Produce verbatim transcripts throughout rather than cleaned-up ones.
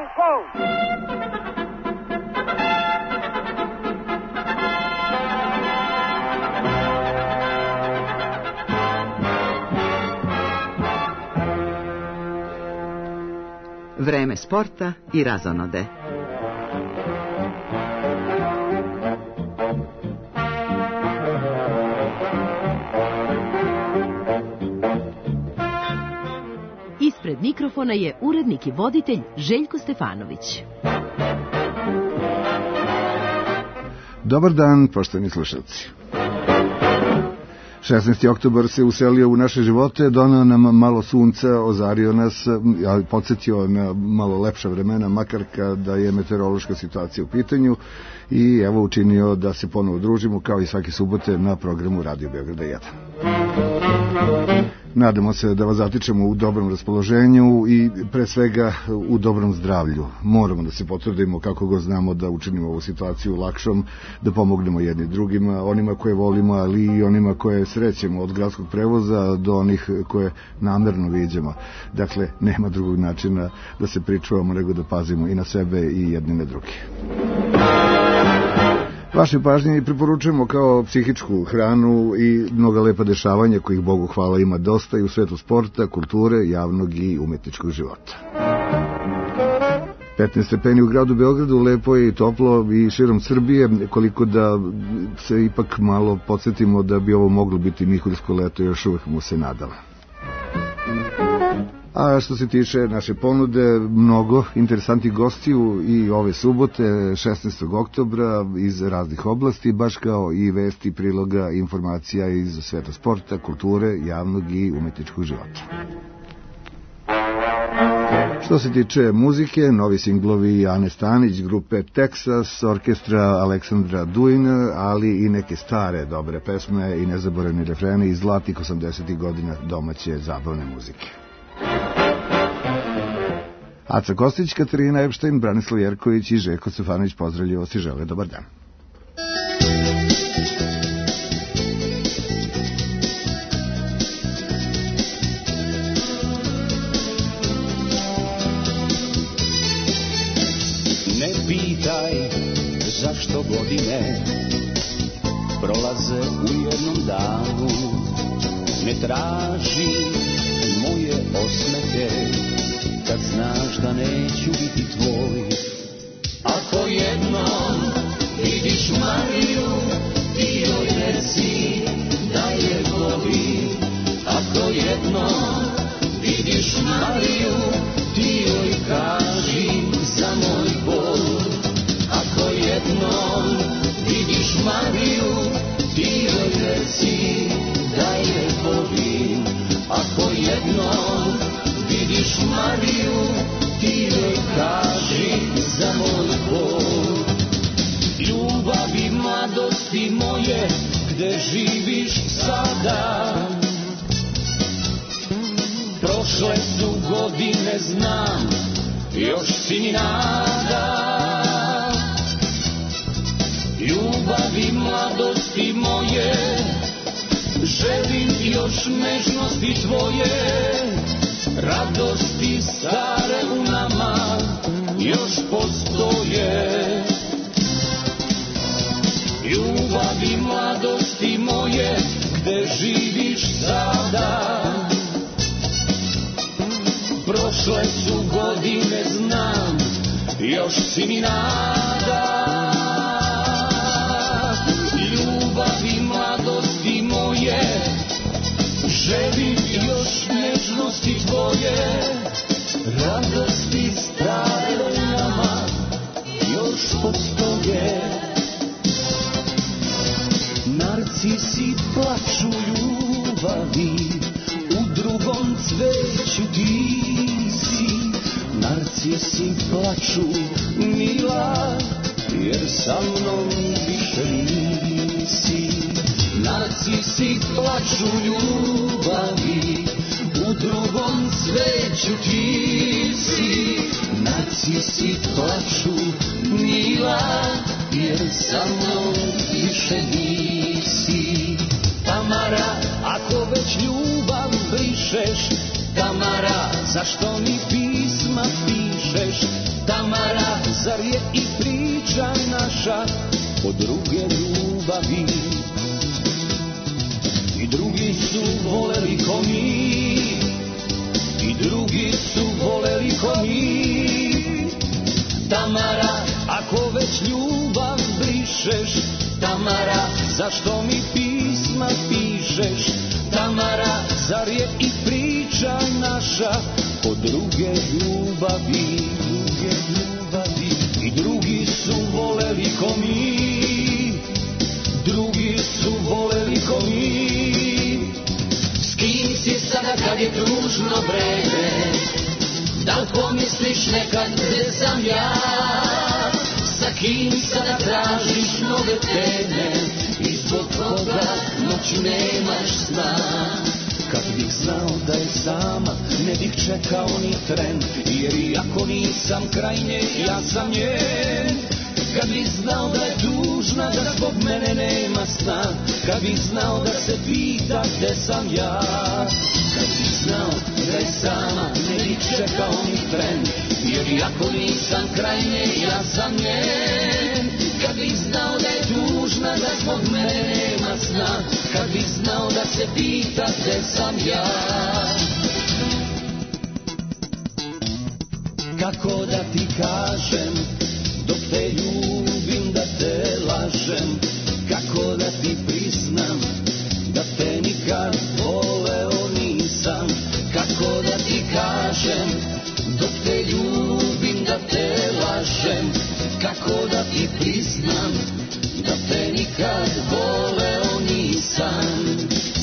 closed. Vreme sporta i razonode. Ispred mikrofona je urednik i voditelj Željko Stefanović. Dobar dan, poštovani slušalci. šesnaesti oktobar se uselio u naše živote, donao nam malo sunca, ozario nas, ali podsjetio na malo lepša vremena, makar kada je meteorološka situacija u pitanju, i evo učinio da se ponovo družimo kao i svake subote na programu Radio Beograda jedan. Nadamo se da vas zatičemo u dobrom raspoloženju i pre svega u dobrom zdravlju. Moramo da se potrudimo kako god znamo da učinimo ovu situaciju lakšom, da pomognemo jedni drugima, onima koje volimo, ali i onima koje srećemo, od gradskog prevoza do onih koje namerno viđamo. Dakle, nema drugog načina da se pričuvamo nego da pazimo i na sebe i jedni na drugi. Vaše pažnje preporučujemo kao psihičku hranu i mnoga lepa dešavanja kojih Bogu hvala ima dosta i u svetu sporta, kulture, javnog i umetničkog života. petnaest stepeni u gradu Beogradu, lepo je i toplo i širom Srbije, koliko da se ipak malo podsjetimo da bi ovo moglo biti mihursko leto, još uvek mu se nadala. A što se tiče naše ponude, mnogo interesantnih gostiju i ove subote, šesnaestog oktobra, iz raznih oblasti, baš kao i vesti, priloga, informacija iz sveta sporta, kulture, javnog i umetničkog života. Što se tiče muzike, novi singlovi Ane Stanić, grupe Texas, orkestra Aleksandra Dujna, ali i neke stare dobre pesme i nezaboravni refreni iz zlatih osamdesetih godina domaće zabavne muzike. Aca Kostić, Katarina Epštajn, Branislav Jerković i Željko Stefanović pozdravljaju vas i žele dobar dan. Ne pitaj zašto godine prolaze u jednom danu, ne traži moje osmehe kad znaš da neću biti tvoj. Ako jednom vidiš Mariju, ti joj reci da je voli. Ako jednom vidiš Mariju, ti joj kaži za moj bol. Ako jednom vidiš Mariju, ti joj reci da je voli. Ako jednom vidiš Mariju, ti joj kaži za moj bol. Ljubavi mladosti moje, gde živiš sada? Prošle su godine, znam, još si mi nada. Ljubavi mladosti moje, želim još nežnosti tvoje. Radosti stare u nama još postoje. Ljubavi mladosti moje, gde živiš sada? Prošle su godine, znam, još si mi nada. Ljubavi mladosti moje, želim još nežnosti tvoje. Radosti stare u nama još postoje. Narcisi plaču ljubavi, u drugom cveću ti si. Narcisi plaču mila, jer sa mnom više nisi. Narcisi plaču ljubavi, u drugom cveću ti si. Narcisi plaču mila, jer sa mnom više nisi. Tamara, ako već ljubav brišeš, Tamara, zašto mi pisma pišeš? Tamara, zar je i priča naša o druge ljubavi? I drugi su voleli ko mi, i drugi su voleli ko mi. Tamara, ako već ljubav brišeš, Tamara, zašto mi pisma pišeš? Tamara, zar je i priča naša o druge ljubavi, druge ljubavi? I drugi su voleli ko mi, drugi su voleli ko mi. S kim si sada kad je tužno vreme? Da li pomisliš nekad gde sam ja? Sa kim sada tražiš nove teme? I zbog koga noću nemaš sna? Kad bih znao da je sama, ne bih čekao ni tren, jer iako nisam kraj nje, ja sam njen. Kad bih znao da je tužna, da zbog mene nema sna, kad bih znao da se pita gde sam ja. Kad bih znao da je sama, ne bih čekao ni tren, jer iako nisam kraj nje, ja sam njen. Kad bih znao da je tužna, da zbog mene nema sna, kad bih znao da se pita gde sam ja. Kako da ti kažem, dok te ljubim da te lažem, kako da ti priznam da te nikad voleo nisam. Kako da ti kažem, dok te ljubim da te lažem, kako da ti priznam da te nikad voleo nisam.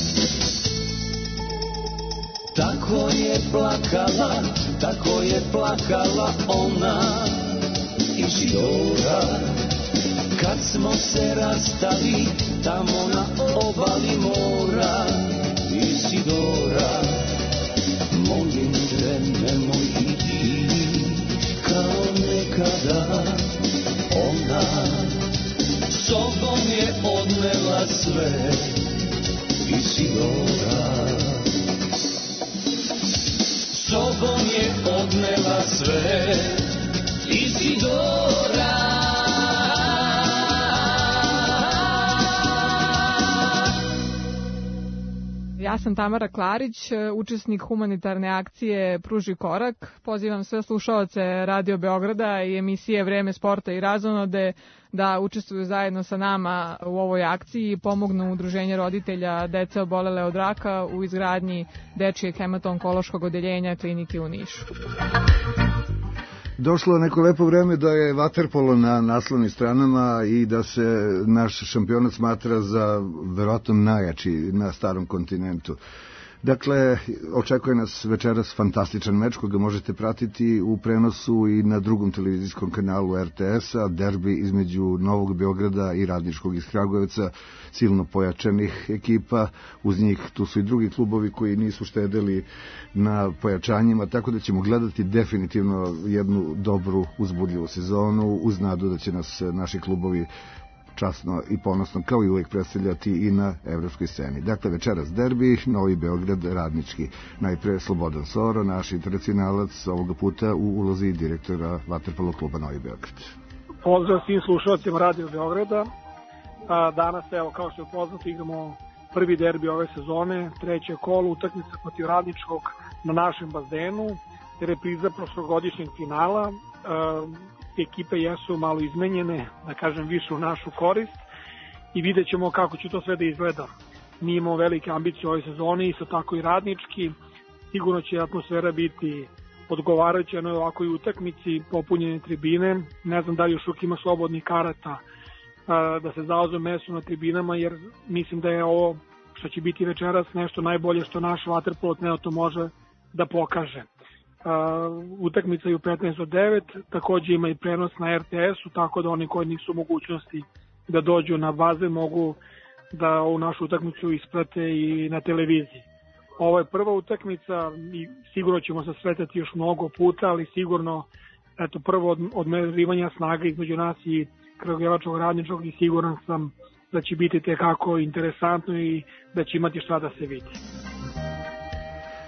Tako je plakala, tako je plakala ona Isidora, kad smo se rastali tamo na obali mora. Isidora, molim te nemoj idi kao nekada. Ona sobom je odnela sve. Isidora, sobom je odnela sve. Isidora. Ja sam Tamara Klarić, učesnik humanitarne akcije Pruži korak. Pozivam sve slušaoce Radio Beograda i emisije Vreme sporta i razonode da učestvuju zajedno sa nama u ovoj akciji i pomognu udruženje roditelja dece obolele od raka u izgradnji dečijeg hemato-onkološkog odeljenja klinike u Nišu. Došlo neko lepo vreme da je vaterpolo na naslovnim stranama i da se naš šampionat smatra za verovatno najjači na starom kontinentu. Dakle, očekuje nas večeras fantastičan meč koga možete pratiti u prenosu i na drugom televizijskom kanalu er te es-a, derbi između Novog Beograda i Radničkog iz Kragujevca, silno pojačanih ekipa, uz njih tu su i drugi klubovi koji nisu štedeli na pojačanjima, tako da ćemo gledati definitivno jednu dobru uzbudljivu sezonu, uz nadu da će nas naši klubovi časno i ponosno kao i uvijek predstavljati i na evropskoj sceni. Dakle, večeras derbi, Novi Beograd, Radnički. Najpre Slobodan Soro, naš internacionalac, ovoga puta u ulozi direktora vaterpolo kluba Novi Beograd. Pozdrav svim slušalcima Radio Beograda. Danas, evo, kao što je poznato, igramo prvi derbi ove sezone, treće kolo, utakmica protiv Radničkog na našem bazenu, repriza prošlogodišnjeg finala. Ekipe jesu malo izmenjene, da kažem više u našu korist i vidjet ćemo kako će to sve da izgleda. Mi imamo velike ambicije u ovoj sezoni, isto tako i Radnički. Sigurno će atmosfera biti odgovarajuća na ovakvoj utakmici, popunjene tribine. Ne znam da li još uvijek ima slobodnih karata da se zauzme mesto na tribinama, jer mislim da je ovo što će biti večeras nešto najbolje što naš vaterpolo trenutno može da pokaže. Uh, utakmica je u petnaest do devet, takođe ima i prenos na er te es-u, tako da oni koji nisu u mogućnosti da dođu na baze mogu da ovu našu utakmicu isprate i na televiziji. Ovo je prva utakmica i sigurno ćemo se sretati još mnogo puta, ali sigurno eto, prvo od, odmerivanja snaga između nas i Kragujevačkog Radničkog i siguran sam da će biti tekako interesantno i da će imati šta da se vidi.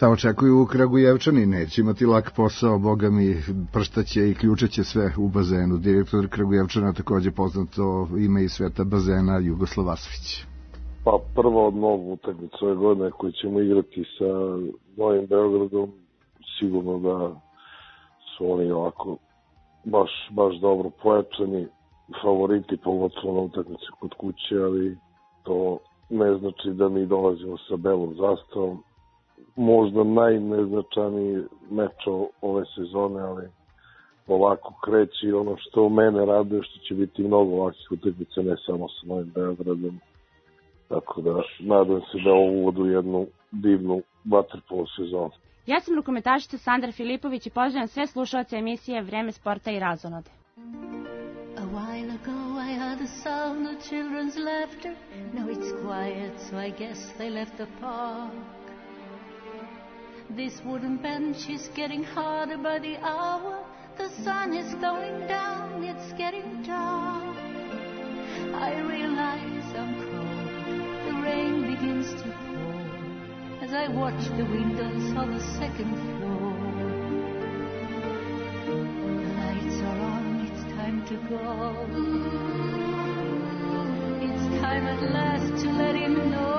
šta očekuju Kragujevčani? Neće imati lak posao, boga mi, prštaće i ključeće sve u bazenu. Direktor Kragujevčana takođe poznato ime i sveta bazena Jugoslav Vasović. Pa prvo od novu utakmicu ove godine koju ćemo igrati sa Novim Beogradom, sigurno da su oni ovako baš, baš dobro pojačani, favoriti pogotovo na utakmicu kod kuće, ali to ne znači da mi dolazimo sa belom zastavom. Možda najneznačaniji meč ove sezone, ali ovako kreći. Ono što mene raduje što će biti mnogo ovakvih utakmica, ne samo sa Novim Beogradom. Tako da nadam se da ovo uvodu jednu divnu vaterpolo sezonu. Ja sam rukometašica Sandra Filipović i pozdravljam sve slušalce emisije Vreme sporta i razonode. A while ago I heard the sound of children's laughter. Now it's quiet, so I guess they left the park. This wooden bench is getting harder by the hour. The sun is going down, it's getting dark. I realize I'm cold, the rain begins to pour as I watch the windows on the second floor. The lights are on, it's time to go. It's time at last to let him know.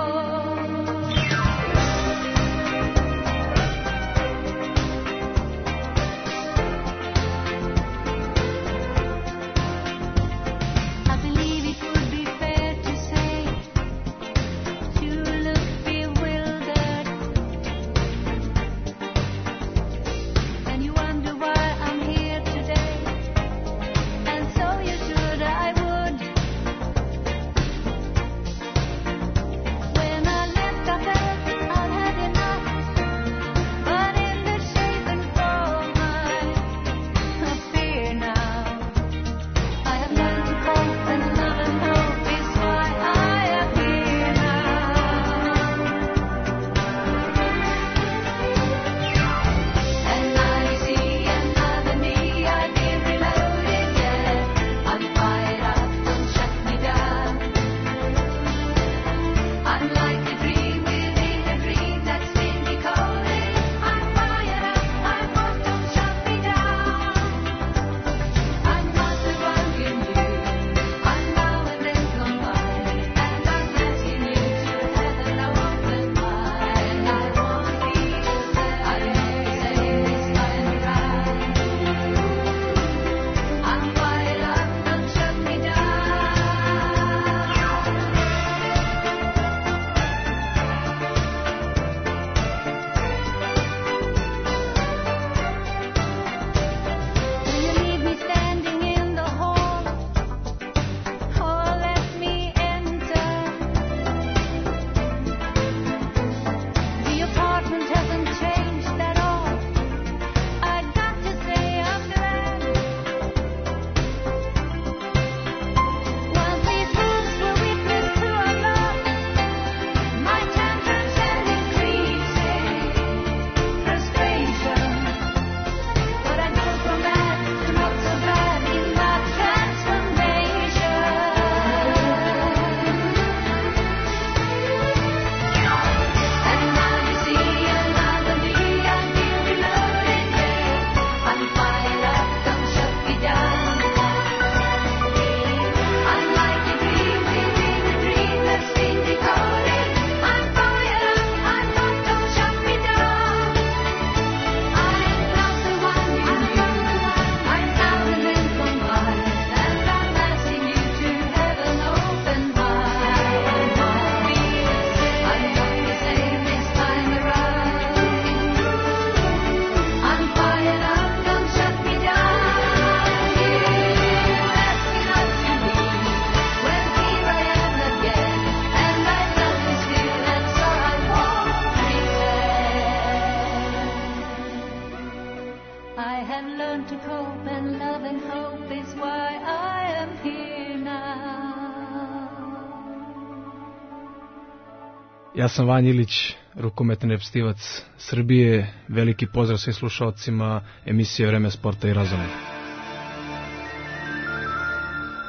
Ja sam Vanja Ilić, rukometni reprezentativac Srbije. Veliki pozdrav svim slušalcima emisije Vreme sporta i razonode.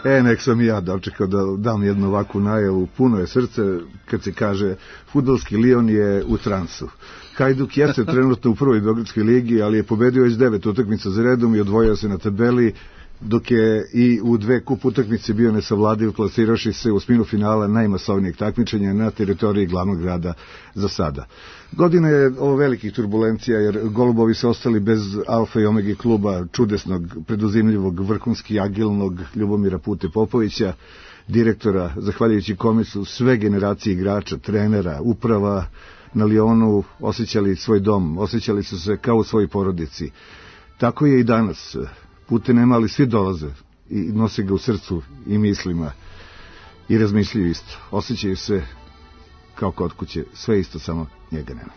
E, nek sam i ja dočekao da dam jednu ovakvu najavu. Puno je srce kad se kaže fudbalski Lion je u transu. Hajduk jeste trenutno u prvoj beogradskoj ligi, ali je pobedio već devet utakmica za redom i odvojio se na tabeli, dok je i u dve kup utakmice bio nesavladiv, plasiraši se u osminu finala najmasovnijeg takmičenja na teritoriji glavnog grada za sada. Godina je ovo velikih turbulencija, jer Golubovi su ostali bez alfa i omega kluba, čudesnog, preduzimljivog, vrhunski agilnog Ljubomira Pute Popovića, direktora, zahvaljujući kome su sve generacije igrača, trenera, uprava na Lionu osjećali svoj dom, osjećali su se kao u svojoj porodici. Tako je i danas. Pute nema, ali svi dolaze i nose ga u srcu i mislima i razmišljaju isto. Osjećaju se kao kod kuće, sve isto, samo njega nema.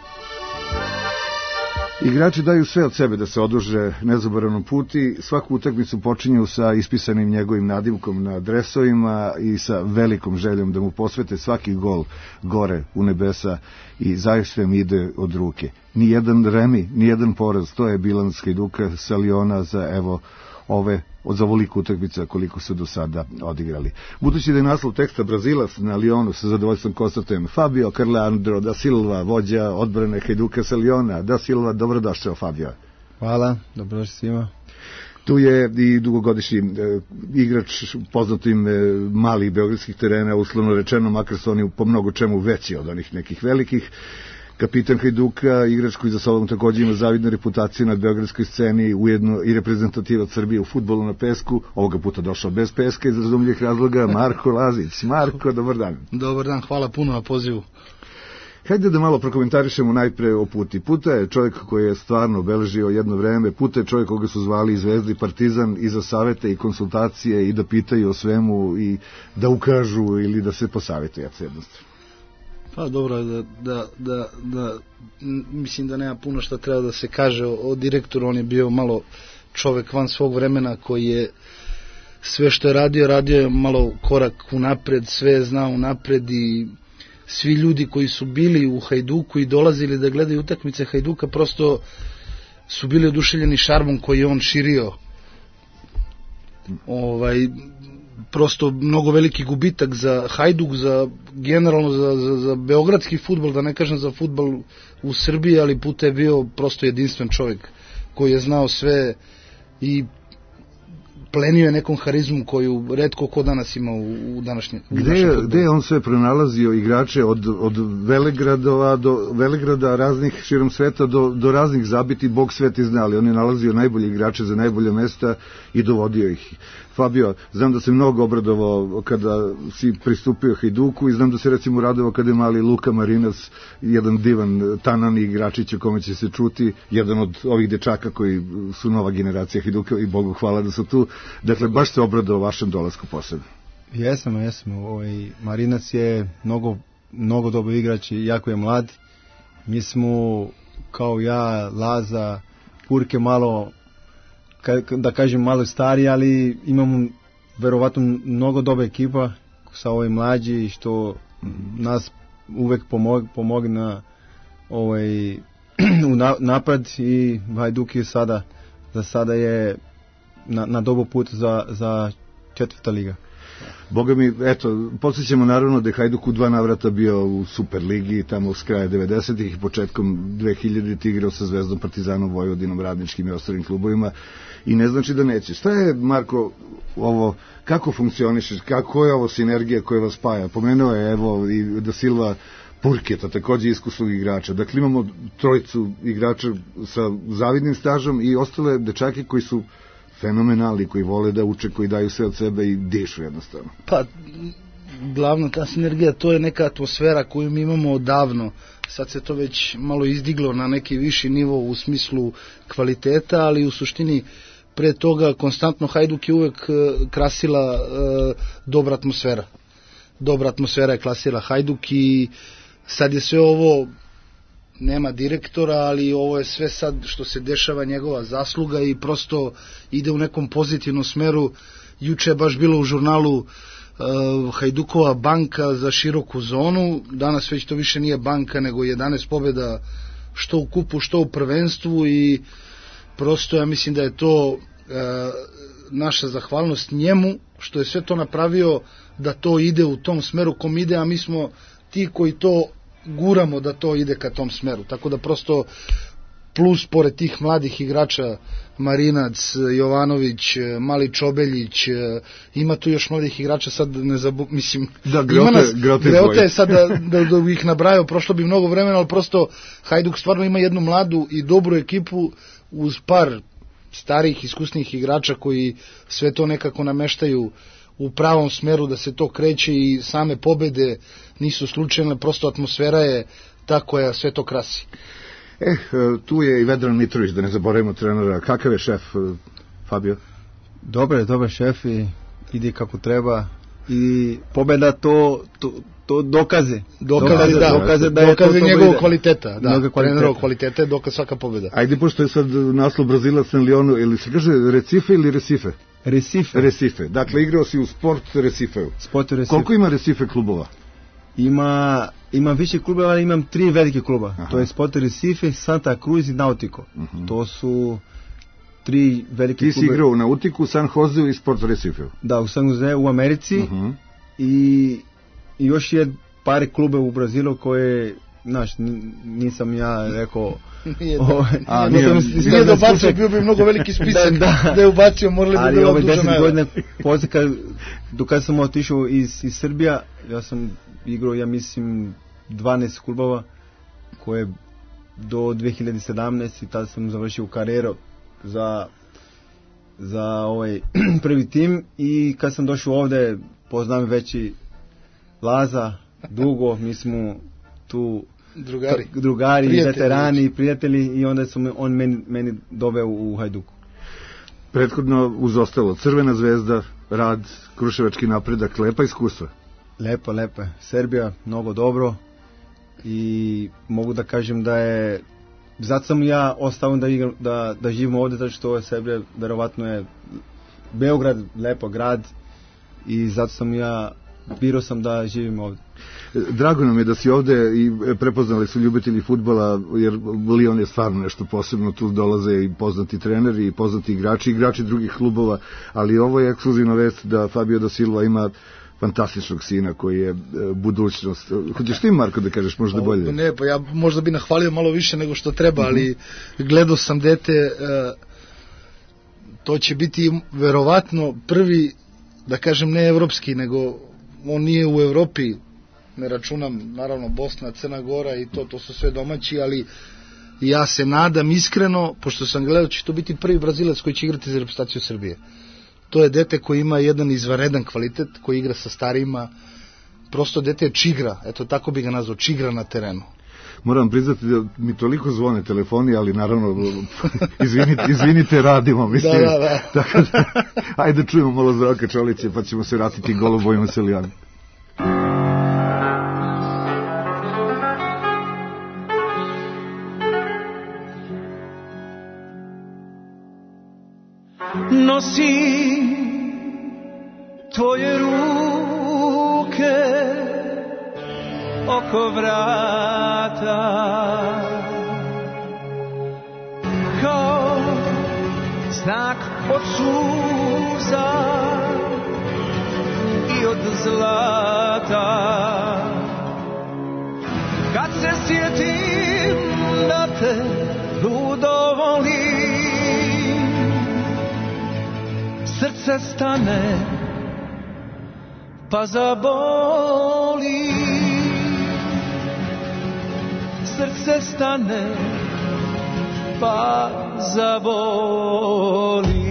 Igrači daju sve od sebe da se oduže nezaboravnom Puti. Svaku utakmicu počinju sa ispisanim njegovim nadimkom na dresovima i sa velikom željom da mu posvete svaki gol gore u nebesa i zaista im ide od ruke. Nijedan remi, nijedan poraz, to je bilans Hajduka sa Liona za evo ove od zavoliko utakmica koliko su do sada odigrali. Budući da je naslov teksta Brazilac na Lionu, sa zadovoljstvom konstatujem Fabio Carleandro da Silva, vođa odbrane Hajduka sa Liona. Da Silva, dobrodošao Fabio. Hvala, dobrodošli svima. Tu je i dugogodišnji e, igrač poznatim e, malih beogradskih terena, uslovno rečeno, makar su oni po mnogo čemu veći od onih nekih velikih. Kapitan Hajduka, igrač koji za sobom također ima zavidnu reputaciju na beogradskoj sceni, ujedno i reprezentativac Srbije u fudbalu na pesku, ovoga puta došao bez peska iz razumljivih razloga, Marko Lazić. Marko, dobar dan. Dobar dan, hvala puno na pozivu. Hajde da malo prokomentarišemo najpre o Puti. Puta je čovjek koji je stvarno obeležio jedno vreme. Puta je čovjek koga su zvali i Zvezda i Partizan i za savete i konsultacije i da pitaju o svemu i da ukažu ili da se posavete jednostavno. Pa dobro, da, da, da, da, mislim da nema puno šta treba da se kaže o, o direktoru. On je bio malo čovek van svog vremena koji je sve što je radio, radio je malo korak unapred, sve je znao unapred i svi ljudi koji su bili u Hajduku i dolazili da gledaju utakmice Hajduka prosto su bili oduševljeni šarmom koji je on širio. Ovaj, prosto mnogo veliki gubitak za Hajduk, za generalno za, za, za beogradski fudbal, da ne kažem za fudbal u Srbiji, ali Puta je bio prosto jedinstven čovjek koji je znao sve i plenio je nekom harizmu koju retko ko danas ima u, u današnjem u gde, je, gde je on sve pronalazio igrače od, od Velegradova do Velegrada, raznih širom sveta do, do raznih zabiti, Bog sveti zna, ali on je nalazio najbolje igrače za najbolje mesta i dovodio ih. Fabio, znam da se mnogo obradovao kada si pristupio Hajduku i znam da se recimo radovao kada je mali Luka Marinac, jedan divan tanani igračić o kome će se čuti, jedan od ovih dečaka koji su nova generacija Hajduka i Bogu hvala da su tu. Dakle, baš se obradovao vašem dolasku posebno. Jesam, jesam. Ovaj, Marinac je mnogo, mnogo dobar igrač i jako je mlad. Mi smo, kao ja, Laza, Purke malo, da kažem malo stari, ali imamo verovatno mnogo dobra ekipa sa ovoj mlađi što nas uvek pomog, pomogne na ovaj, u napad i Hajduk je sada, za sada je na, na dobar put za, za četvrta liga. Boga mi, eto, podsjećamo naravno da je Hajduk u dva navrata bio u Superligi, tamo s kraja devedesetih i početkom dve hiljaditih igrao sa Zvezdom, Partizanom, Vojvodinom, Radničkim i ostalim klubovima i ne znači da neće. Šta je, Marko, ovo, kako funkcionišeš, kako je ovo sinergija koja vas spaja? Pomenuo je, evo, i da Silva Purketa, također iskusnog igrača. Dakle, imamo trojicu igrača sa zavidnim stažom i ostale dečake koji su fenomenalni, koji vole da uče, koji daju sve od sebe i dišu jednostavno. Pa, glavno ta sinergija, to je neka atmosfera koju mi imamo odavno. Sad se to već malo izdiglo na neki viši nivo u smislu kvaliteta, ali u suštini pre toga konstantno Hajduk je uvek krasila e, dobra atmosfera. Dobra atmosfera je klasila Hajduk i sad je sve ovo, nema direktora, ali ovo je sve sad što se dešava njegova zasluga i prosto ide u nekom pozitivnom smeru. Juče je baš bilo u žurnalu uh, Hajdukova banka za široku zonu, danas već to više nije banka nego jedanaest pobjeda što u kupu što u prvenstvu i prosto ja mislim da je to uh, naša zahvalnost njemu što je sve to napravio da to ide u tom smeru kom ide, a mi smo ti koji to guramo da to ide ka tom smeru. Tako da prosto plus pored tih mladih igrača Marinac, Jovanović, Mali Čobeljić, ima tu još mladih igrača, sad ne zabu, mislim, da, Grote, nas, Grote, Grote je sad da, da, da ih nabrajao, prošlo bi mnogo vremena, ali prosto Hajduk stvarno ima jednu mladu i dobru ekipu uz par starih, iskusnih igrača koji sve to nekako nameštaju u pravom smeru da se to kreće i same pobede nisu slučajne, prosto atmosfera je ta koja sve to krasi. Eh, tu je i Vedran Mitrović, da ne zaboravimo trenera. Kakav je šef, Fabio? Dobar je, dobar šef i ide kako treba i pobeda to, to, to dokaze. Dokaze, dokaze, da, dokaze, da dokaze je to njegovog kvaliteta. Da, trenerovog kvaliteta je dokaz svaka pobeda. Ajde, pošto je sad naslov Brazilac na Lionu, ili se kaže Recife ili Recife? Recife. Recife. Dakle, igrao si u Sport Recifeu. Sport Recife. Koliko ima Recife klubova? Ima, imam više klubova, ali imam tri velike kluba. Aha. To je Sport Recife, Santa Cruz i Nautico. Uh-huh. To su tri velike klube. Ti si igrao u Nautiku, San Joseu i Sport Recife. Da, u San Joseu u Americi. Uh-huh. I, i još je par klube u Brazilu koje, znaš, nisam ja rekao... Nije da, a, nije, nije da ubacio, bio bi mnogo veliki spisak da, da. da je ubacio, morali bi bilo dužo najava. Ali ove deset godine poslije, dok kad sam otišao iz, iz Srbija, ja sam igrao, ja mislim, dvanaest klubova, koje do dve hiljade sedamnaeste. i tada sam završio karijeru za, za ovaj prvi tim i kad sam došao ovde, poznam veći Laza, dugo, mi smo tu drugari, drugari prijatelji, veterani, prijatelji i onda su on meni, meni doveo u Hajduku. Prethodno uz ostalo Crvena zvezda, Rad, Kruševački napredak, lepa iskustva. Lepo, lepo. Srbija, mnogo dobro i mogu da kažem da je, zato sam ja ostao da, igram, da, da živim ovde, zato što je Srbija, verovatno je Beograd, lepo grad i zato sam ja, birao sam da živim ovde. Drago nam je da si ovde i prepoznali su ljubitelji fudbala, jer Lion je stvarno nešto posebno, tu dolaze i poznati treneri i poznati igrači, igrači drugih klubova, ali ovo je ekskluzivna vest da Fabio da Silva ima fantastičnog sina koji je budućnost. Hoćeš ti, Marko, da kažeš možda bolje? Ne, pa ja možda bi nahvalio malo više nego što treba, ali gledao sam dete, to će biti verovatno prvi, da kažem ne evropski, nego on nije u Evropi, ne računam naravno Bosna, Crna Gora i to, to su sve domaći, ali ja se nadam iskreno, pošto sam gledao, će to biti prvi Brazilac koji će igrati za reprezentaciju Srbije. To je dete koji ima jedan izvanredan kvalitet, koji igra sa starijima, prosto dete je čigra, eto tako bi ga nazvao, čigra na terenu. Moram priznati da mi toliko zvone telefoni, ali naravno, izvinite, izvinite radimo, mislim. Da, da, da. Tako da, ajde čujemo malo Zdravka Čolića, pa ćemo se vratiti golubovima Selijana. Nosim tvoje ruke oko vrata kao znak od suza i od zlata. Kad se sjetim da te ludo volim, srce stane pa zaboli, srce stane pa zaboli.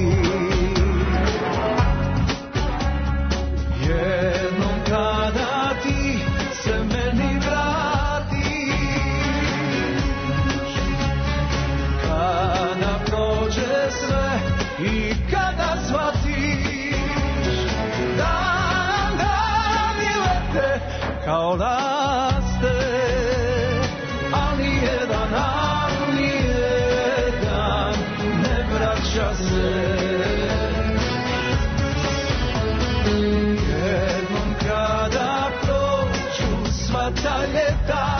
Jednom kada ti se meni vratiš, kada prođe sve i kada shvatiš, dan dan mi lete kao laste, ali jedan, ali jedan ne vraća se. Jednom kada prođu sva ta ljeta,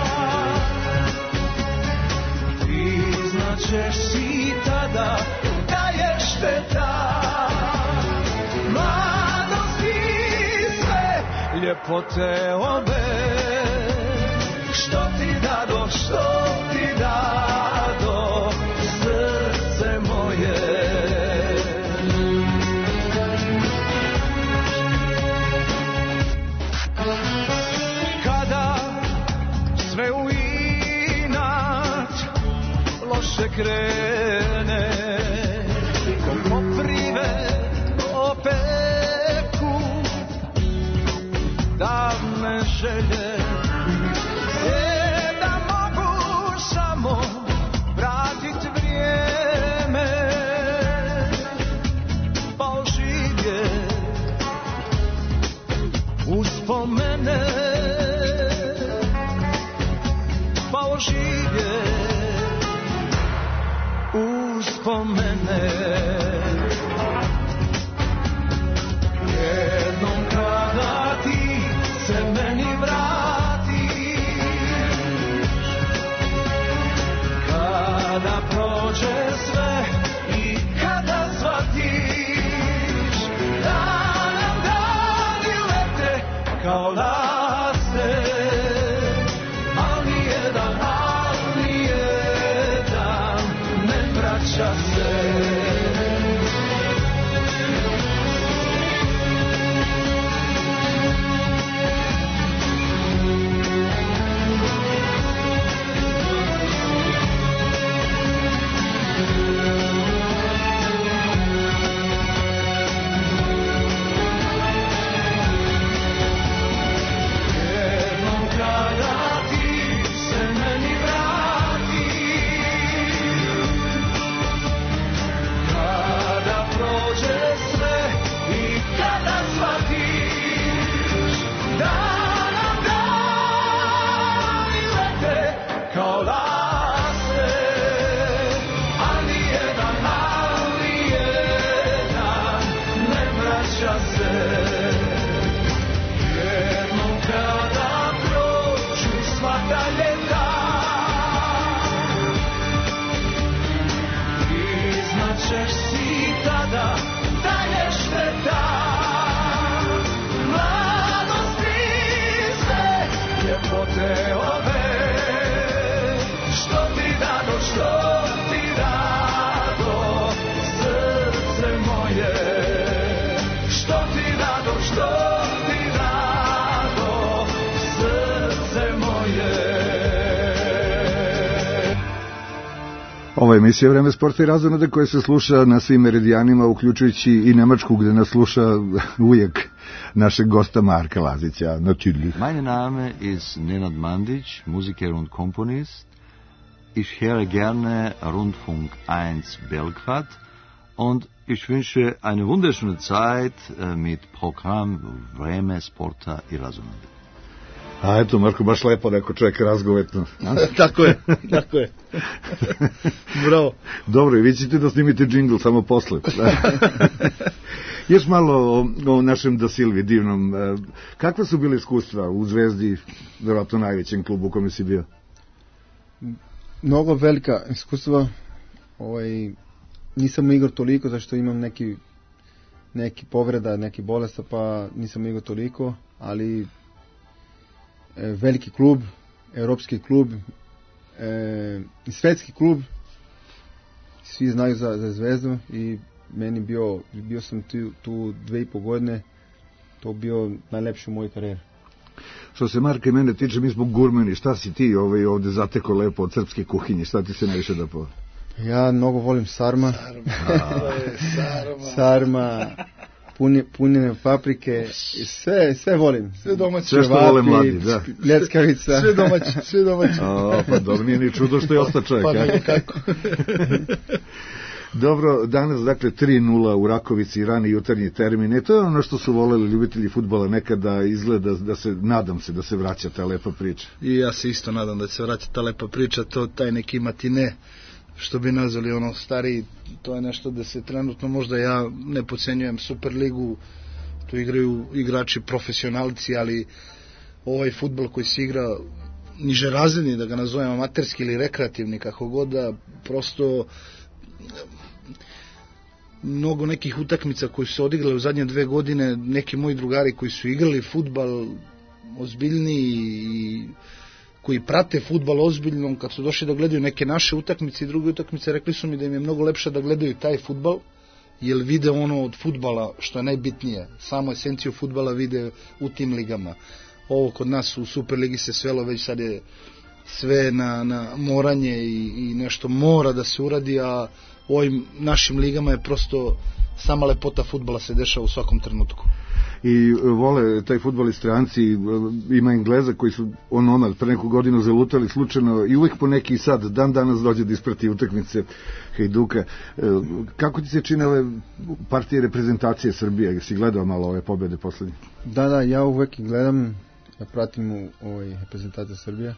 ti značeš si tada da je šteta. Mladosti sve ljepote ove, što ti dado, što ti dado, srce moje. Kada sve u inat loše krene, ko koprive opeku davne želje, je da mogu samo vratit vrijeme, pa oživjet uspomene, pa oživjet uspomene. Jednom kada ti se meni vratiš, kada prođe sve i kada shvatiš da nam dani lete kao laste, al nijedan, al nijedan ne vraća se. Ova emisija Vreme sporta i razonode koja se sluša na svim meridijanima, uključujući i Nemačku gde nas sluša uvijek našeg gosta Marka Lazića. Natürlich. Mein Name ist Nenad Mandić, Musiker und Komponist. Ich höre gerne Rundfunk eins Belgrad und ich wünsche eine wunderschöne Zeit mit Programm Vreme sporta i razonode. A eto, Marko, baš lepo neko čovjek razgovetno. Tako je, tako je. Bravo. Dobro, i vi ćete da snimite džingl samo posle. Još malo o, o našem Da Silvi divnom. Kakva su bile iskustva u Zvezdi, verovatno najvećem klubu u kome si bio? Mnogo velika iskustva. Ovaj, nisam igrao toliko, zašto imam neki, neki povreda, neki bolesta, pa nisam igrao toliko, ali veliki klub, europski klub, e, svetski klub, svi znaju za, za Zvezdu i meni bio, bio sam tu, tu dve i po godine, to bio najlepši u mojoj karijeri. Što se Marka i mene tiče, mi smo gurmeni, šta si ti ovaj, ovde zateko lepo od srpske kuhinje, šta ti se najviše da po... Ja mnogo volim sarma. Sarma. sarma. sarma. Punje, punjene paprike, sve, sve volim. Sve domaće. Sve što vole mladi, da. Ljetskavica. Sve domaće, sve domaće. A, pa dobro, nije ni čudo što je ostao čovjek. Pa nego kako. Dobro, danas dakle tri nula u Rakovici, rani jutarnji termin. E, to je ono što su voleli ljubitelji fudbala nekada, izgleda da se, nadam se da se vraća ta lepa priča. I ja se isto nadam da se vraća ta lepa priča, to taj neki matine, što bi nazvali ono stariji, to je nešto da se trenutno, možda ja ne podcenjujem Superligu, tu igraju igrači profesionalci, ali ovaj fudbal koji se igra niže razredni, da ga nazovem amaterski ili rekreativni, kako god, da prosto mnogo nekih utakmica koji su se odigrali u zadnje dve godine, neki moji drugari koji su igrali fudbal ozbiljni i koji prate fudbal ozbiljno, kad su došli da gledaju neke naše utakmice i druge utakmice, rekli su mi da im je mnogo lepše da gledaju taj fudbal, jer vide ono od fudbala što je najbitnije, samo esenciju fudbala vide u tim ligama. Ovo kod nas u Superligi se svelo, već sad je sve na, na moranje i, i nešto mora da se uradi, a u ovim našim ligama je prosto sama lepota fudbala se dešava u svakom trenutku. I vole taj fudbal i stranci, ima Engleza koji su on onad pre neku godinu zalutali slučajno i uvijek po neki sad, dan danas dođe da isprati utakmice Hajduka. Kako ti se čine ove partije reprezentacije Srbije? Si gledao malo ove pobjede poslednje? Da, da, ja uvijek gledam, ja pratim u ovoj reprezentaciji Srbije.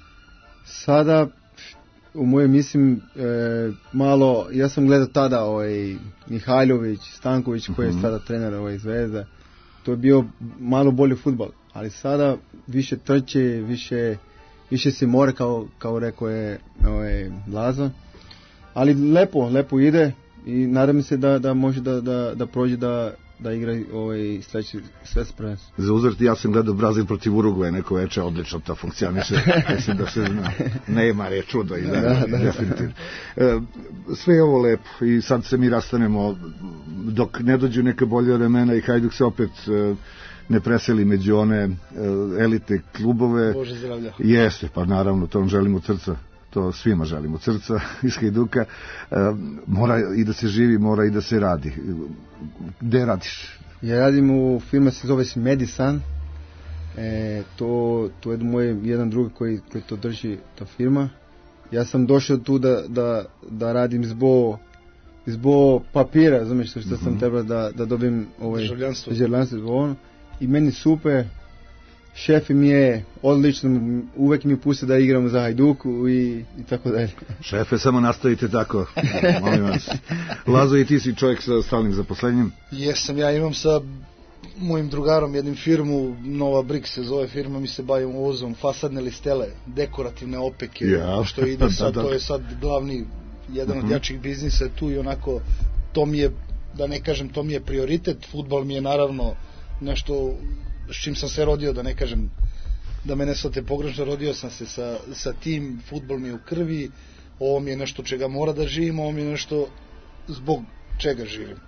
Sada u moje mislim e, malo, ja sam gledao tada ovaj Mihajlović, Stanković koji je mm-hmm. sada trener ovaj Zvezda. To je bio malo bolji fudbal, ali sada više trče, više, više se more kao, kao rekao je ovaj, Lazo. Ali lepo, lepo ide i nadam se da, da može da, da, da prođe da, da igra ovaj sledeći svetski prvenstvo. Za uzvrt ja sam gledao Brazil protiv Urugvaja neko veče, odlično to funkcioniše. Mislim da se zna. Neymar je čudo i da, da, da, definitivno. Da. Sve je ovo lepo i sad se mi rastanemo dok ne dođu neka bolja vremena i Hajduk se opet ne preseli među one elite klubove. Bože zdravlja. Jeste, pa naravno, to vam želimo od srca. To svima želimo srca iz Hajduka. E, mora i da se živi, mora i da se radi. Gde radiš? Ja radim u firma se zove se Medisan. E, to, to je moj jedan drugi koji, koji to drži, ta firma. Ja sam došao tu da, da, da radim zbog zbog papira, znaš što, što mm-hmm. sam trebao da, da dobijem ovaj državljanstvo. državljanstvo i meni super. Šef mi je odlično, uvek mi pusti da igramo za Hajduku i, i tako dalje. Šefe, samo nastavite tako, molim vas. Lazo, i ti si čovjek sa stalnim zaposlenjem? Jesam, ja imam sa mojim drugarom jednim firmu, Nova Brick se zove firma, mi se bavimo uvozom fasadne listele, dekorativne opeke, ja. što ide sad, da, da. To je sad glavni, jedan uh-huh. od jačih biznisa tu i onako, to mi je, da ne kažem, to mi je prioritet, fudbal mi je naravno nešto s čim sam se rodio, da ne kažem da me ne shvate pogrešno, rodio sam se sa, sa tim, fudbal mi je u krvi, ovo mi je nešto čega mora da živim, ovo mi je nešto zbog čega živim.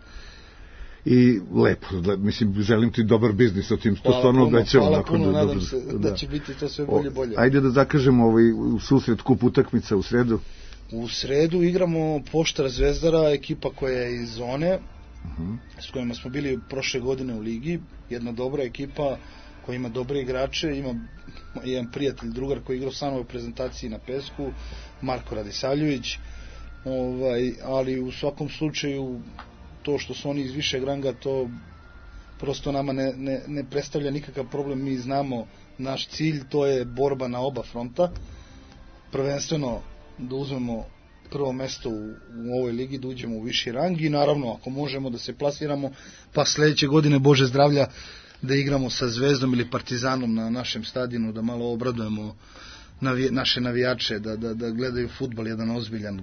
I lepo, mislim, želim ti dobar biznis o tim, to stvarno obećava. Hvala puno, da, nadam se da, da će biti to sve bolje bolje. Ajde da zakažemo ovaj susret kup utakmica u sredu. U sredu igramo Poštar Zvezdara, ekipa koja je iz zone, uh-huh. s kojima smo bili prošle godine u ligi, jedna dobra ekipa koja ima dobre igrače, ima jedan prijatelj, drugar koji igrao sa mnom u prezentaciji na pesku, Marko Radisavljević, ovaj, ali u svakom slučaju to što su oni iz višeg ranga, to prosto nama ne, ne, ne predstavlja nikakav problem, mi znamo naš cilj, to je borba na oba fronta, prvenstveno da uzmemo prvo mesto u, u ovoj ligi, da uđemo u viši rang i naravno ako možemo da se plasiramo, pa sledeće godine, Bože zdravlja, da igramo sa Zvezdom ili Partizanom na našem stadionu, da malo obradujemo navi, naše navijače, da, da, da gledaju fudbal jedan ozbiljan.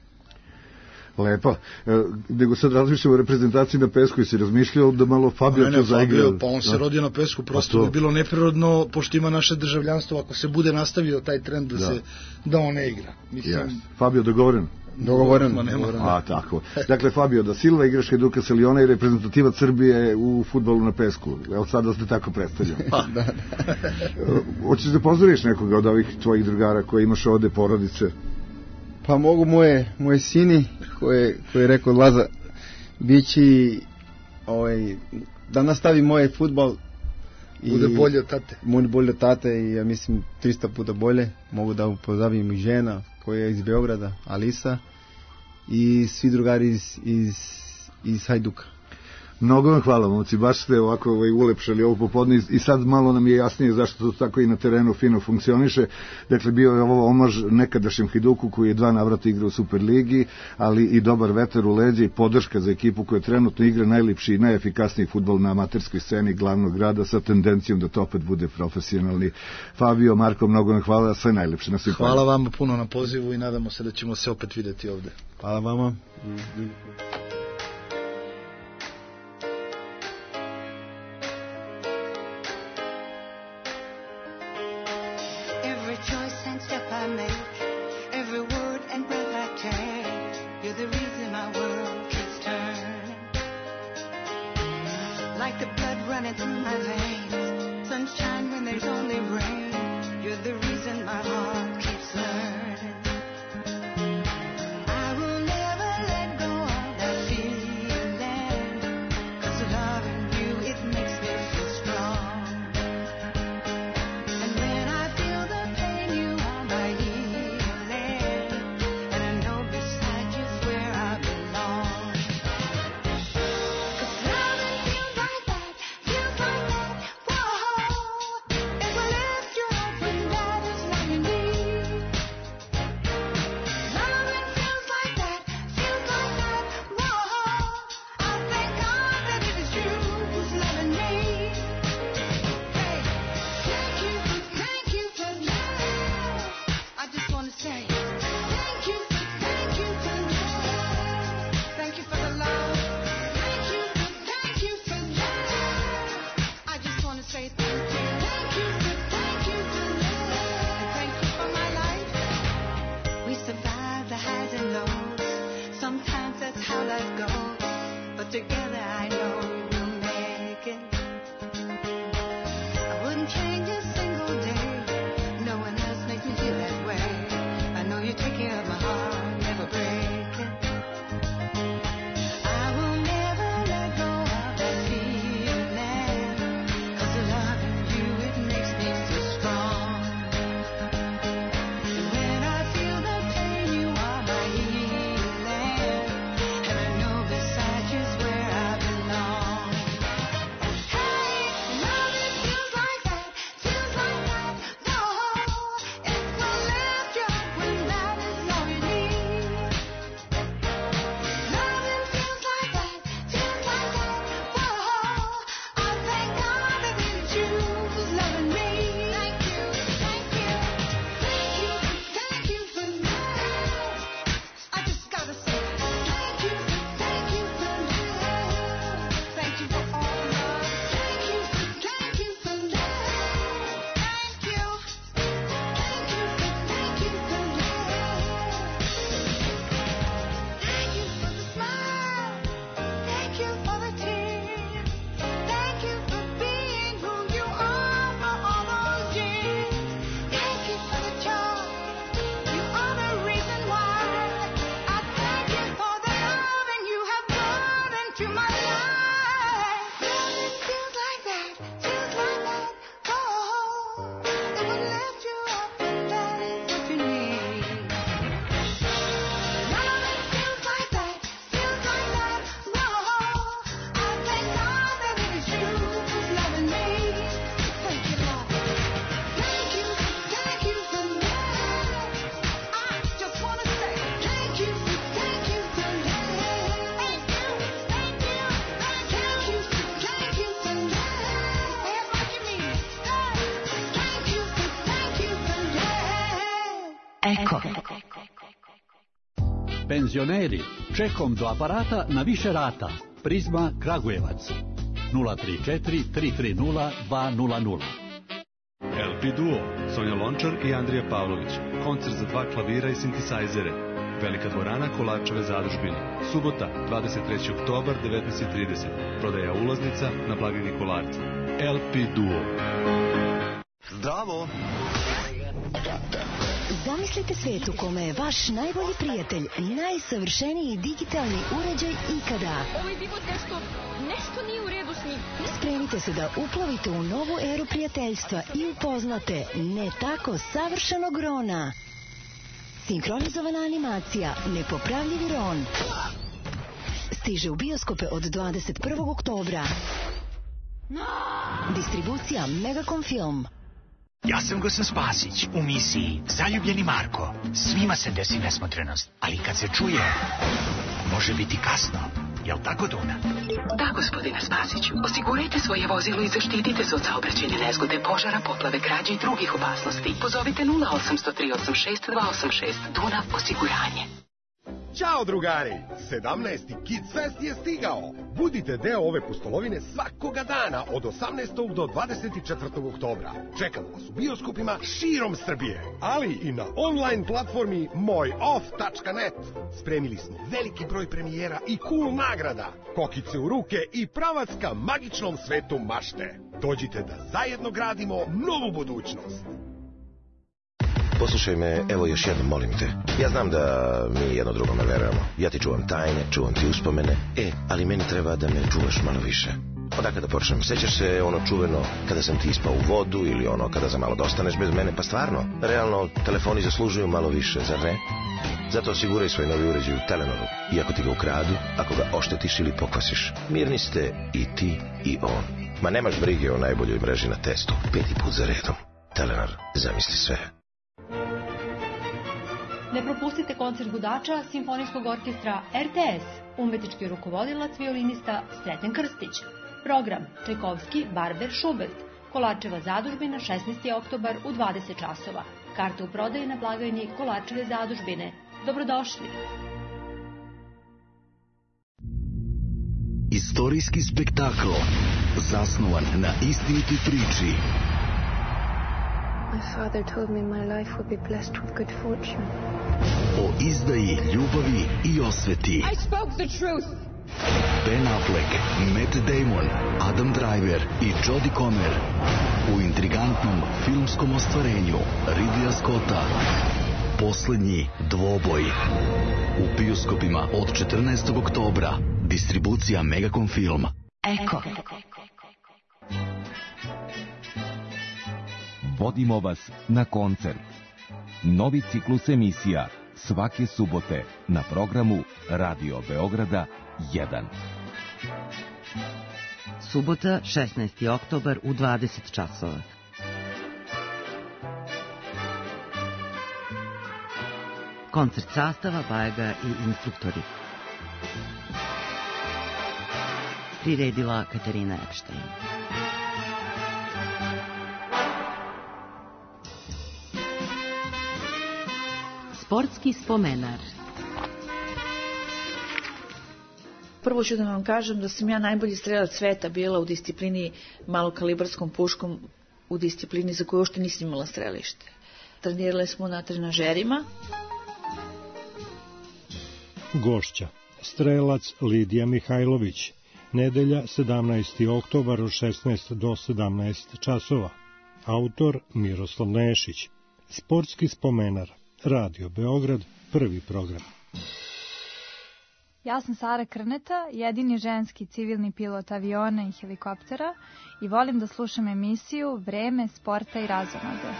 Lepo. E, nego sad razmišljamo o reprezentaciji na pesku i si razmišljao da malo Fabio ne, ne, to zaigrao. Pa on se rodio na pesku, prosto bi bilo neprirodno, pošto ima naše državljanstvo, ako se bude nastavio taj trend da, da. se da on ne igra. Mislim, yes. Fabio, dogovoren? Dogovoren. dogovoren. A, tako. Dakle, Fabio da Silva, igraš Hajduka sa Liona i reprezentativac Srbije u fudbalu na pesku. Evo sad da ste tako predstavljamo. Pa, da, da. Hoćeš da pozdoriš nekoga od ovih tvojih drugara koje imaš ovde, porodice? Pa mogu moje, moje sini koje, koje je rekao Laza bići ovaj, da nastavi moje fudbal i bude bolje od tate. Bude bolje od tate i ja mislim trista puta bolje. Mogu da pozdravim i žena koja je iz Beograda, Alisa, i svi drugari iz, iz, iz Hajduka. Mnogo vam hvala, momci, baš ste ovako ovaj, ulepšali ovo popodne i sad malo nam je jasnije zašto to tako i na terenu fino funkcioniše. Dakle, bio je ovo omaž nekadašnjem Hajduku koji je dva navrata igra u Superligi, ali i dobar vetar u leđa i podrška za ekipu koja trenutno igra najlepši i najefikasniji fudbal na amaterskoj sceni glavnog grada sa tendencijom da to opet bude profesionalni. Fabio, Marko, mnogo vam hvala, sve najlepše. Na svim hvala pojim. Vama puno na pozivu i nadamo se da ćemo se opet videti ovde. Hvala vama. into my veins. Sunshine when there's only rain. You're the reason my heart keeps learning. I will never let go of that feeling, 'cause loving you, it makes me feel strong. And when I feel the pain, you are my healing, and I know beside you's where I belong. 'Cause loving feels like that, feels like that, whoa. It will lift you up when that is all you need. Loving feels like that, feels like that, whoa. I thank God that it is you who's loving me. Hey, thank you, thank you for love. I just want to say thank you, thank you for love. Thank you for the love. Thank you, thank you for love. I just want to say thank you, thank you, thank you for love. And thank you for my life. We survive the highs and lows. Sometimes that's how life goes. But together I know we'll make it. I wouldn't change a single day. No one else makes me feel that way. I know you take care of my heart, never break it. I will never let go of that feeling, 'cause loving you, it makes me feel strong. And when I feel the pain, you are my healing, and I know beside you's where I belong. Hey, loving feels like that, feels like that, whoa. It will lift you up when that is all you need. Loving feels like that, feels like that, whoa. I thank God that it's you who's loving me. Thank you, thank you, thank you, thank you for love. I just gotta say thank you, thank you for love. Thank you for all love. Thank you, thank you for love. Thank you, thank you, thank you for love. Thank you for the smile. Thank you for the tears. Thank you for being who you are for all those years. Thank you for the joy. You are the reason why. I thank you for the loving you have brought into my life. Loving feels like that, feels like that, oh. It will lift you up when that is what you need. Loving feels like that, feels like that, whoa. I thank God that it is you who's loving me. Thank you, Lord. Thank you, thank you for love. I just want to say thank you, thank you for love. Thank you, thank you, thank you, thank you for love. That's what you mean. Thank you, thank you for love. Eko. Penzioneri, čekom do aparata na više rata. Prizma Kragujevac. nula tri četiri tri tri nula dva nula nula. el pi Duo, Sonja Lončar i Andrija Pavlović. Koncert za dva klavira i sintisajzere. Velika dvorana Kolarčeve zadužbine. Subota, dvadeset trećeg oktobar, devetnaest i trideset. Prodaja ulaznica na blagajni Kolarca. el pi Duo. Zdravo! Zamislite svet u kome je vaš najbolji prijatelj najsavršeniji digitalni uređaj ikada. Ovaj divot nešto, nešto nije u redu s njim. Spremite se da uplovite u novu eru prijateljstva i upoznate ne tako savršenog Rona. Sinkronizovana animacija, nepopravljivi Ron. Stiže u bioskope od dvadeset prvog oktobra. Distribucija Megacom Film. Ja sam Gosan Spasić u misiji Zaljubljeni Marko. Svima se desi nesmotrenost, ali kad se čuje, može biti kasno. Jel tako, Duna? Da, gospodine Spasiću. Osigurajte svoje vozilo i zaštitite se od saobraćajne nezgode, požara, poplave, krađe i drugih opasnosti. Pozovite nula osam zero tri osam šest dva osam šest. Dunav osiguranje. Ćao drugari, sedamnaesti Kids Fest je stigao. Budite deo ove pustolovine svakoga dana od osamnaestog do dvadeset četvrtog oktobra. Čekamo vas u bioskopima širom Srbije, ali i na online platformi moj off tačka net. Spremili smo veliki broj premijera i cool nagrada, kokice u ruke i pravac ka magičnom svetu mašte. Dođite da zajedno gradimo novu budućnost. Poslušaj me, evo još jednom, molim te. Ja znam da mi jedno drugome verujemo. Ja ti čuvam tajne, čuvam ti uspomene. E, ali meni treba da me čuvaš malo više. Odakle da počnem? Sećaš se ono čuveno kada sam ti ispao u vodu ili ono kada za malo dostaneš bez mene? Pa stvarno, realno, telefoni zaslužuju malo više, zar ne? Zato osiguraj svoj novi uređaj u Telenoru. I ako ti ga ukradu, ako ga oštetiš ili pokvasiš, mirni ste i ti i on. Ma nemaš brige o najboljoj mreži na testu. Peti put za redom. Telenor, zamisli sve. Ne propustite koncert budača Simfonijskog orkestra R T S, umetnički rukovodilac violinista Sreten Krstić. Program Čajkovski, Barber, Schubert, Kolačeva zadužbina šesnaesti oktobar u dvadeset časova. Karte u prodaji na blagajni Kolačeve zadužbine. Dobrodošli! Istorijski spektakl zasnovan na istinitoj priči. My father told me my life would be blessed with good fortune. O izdaji, ljubavi i osveti. I spoke the truth. Ben Affleck, Matt Damon, Adam Driver i Jodie Comer u intrigantnom filmskom ostvarenju Ridleya Scotta Poslednji dvoboj. U bioskopima od četrnaestog oktobra. Distribucija Megacom Film. Eko. Vodimo vas na koncert. Novi ciklus emisija svake subote na programu Radio Beograda jedan. Subota, šesnaesti oktobar u dvadeset časova. Koncert sastava, Bajaga i instruktori. Priredila Katarina Epstein. Sportski spomenar. Prvo ću da vam kažem da sam ja najbolji strelac sveta bila u disciplini malokalibarskom puškom, u disciplini za koju uopšte nisam imala strelište. Trenirali smo na trenažerima. Gošća, strelac Lidija Mihajlović, nedelja sedamnaesti oktobar od šesnaest do sedamnaest časova. Autor Miroslav Nešić. Sportski spomenar. Radio Beograd, prvi program. Ja sam Sara Krneta, jedini ženski civilni pilot aviona i helikoptera i volim da slušam emisiju Vreme sporta i razonode.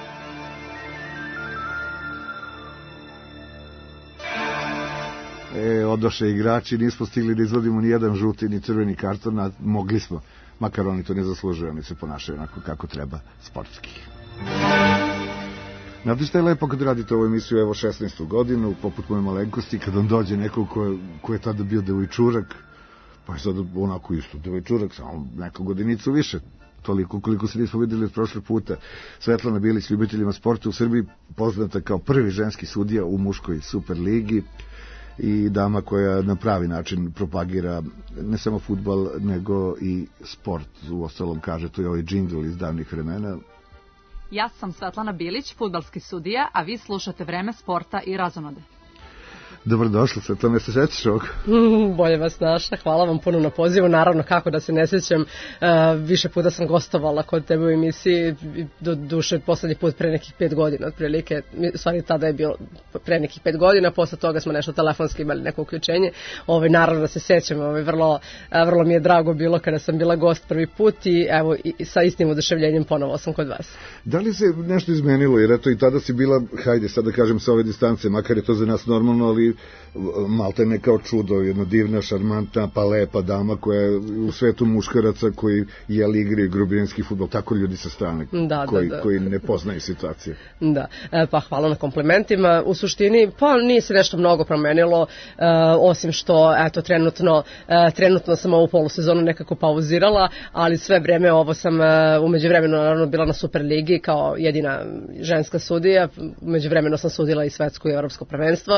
E, odoše igrači, nismo stigli da izvodimo ni jedan žuti ni crveni karton, a mogli smo, makar oni to ne zaslužuju, oni se ponašaju onako kako treba, sportski. Znate šta je lepo kad radite ovu emisiju, evo šesnaestu godinu, poput moje malenkosti, kad on dođe neko ko je, ko je tada bio devojčurak, pa je sad onako isto devojčurak, samo neku godinicu više, toliko koliko se nismo videli od prošle puta. Svetlana Bilić, ljubiteljima sporta u Srbiji, poznata kao prvi ženski sudija u muškoj Superligi i dama koja na pravi način propagira ne samo fudbal, nego i sport. U ostalom kaže, to je ovaj džingl iz davnih vremena. Ja sam Svetlana Bilić, fudbalski sudija, a vi slušate Vreme sporta i razonode. Dobrodošla, Svetlana, se sećaš ovog? Mm, bolje vas našla, hvala vam puno na pozivu, naravno kako da se ne sećam, uh, više puta sam gostovala kod tebe u emisiji, do duše poslednji put pre nekih pet godina, otprilike, stvari tada je bilo pre nekih pet godina, posle toga smo nešto telefonski imali neko uključenje, ovaj, naravno da se sećam, ovaj, vrlo, vrlo mi je drago bilo kada sam bila gost prvi put i evo i sa istim oduševljenjem ponovo sam kod vas. Da li se nešto izmenilo, jer eto i tada si bila, hajde sad da kažem sa ove distance, makar je to za nas normalno, ali malte ne kao čudo, jedna divna, šarmantna, pa lepa dama koja je u svetu muškaraca koji jeli igri grubijanski fudbal, tako ljudi sa strane da, koji, da, da. koji ne poznaju situacije. Da, e, pa hvala na komplimentima. U suštini, pa nije se nešto mnogo promenilo, e, osim što, eto, trenutno, e, trenutno sam ovu polusezonu nekako pauzirala, ali sve vreme ovo sam e, umeđu vremenu naravno bila na Superligi kao jedina ženska sudija, umeđu vremenu sam sudila i svetsko i evropsko prvenstvo. Mislim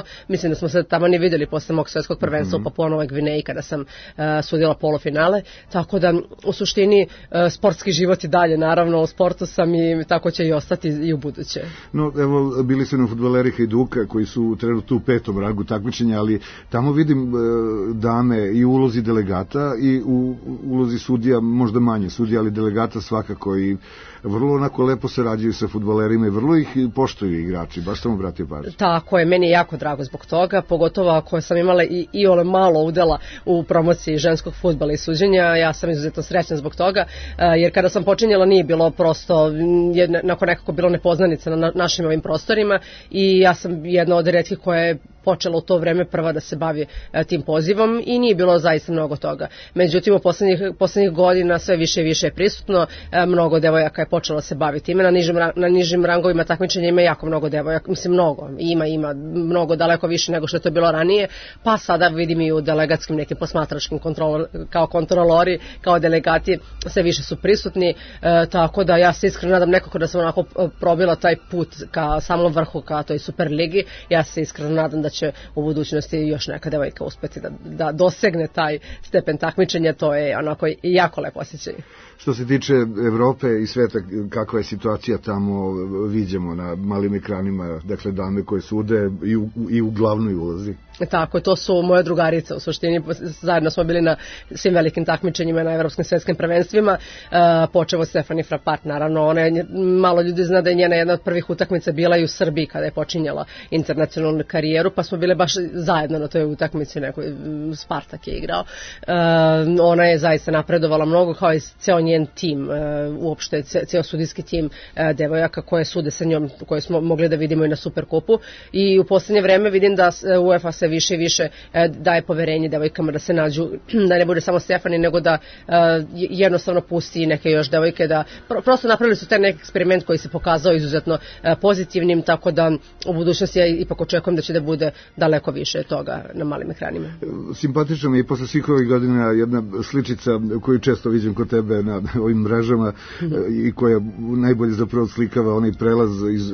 da smo se tamo ni vidjeli posle mog svetskog prvenstva mm-hmm. u Papua Novoj Gvineji kada sam uh, sudila polufinale, tako da u suštini uh, sportski život i dalje, naravno u sportu sam i tako će i ostati i u buduće. No, evo, bili su nam fudbaleri Hajduka koji su trenutno u petom rangu takmičenja, ali tamo vidim uh, dame i u ulozi delegata i u ulozi sudija, možda manje sudija, ali delegata svakako i vrlo onako lepo se rađaju sa fudbalerima i vrlo ih poštuju igrači, baš sam obratio pažnju. Tako je, meni je jako drago zbog toga, pogotovo ako sam imala i, i ole malo udela u promociji ženskog fudbala i suđenja, ja sam izuzetno srećna zbog toga, jer kada sam počinjela nije bilo prosto, jednako nekako bilo nepoznanica na našim ovim prostorima i ja sam jedna od retkih koja je počela u to vreme prva da se bavi e, tim pozivom i nije bilo zaista mnogo toga. Međutim, u poslednjih, poslednjih godina sve više i više je prisutno, e, mnogo devojaka je počelo da se baviti time. Na nižim, na nižim rangovima takmičenja ima jako mnogo devojaka, mislim mnogo, ima, ima mnogo, daleko više nego što je to bilo ranije, pa sada vidim i u delegatskim nekim posmatračkim kontrolor, kao kontrolori, kao delegati, sve više su prisutni, e, tako da ja se iskreno nadam nekako da sam onako probila taj put ka samom vrhu, ka toj Superligi, ja se iskreno nadam da će u budućnosti još neka devojka uspeti da, da dosegne taj stepen takmičenja, to je onako jako lepo osjećaj. Što se tiče Evrope i sveta, kakva je situacija tamo, viđemo na malim ekranima, dakle dame koje sude i u, i u glavnoj ulozi. Tako, to su moje drugarice u suštini, zajedno smo bili na svim velikim takmičenjima na evropskim svetskim prvenstvima, uh, počevo Stefani Frappart, naravno, ona je, malo ljudi zna da je njena jedna od prvih utakmica bila i u Srbiji kada je počinjala internacionalnu karijeru, pa smo bile baš zajedno na toj utakmici, nekoj Spartak je igrao. Uh, ona je zaista napredovala mnogo, kao i ceo njen tim, uh, uopšte ceo sudijski tim uh, devojaka koje sude sa njom, koje smo mogli da vidimo i na Superkupu, i u poslednje vreme vidim da uh, UEFA se više i više e, daje poverenje devojkama da se nađu, da ne bude samo Stefani, nego da e, jednostavno pusti neke još devojke, da pro, prosto napravili su taj neki eksperiment koji se pokazao izuzetno e, pozitivnim, tako da u budućnosti ja ipak očekujem da će da bude daleko više toga na malim ekranima. Simpatično mi je i posle svih ovih godina jedna sličica koju često vidim kod tebe na ovim mrežama mm-hmm. i koja najbolje zapravo slikava onaj prelaz iz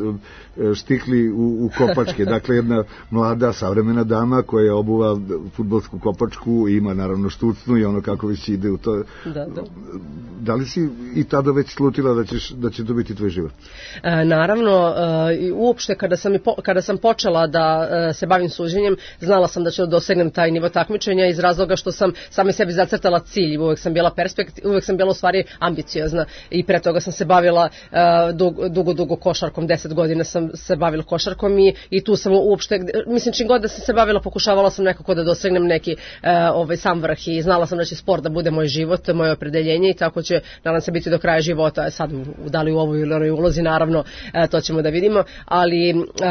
štikli u, u kopačke, dakle jedna mlada savremena dama koja obuva fudbalsku kopačku i ima naravno štucnu i ono kako već ide u to. Da, da. Da li si i tada već slutila da, ćeš, da će to biti tvoj život? E, naravno, e, uopšte kada sam, po, kada sam počela da e, se bavim suđenjem, znala sam da ću dosegnem taj nivo takmičenja iz razloga što sam sami sebi zacrtala cilj, uvek sam bila perspektiv, uvek sam bila u stvari ambiciozna i pre toga sam se bavila e, dugo, dugo, dugo košarkom, deset godina sam se bavila košarkom i, i tu sam uopšte, mislim čim god da sam se bavila, pokušavala sam nekako da dosegnem neki e, ovaj sam vrh i znala sam da će sport da bude moj život, moje opredeljenje i tako će, nadam se, biti do kraja života. Sad, da li u ovoj ili onoj ulozi, naravno, e, to ćemo da vidimo, ali e,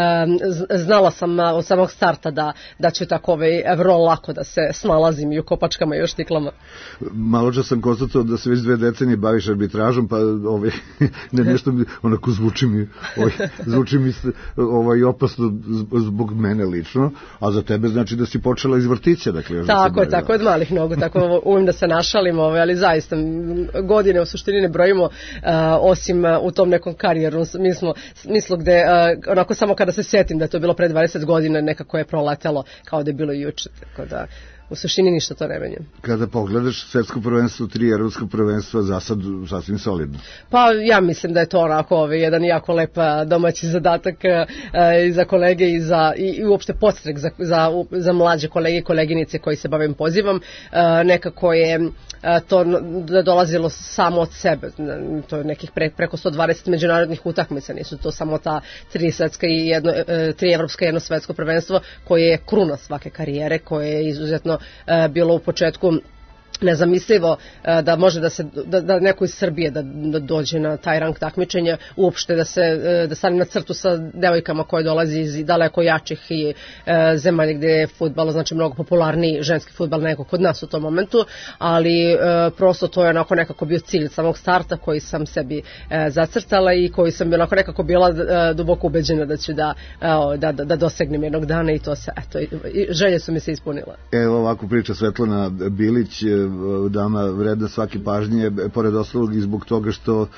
znala sam od samog starta da, da ću tako ovaj, vrlo lako da se snalazim i u kopačkama i u štiklama. Malo čas sam konstatao da se već dve decenije baviš arbitražom, pa ovaj, ne, nešto mi, onako zvuči mi, ovaj, zvuči mi ovaj, opasno zbog mene lično, a za tebe znači da si počela iz vrtića, dakle. Još tako je, da tako od malih nogu, tako umem da se našalim, ovaj, ali zaista godine u suštini ne brojimo, uh, osim uh, u tom nekom karijernom smislu, smislu gde uh, onako samo kada se sjetim da je to bilo pre dvadeset godina, nekako je proletelo kao da je bilo juče, tako da u suštini ništa to ne menja. Kada pogledaš svetsko prvenstvo, tri evropsko prvenstva, za sad sasvim solidno. Pa ja mislim da je to onako ovaj, jedan jako lep domaći zadatak e, i za kolege i za i, i uopšte podstrek za, za, za mlađe kolege i koleginice koji se bavim pozivom. E, nekako je e, to da dolazilo samo od sebe. To je nekih pre, preko sto dvadeset međunarodnih utakmica, nisu to samo ta tri svetska i jedno, e, tri evropska i jedno svetsko prvenstvo koje je kruna svake karijere, koje je izuzetno bilo u početku nezamislivo da može da se da, da neko iz Srbije da, da dođe na taj rang takmičenja, uopšte da se da stane na crtu sa devojkama koje dolazi iz daleko jačih i e, zemalja gde je fudbal znači mnogo popularniji ženski fudbal nego kod nas u tom momentu, ali e, prosto to je onako nekako bio cilj samog starta koji sam sebi e, zacrtala i koji sam bila nekako bila e, duboko ubeđena da ću da, e, da, da, da dosegnem jednog dana i to se eto i želje su mi se ispunile. Evo ovako priča Svetlana Bilić, dama vredna svake pažnje, pored ostalog i zbog toga što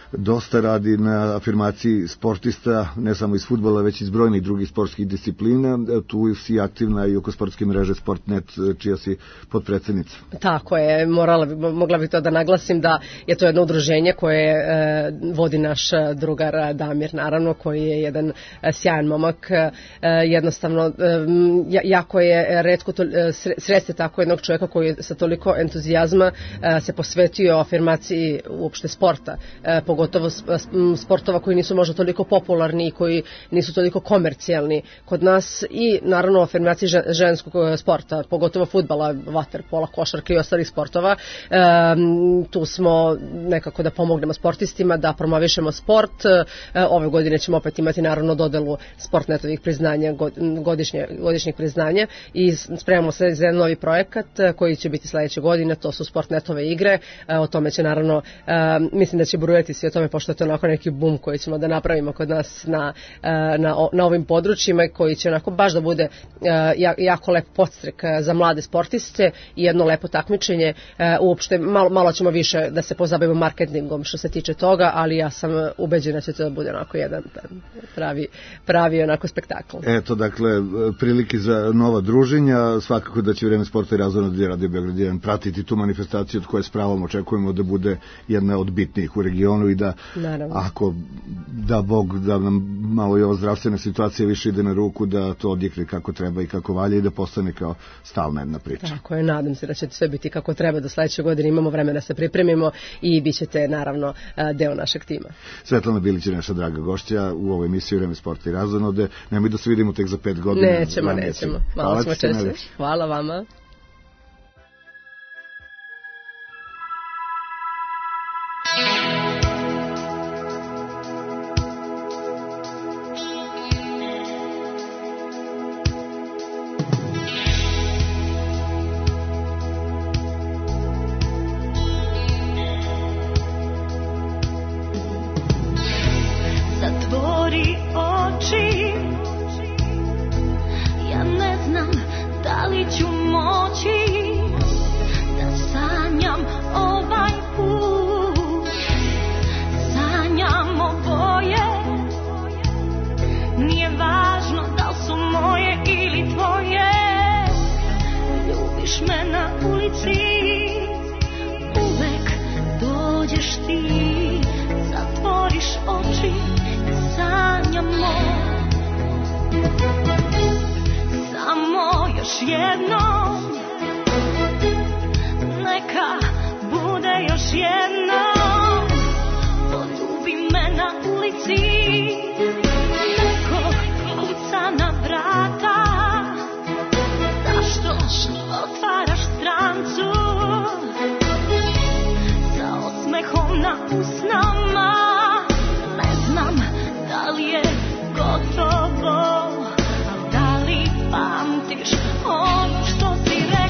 dosta radi na afirmaciji sportista, ne samo iz fudbala, već iz brojnih drugih sportskih disciplina. Tu si aktivna i oko sportske mreže Sportnet, čija si potpredsednica. Tako je, morala bi, mogla bih to da naglasim da je to jedno udruženje koje e, vodi naš drugar Damir, naravno, koji je jedan sjajan momak. E, jednostavno, e, jako je retko to, e, sresti tako jednog čovjeka koji je sa toliko entuzijazma e, se posvetio afirmaciji uopšte sporta, e, pogotovo sportova koji nisu možda toliko popularni i koji nisu toliko komercijalni kod nas, i naravno afirmaciji ženskog sporta, pogotovo fudbala, vaterpola, košarke i ostalih sportova. E, tu smo nekako da pomognemo sportistima, da promovišemo sport. E, ove godine ćemo opet imati naravno dodelu Sportnetovih priznanja, godišnje, godišnjih priznanja, i spremamo se za novi projekat koji će biti sledeće godine, to su Sportnetove igre. E, o tome će naravno, e, mislim da će brujati svi o tome, pošto je to onako neki bum koji ćemo da napravimo kod nas na, na, na ovim područjima, koji će onako baš da bude jako lep podstrek za mlade sportiste i jedno lepo takmičenje. Uopšte malo, malo ćemo više da se pozabavimo marketingom što se tiče toga, ali ja sam ubeđena da će to da bude onako jedan pravi, pravi onako spektakl. Eto, dakle, prilike za nova druženja, svakako da će Vreme sporta i razvoja Radio Beograd jedan pratiti tu manifestaciju od koje s pravom očekujemo da bude jedna od bitnijih u regionu i da, naravno, ako da Bog da nam malo i ova zdravstvena situacija više ide na ruku, da to odjekne kako treba i kako valja i da postane kao stalna jedna priča. Tako je, nadam se da će sve biti kako treba do sledeće godine, imamo vremena da se pripremimo i bit ćete naravno deo našeg tima. Svetlana Bilić je naša draga gošća u ovoj emisiji Vreme sporta i razonode. Nemoj da se vidimo tek za pet godina. Nećemo, nećemo. Malo smo češli. Hvala vama. Gotovo, da li pamtiš ono što si rekao?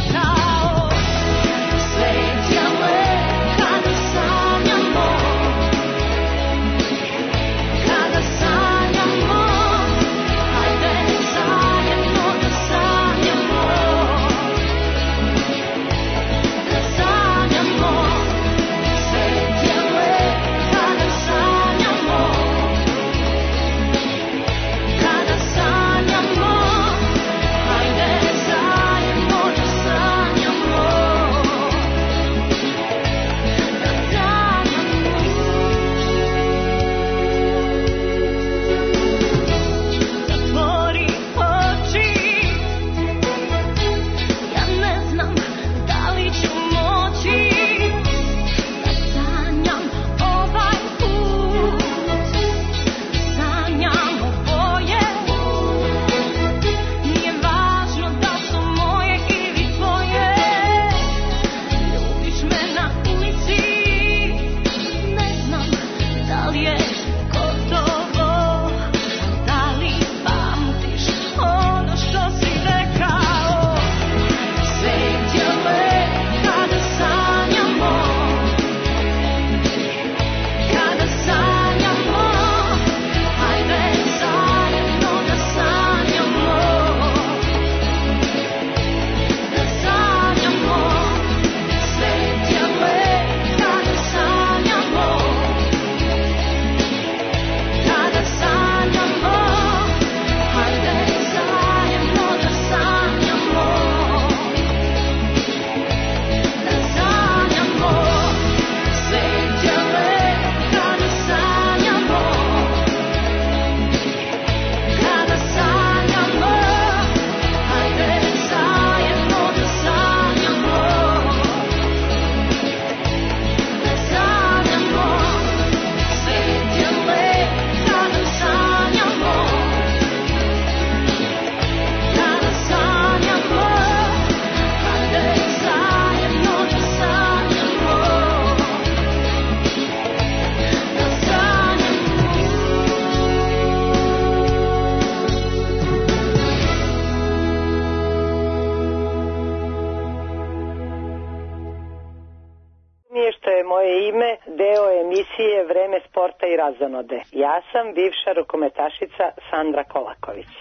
moje ime, deo emisije Vreme sporta i razonode. Ja sam bivša rukometašica Sandra Kolaković.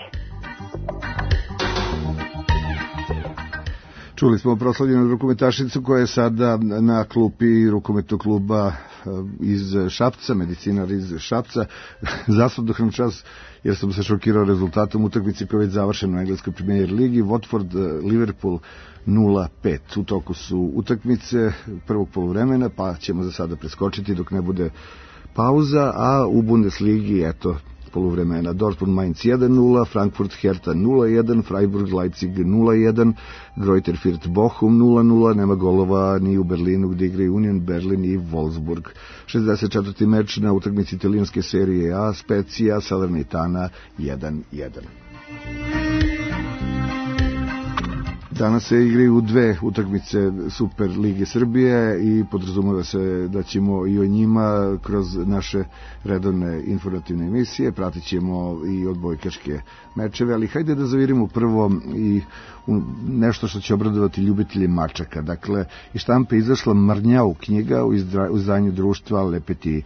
Čuli smo proslavljenu rukometašicu koja je sada na klupi rukometnog kluba iz Šapca, medicinar iz Šapca. Zasudno na čas, jer sam se šokirao rezultatom utakmice koja je već završena u engleskoj premier ligi. Watford Liverpool nula pet. U toku su utakmice prvog poluvremena, pa ćemo za sada preskočiti dok ne bude pauza, a u Bundesligi, eto, poluvremena. Dortmund Mainz jedan nula, Frankfurt Hertha nula jedan, Freiburg Leipzig nula jedan, Greuther Fürth Bochum nula nula, nema golova ni u Berlinu gdje igraju Union Berlin i Wolfsburg. šezdeset četvrti meč na utakmici italijanske serije A, Spezia Salernitana jedan jedan. Danas se igraju dve utakmice Super Lige Srbije i podrazumeva se da ćemo i o njima kroz naše redovne informativne emisije, pratit ćemo i odbojkaške mečeve, ali hajde da zavirimo prvo i nešto što će obradovati ljubitelje mačaka. Dakle, iz štampe izašla Mrnjau knjiga u izdanju društva Le Petit.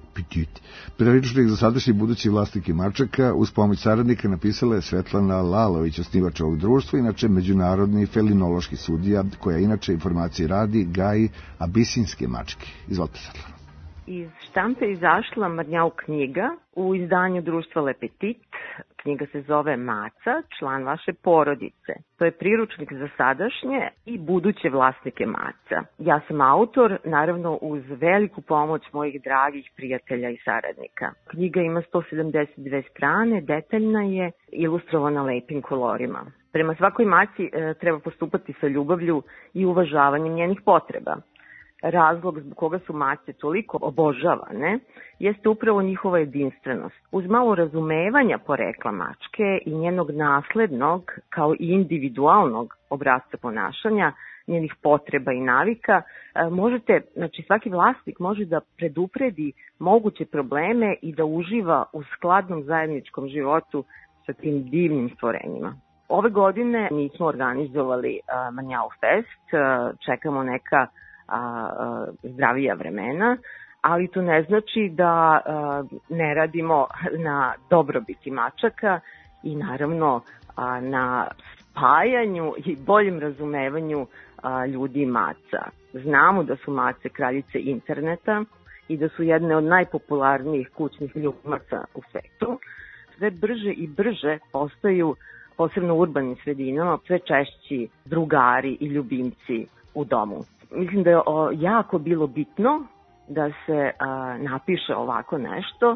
Priručnik za sadašnji budući vlasnike mačaka uz pomoć saradnika napisala je Svetlana Lalović, osnivač ovog društva, inače međunarodni felinološki sudija, koja inače informacije radi, gaji abisinske mačke. Izvolite, Svetlana. Iz štampe izašla Mrnjau knjiga u izdanju društva Le Petit. Knjiga se zove Maca, član vaše porodice. To je priručnik za sadašnje i buduće vlasnike maca. Ja sam autor, naravno uz veliku pomoć mojih dragih prijatelja i saradnika. Knjiga ima sto sedamdeset dve strane, detaljna je, ilustrovana lepim kolorima. Prema svakoj maci e, treba postupati sa ljubavlju i uvažavanjem njenih potreba. Razlog zbog koga su mace toliko obožavane jeste upravo njihova jedinstvenost. Uz malo razumevanja porekla mačke i njenog naslednog kao i individualnog obrasca ponašanja, njenih potreba i navika, možete, znači svaki vlasnik može da predupredi moguće probleme i da uživa u skladnom zajedničkom životu sa tim divnim stvorenjima. Ove godine mi smo organizovali uh, Mrnjau Fest, uh, čekamo neka A, a, zdravija vremena, ali to ne znači da a, ne radimo na dobrobiti mačaka i naravno a, na spajanju i boljem razumevanju a, ljudi i maca. Znamo da su mace kraljice interneta i da su jedne od najpopularnijih kućnih ljubimaca u svetu. Sve brže i brže postaju, posebno u urbanim sredinama, sve češći drugari i ljubimci u domu. Mislim da je o, jako bilo bitno da se a, napiše ovako nešto,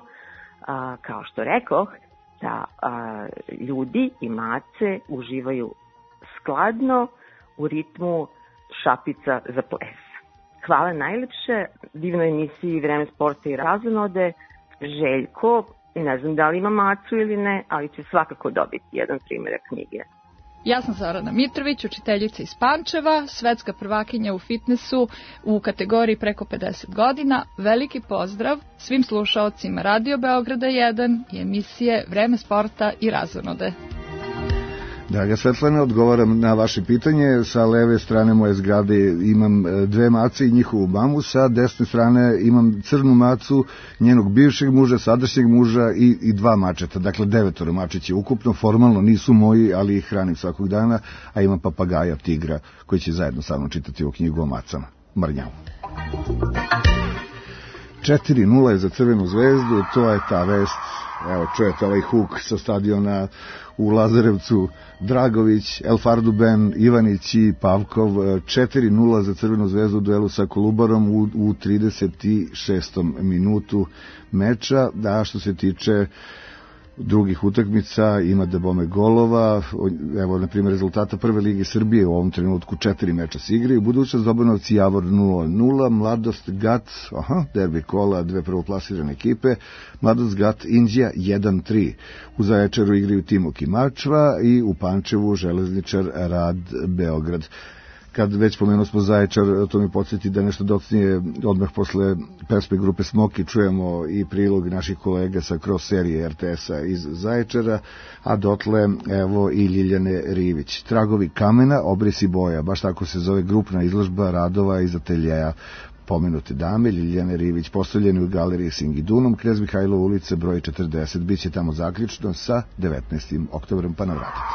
a, kao što rekoh, da a, ljudi i mace uživaju skladno u ritmu šapica za ples. Hvala najlepše divnoj emisiji Vreme sporta i razonode. Željko, ne znam da li ima macu ili ne, ali će svakako dobiti jedan primjerak knjige. Ja sam Zorana Mitrović, učiteljica iz Pančeva, svetska prvakinja u fitnessu u kategoriji preko pedeset godina. Veliki pozdrav svim slušaocima Radio Beograda jedan i emisije Vreme sporta i razonode. Draga Svetlana, odgovaram na vaše pitanje. Sa leve strane moje zgrade imam dve mace i njihovu mamu, sa desne strane imam crnu macu njenog bivšeg muža, sadašnjeg muža i, i dva mačeta, dakle devetoro mačića ukupno. Formalno nisu moji, ali ih hranim svakog dana, a imam papagaja, tigra, koji će zajedno sa mnom čitati ovu knjigu o macama. Mrnjau. četiri nula je za Crvenu zvezdu, to je ta vest. Evo, čujete ovaj huk sa stadiona u Lazarevcu. Dragović, El Farduben, Ivanić i Pavkov. četiri nula za Crvenu zvezdu u duelu sa Kolubarom u, u trideset šestom minutu meča. Da, što se tiče drugih utakmica, ima da bome golova. Evo, na primjer, rezultata Prve lige Srbije u ovom trenutku četiri meča se igraju. Budućnost Dobanovci Javor nula nula, Mladost Gat, aha, derbi kola, dve prvoplasirane ekipe, Mladost Gat Indija jedan tri. U Zaječaru igraju Timok i Mačva i u Pančevu Železničar Rad Beograd. Kad već pomenuo smo Zaječar, to mi podsjeti da nešto docnije, odmah posle Perspe grupe Smoki, čujemo i prilog naših kolega sa cross serije er te esa iz Zaječara, a dotle evo i Ljiljane Rivić. Tragovi kamena, obrisi boja, baš tako se zove grupna izložba radova iz ateljeja pomenute dame Ljiljane Rivić, postavljene u galeriji Singidunum, Knez Mihajlova ulica broj četrdeset. Biće tamo zaključno sa devetnaestim oktobrom, pa nam vratite.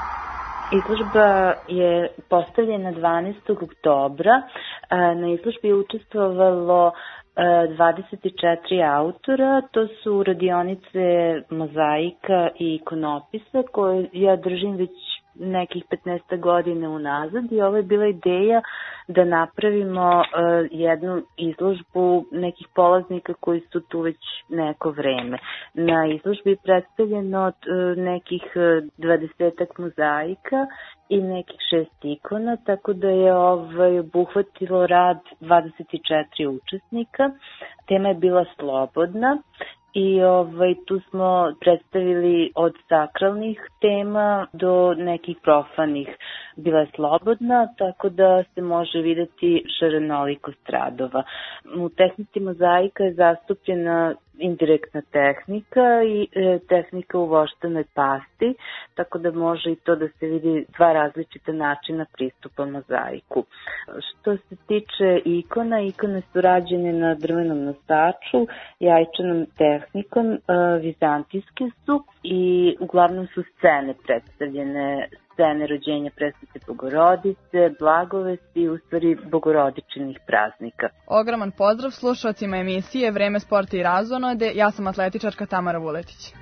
Izložba je postavljena dvanaestog oktobra. Na izložbi je učestvovalo dvadeset četiri autora, to su radionice mozaika i ikonopisa koje ja držim već nekih petnaest godina unazad i ovo je bila ideja da napravimo uh, jednu izložbu nekih polaznika koji su tu već neko vreme. Na izložbi je predstavljeno uh, nekih dvadesetak mozaika i nekih šest ikona, tako da je ovaj, obuhvatilo rad dvadeset četiri učesnika. Tema je bila slobodna. I ovaj, tu smo predstavili od sakralnih tema do nekih profanih. Bila je slobodna, tako da se može videti šarenolikost radova. U tehnici mozaika je zastupljena indirektna tehnika i e, tehnika u voštanoj pasti, tako da može i to da se vidi dva različita načina pristupa mozaiku. Što se tiče ikona, ikone su rađene na drvenom nosaču, jajčanom tehnikom, e, vizantijske su i uglavnom su scene predstavljene, scene rođenja Presvete Bogorodice, blagovesti i u stvari bogorodičnih praznika. Ogroman pozdrav slušalcima emisije Vreme, sporta i razonode. Ja sam atletičarka Tamara Vuletić.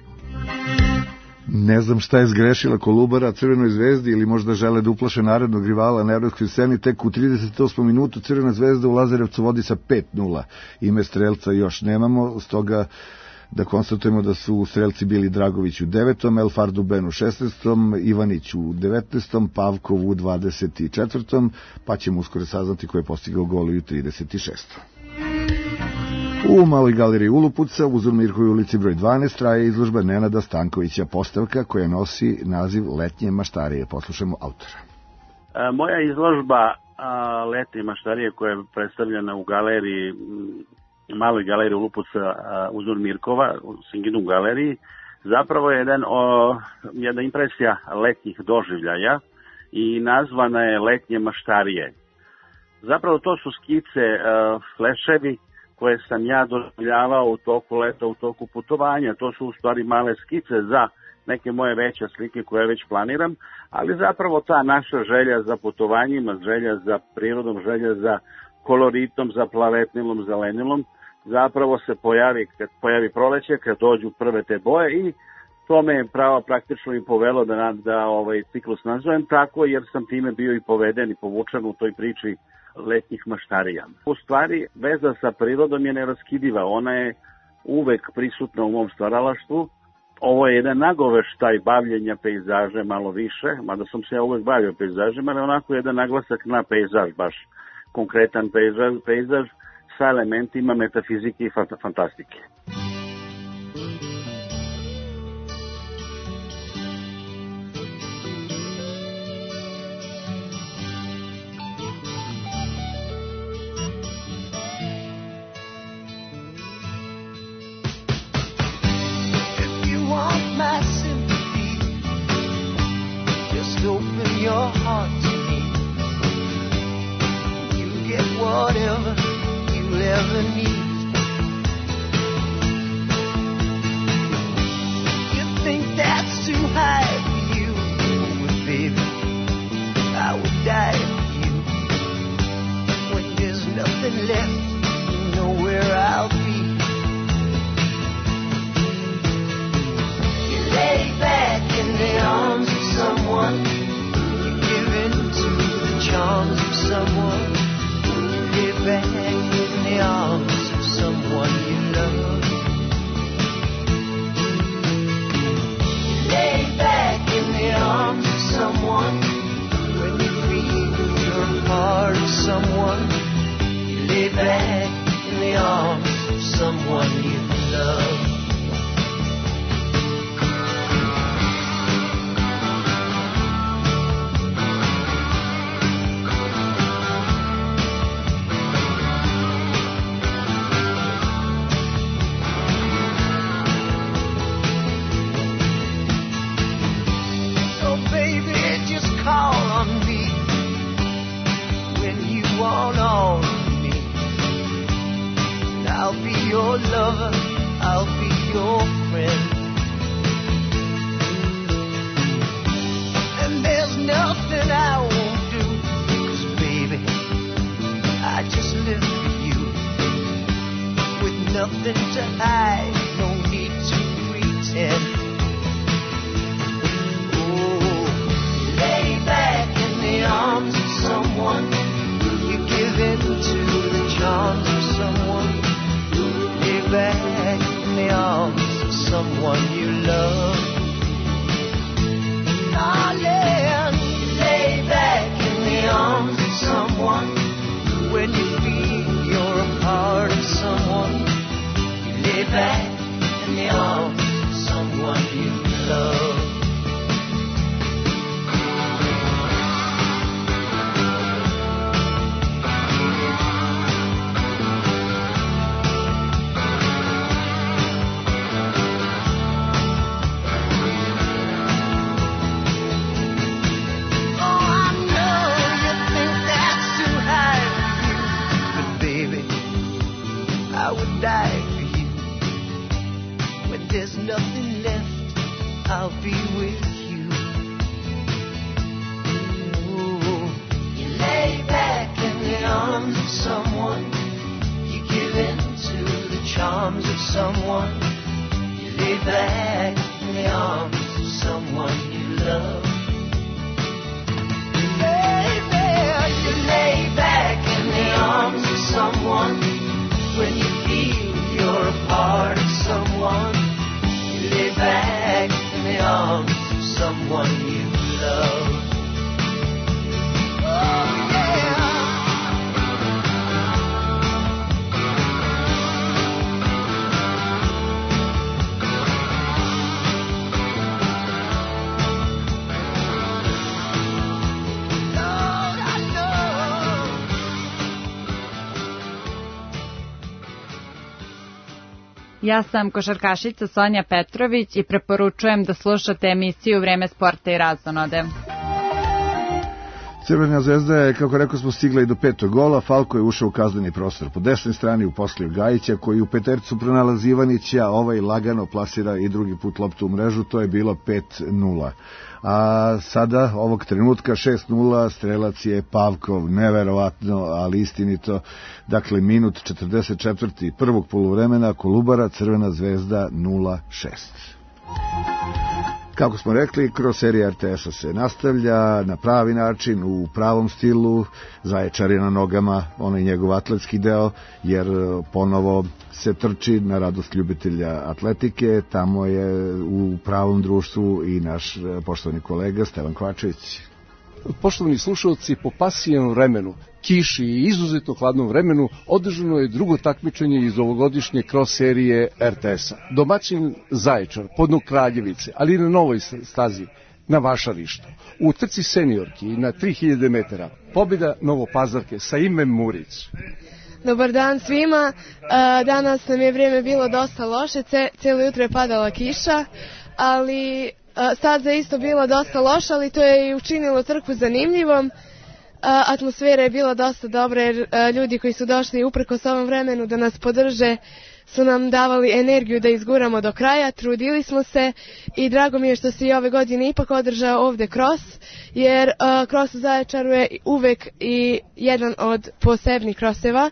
Ne znam šta je zgrešila Kolubara Crvenoj zvezdi ili možda žele da uplaše narednog rivala na evropskoj sceni. Tek u trideset osmom minutu Crvena zvezda u Lazarevcu vodi sa pet nula. Ime strelca još nemamo, stoga da konstatujemo da su strelci bili Dragović u devetom, El Farduben u šesnaestom, Ivanić u devetnaestom, Pavkov u dvadeset četvrtom, pa ćemo uskoro saznati ko je postigao gol i u trideset šestom. U maloj galeriji Ulupuca, u Zurmirkovoj ulici broj dvanaest, traje izložba Nenada Stankovića, postavka koja nosi naziv Letnje maštarije. Poslušamo autora. E, moja izložba a, Letnje maštarije koja je predstavljena u galeriji maloj galeriji Ulupuca u Zurmirkova, u Singidunum galeriji, zapravo je jedan, o, jedna impresija letnjih doživljaja i nazvana je Letnje maštarije. Zapravo to su skice, uh, fleševi koje sam ja doživljavao u toku leta, u toku putovanja. To su u stvari male skice za neke moje veće slike koje već planiram, ali zapravo ta naša želja za putovanjima, želja za prirodom, želja za koloritom, za plavetnilom, zelenilom, zapravo se pojavi, kad pojavi proleće, kad dođu prve te boje i to me je pravo praktično i povelo da, da ovaj ciklus nazovem tako, jer sam time bio i poveden i povučen u toj priči letnjih maštarija. U stvari, veza sa prirodom je neraskidiva, ona je uvek prisutna u mom stvaralaštvu. Ovo je jedan nagoveštaj bavljenja pejzaže malo više, mada sam se ja uvek bavio pejzažima, ali onako jedan naglasak na pejzaž, baš konkretan pejzaž, pejzaž sa elementima metafizike i fantastike. Your heart to me, you get whatever you ever need. You think that's too high for you, but baby, I would die for you. When there's nothing left, you know where I'll be. You lay back in the arms of someone, charms of someone, you lay back in the arms of someone you love. You lay back in the arms of someone, when you feel you're a part of someone, you lay back in the arms of someone you love. lover, I'll be your friend. And there's nothing I won't do, 'cause baby, I just live for you. With nothing to hide, no need to pretend. Oh, lay back in the arms of someone. You give in to the charms of someone. Lay back in the arms of someone you love. Darling, lay back in the arms of someone. When you feel you're a part of someone, you lay back in the arms of someone you love. Die for you. When there's nothing left, I'll be with you. Ooh. You lay back in the arms of someone. You give in to the charms of someone. You lay back in the arms of someone you love. Baby, you lay back in the arms of someone. When you feel you're a part of someone, you lay back in the arms of someone you love. Oh yeah. Lord, I know. Ja sam košarkašica Sonja Petrović i preporučujem da slušate emisiju Vreme sporta i razonode. Crvena zvezda je, kako rekao smo, stigla i do petog gola. Falko je ušao u kazneni prostor po desnoj strani, uposlio Gajića, koji u petercu pronalazi Ivanića, ovaj lagano plasira i drugi put loptu u mrežu. To je bilo pet nula. A sada, ovog trenutka, šest nula, strelac je Pavkov, neverovatno, ali istinito. Dakle, minut četrdeset četiri prvog poluvremena, Kolubara, Crvena zvezda nula šest. Kako smo rekli, kroz serije R T S-a se nastavlja na pravi način, u pravom stilu. Zaječar je na nogama, onaj njegov atletski deo, jer ponovo se trči na radost ljubitelja atletike. Tamo je u pravom društvu i naš poštovani kolega Stevan Kvačević. Poštovani slušalci, po pasijenom vremenu, kiši i izuzetno hladnom vremenu održano je drugo takmičenje iz ovogodišnje cross serije R T S-a. Domaćin Zaječar, podno Kraljevice, ali i na novoj stazi, na Vašarištu. U trci seniorki na tri hiljade metara, pobjeda Novopazarke sa imem Murić. Dobar dan svima. Danas nam je vrijeme bilo dosta loše, cijelo jutro je padala kiša, ali staza je isto bila dosta loša, ali to je i učinilo trku zanimljivom. Atmosfera je bila dosta dobra jer ljudi koji su došli uprkos ovom vremenu da nas podrže su nam davali energiju da izguramo do kraja, trudili smo se i drago mi je što se i ove godine ipak održao ovde cross, jer cross u Zaječaru je uvek i jedan od posebnih crosseva.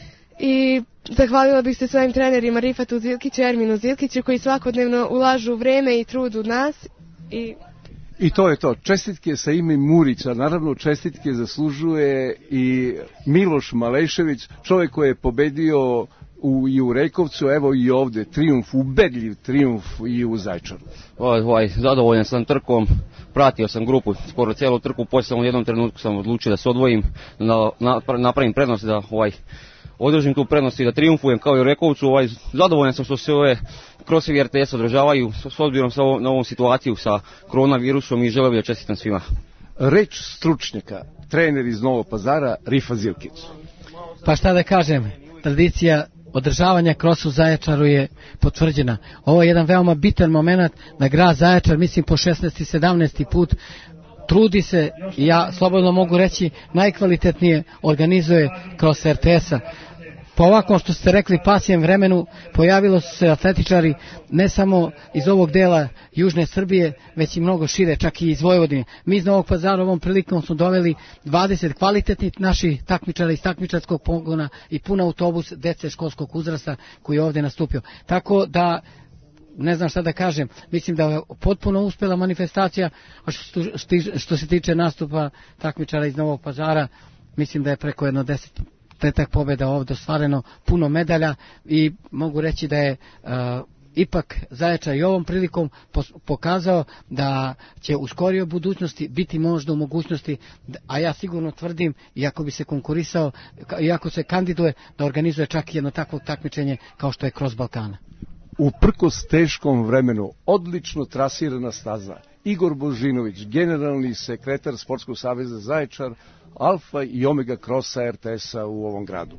I zahvalila bih se svojim trenerima Rifatu Zilkiću i Erminu Zilkiću koji svakodnevno ulažu vreme i trud u nas. I... I to je to. Čestitke sa ime Murića. Naravno, čestitke zaslužuje i Miloš Malešević, čovjek koji je pobedio u, i u Rejkovcu, evo i ovde, trijumf, ubedljiv trijumf i u Zaječaru. Ovaj, zadovoljan sam trkom, pratio sam grupu skoro cijelu trku, poslije sam u jednom trenutku sam odlučio da se odvojim, na, na, napravim prednost da ovaj, održim tu prednost i da trijumfujem kao i u Rekovcu. Ovaj, zadovoljan sam što se ove crossevi R T S održavaju s obzirom sa ovo, na ovom situaciju sa koronavirusom i želeo bih da čestitam svima. Reč stručnjaka, trener iz Novog Pazara, Rifa Zilkić. Pa šta da kažem, tradicija održavanja krosa u Zaječaru je potvrđena. Ovo je jedan veoma bitan moment na grad Zaječar, mislim po šesnaesti sedamnaesti put trudi se, ja slobodno mogu reći, najkvalitetnije organizuje kroz R T S-a. po ovako što ste rekli pasijem vremenu pojavilo su se atletičari ne samo iz ovog dela Južne Srbije, već i mnogo šire, čak i iz Vojvodine. Mi iz Novog Pazara ovom prilikom smo doveli dvadeset kvalitetnih naših takmičara iz takmičarskog pogona i pun autobus dece školskog uzrasta koji je ovdje nastupio. Tako da ne znam šta da kažem, mislim da je potpuno uspjela manifestacija, a što, što se tiče nastupa takmičara iz Novog Pazara, mislim da je preko jedno deset petak pobjeda ovdje ostvareno, puno medalja i mogu reći da je uh, ipak Zaječar i ovom prilikom pokazao da će u skorijoj budućnosti biti možda u mogućnosti, a ja sigurno tvrdim, iako bi se konkurisao, iako se kandiduje, da organizuje čak jedno takvo takmičenje kao što je Cross Balkana. Uprkos teškom vremenu, odlično trasirana staza. Igor Božinović, generalni sekretar Sportskog saveza Zaječar, alfa i omega krosa er te es-a u ovom gradu.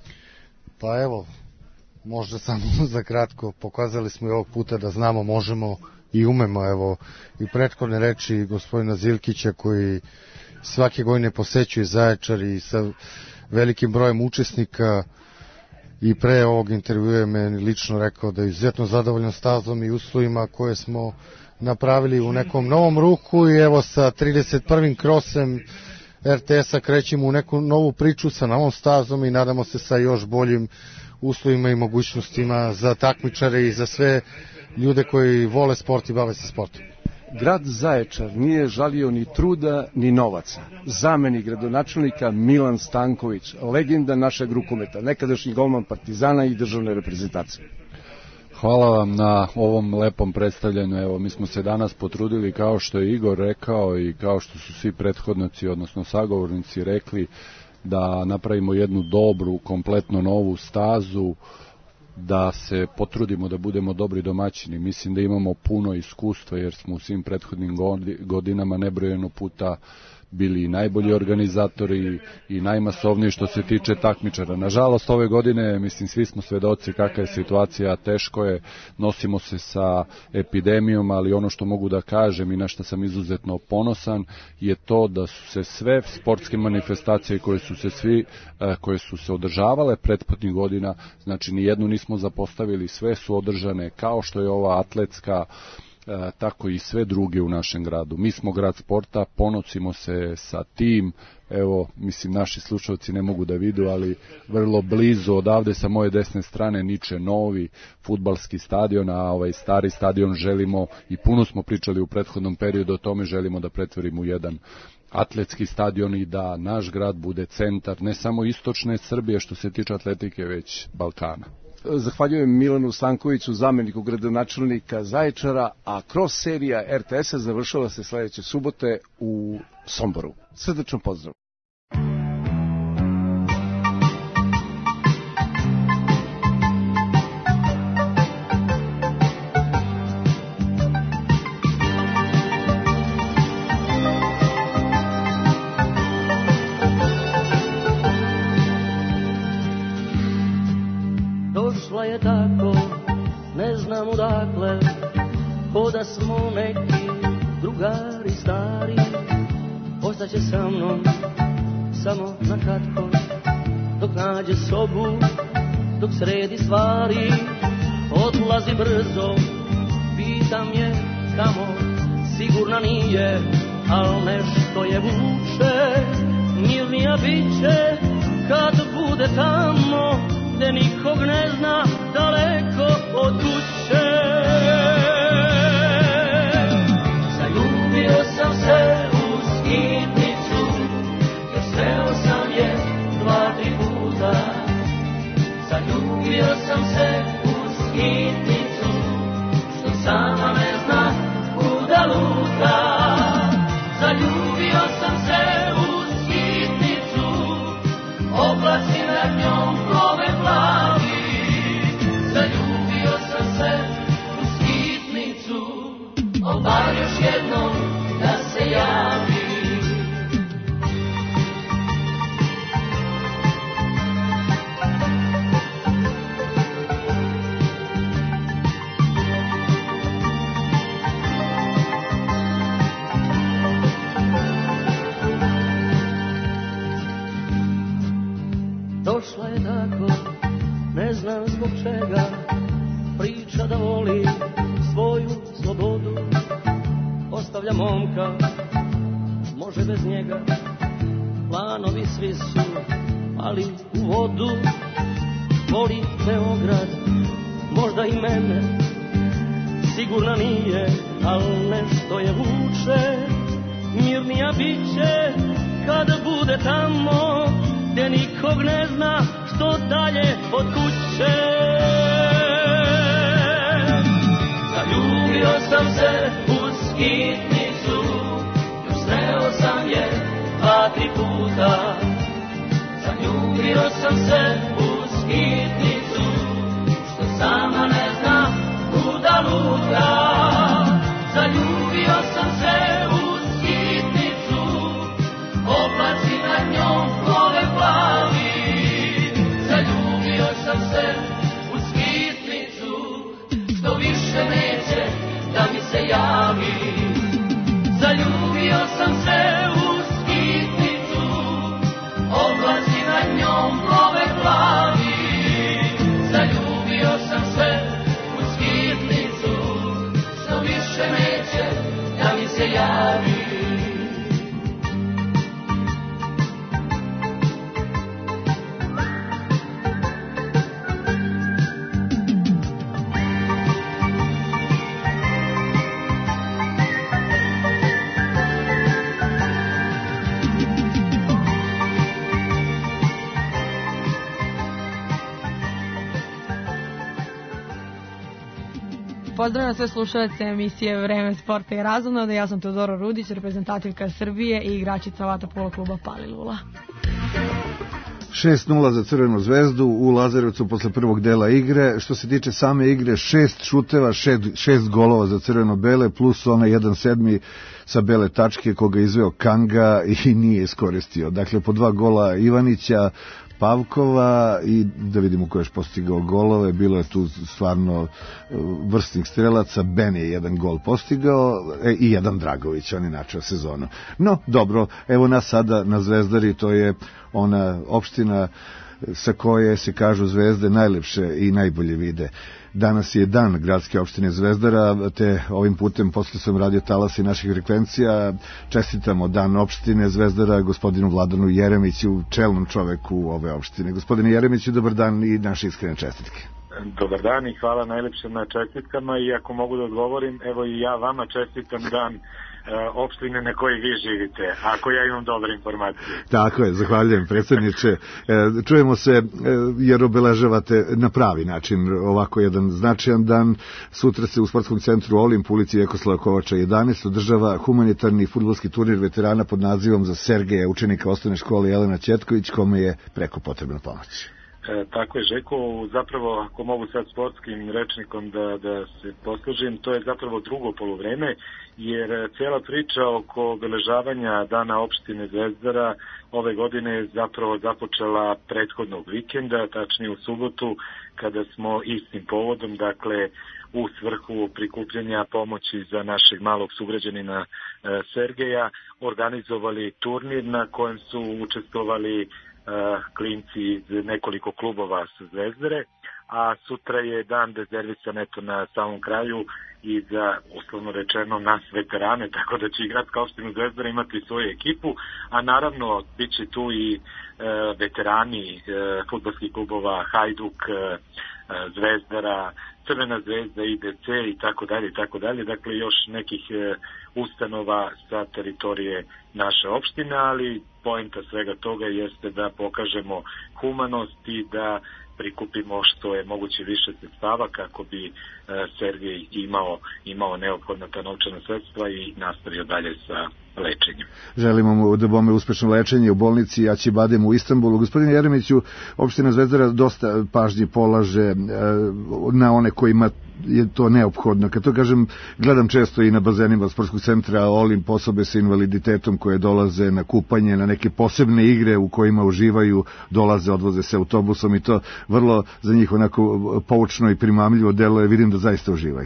Pa evo, možda samo za kratko, pokazali smo i ovog puta da znamo, možemo i umemo. Evo, i prethodne reči gospodina Zilkića koji svake godine posećuje Zaječar i sa velikim brojem učesnika. I pre ovog intervjua je meni lično rekao da je izuzetno zadovoljan stazom i uslovima koje smo napravili u nekom novom ruhu i evo sa trideset prvim krosem er te es-a krećemo u neku novu priču sa novom stazom i nadamo se sa još boljim uslovima i mogućnostima za takmičare i za sve ljude koji vole sport i bave se sportom. Grad Zaječar nije žalio ni truda ni novaca. Zamenik gradonačelnika Milan Stanković, legenda našeg rukometa, nekadašnji golman Partizana i državne reprezentacije. Hvala vam na ovom lepom predstavljanju. Evo, mi smo se danas potrudili, kao što je Igor rekao i kao što su svi prethodnici, odnosno sagovornici rekli, da napravimo jednu dobru, kompletno novu stazu, da se potrudimo da budemo dobri domaćini. Mislim da imamo puno iskustva jer smo u svim prethodnim godinama nebrojeno puta bili i najbolji organizatori i najmasovniji što se tiče takmičara. Nažalost, ove godine, mislim, svi smo svedoci kakva je situacija, teško je, nosimo se sa epidemijom, ali ono što mogu da kažem i na što sam izuzetno ponosan je to da su se sve sportske manifestacije koje su se svi, koje su se održavale prethodnih godina, znači nijednu nismo zapostavili, sve su održane, kao što je ova atletska, tako i sve druge u našem gradu. Mi smo grad sporta, ponosimo se sa tim, evo, mislim, naši slušalci ne mogu da vidu, ali vrlo blizu, odavde sa moje desne strane niče novi fudbalski stadion, a ovaj stari stadion želimo, i puno smo pričali u prethodnom periodu o tome, želimo da pretvorimo u jedan atletski stadion i da naš grad bude centar ne samo istočne Srbije što se tiče atletike, već Balkana. Zahvaljujem Milanu Stankoviću, zameniku gradonačelnika Zaječara, a cross serija er te es-a završava se sledeće subote u Somboru. Srdačan pozdrav! Je tako, ne znam odakle, ko da smo neki drugari stari, ostaće sa mnom samo na kratko, dok nađe sobu, dok sredi stvari, odlazi brzo, pitam je kamo, sigurna nije, al nešto je vuče, mirnija biće kad bude tamo, gde nikog ne zna, daleko od kuće. Zaljubio sam se u skitnicu, jer sreo sam je dva, tri puta. Zaljubio sam se u skitnicu, što sama ne zna kuda luta. Zaljubio sam se u skitnicu, oblaci nad njom plove plavi. Zaljubio sam se u skitnicu, bar još jednom da se javi. došla je tako, ne znam zbog čega, priča da voli svoju slobodu, ostavlja momka, može bez njega, planovi svi su, ali u vodu, voli Beograd, možda i mene, sigurna nije, al nešto je vuče, mirnija biće kada bude tamo, gde nikog ne zna što dalje od kuće. Zaljubio sam se u skitnicu, još sreo sam je dva, tri puta. Zaljubio sam se u skitnicu, što sama ne zna kuda luta. Zaljubio sam se u skitnicu, oblaci nad njom plove plavi. Zaljubio sam se u skitnicu, što više neće da mi se javi. Zaljubio sam se u skitnicu, oblaci nad njom plove plavi. Zaljubio sam se u skitnicu, što više neće da mi se javi. Pozdravljam sve slušalce emisije Vreme sporta i razonode. Ja sam Teodora Rudić, reprezentativka Srbije i igračica Vatapolo kluba Palilula. šest nula za Crvenu zvezdu u Lazarevcu posle prvog dela igre. Što se tiče same igre, šest šuteva, šest, šest golova za crveno-bele, plus onaj jedan sedmi sa bele tačke koga izveo Kanga i nije iskoristio. Dakle, po dva gola Ivanića, Pavkova i da vidimo ko je još postigao golove. Bilo je tu stvarno vrsnih strelaca. Ben je jedan gol postigao e, i jedan Dragović, on je načeo sezonu. No, dobro, evo nas sada na Zvezdari, to je ona opština sa koje se kažu zvezde najlepše i najbolje vide. Danas je dan gradske opštine Zvezdara, te ovim putem posle sam radio talas i naših frekvencija. Čestitamo dan opštine Zvezdara gospodinu Vladanu Jeremiću, čelnom čoveku ove opštine. Gospodine Jeremiću, dobar dan i naše iskrene čestitke. Dobar dan i hvala najlepše na čestitkama i ako mogu da odgovorim, evo i ja vama čestitam dan opštine na kojoj vi živite, ako ja imam dobre informacije. Tako je, zahvaljujem predsjedniče. Čujemo se jer obeležavate na pravi način ovako jedan značajan dan. Sutra se u sportskom centru Olimp, ulici Vjekoslava Kovača jedanaest, održava humanitarni fudbalski turnir veterana pod nazivom za Sergeja, učenika osnovne škole Jelena Ćetković, kome je preko potrebna pomoć. E, tako je, Žeko, zapravo ako mogu sad sportskim rečnikom da, da se poslužim, to je zapravo drugo poluvreme, jer cijela priča oko obeležavanja dana opštine Zvezdara ove godine je zapravo započela prethodnog vikenda, tačnije u subotu, kada smo istim povodom, dakle u svrhu prikupljanja pomoći za našeg malog sugrađanina e, Sergeja, organizovali turnir na kojem su učestvovali klinci iz nekoliko klubova sa Zvezdare, a sutra je dan rezervisan eto na samom kraju i za, uslovno rečeno, nas veterane, tako da će i gradska opština Zvezdara imati svoju ekipu, a naravno bit će tu i e, veterani e, fudbalskih klubova Hajduk, e, Zvezdara, Crvena zvezda, I D C i tako dalje i tako dalje, dakle još nekih e, ustanova sa teritorije naše opštine, ali poenta svega toga jeste da pokažemo humanost i da prikupimo što je moguće više sredstava kako bi e, Sergej imao, imao neophodna ta novčana sredstva i nastavio dalje sa lečenjem. Želimo mu da bome uspešno lečenje u bolnici Acibadem u Istanbulu. Gospodine Jeremiću, opština Zvezdara dosta pažnje polaže e, na one kojima je to neophodno. Kad to kažem, gledam često i na bazenima sportskog centra Olimp osobe sa invaliditetom koje dolaze na kupanje, na neke posebne igre u kojima uživaju, dolaze, odvoze se autobusom i to vrlo za njih onako poučno i primamljivo deluje. Vidim da zaista uživaju.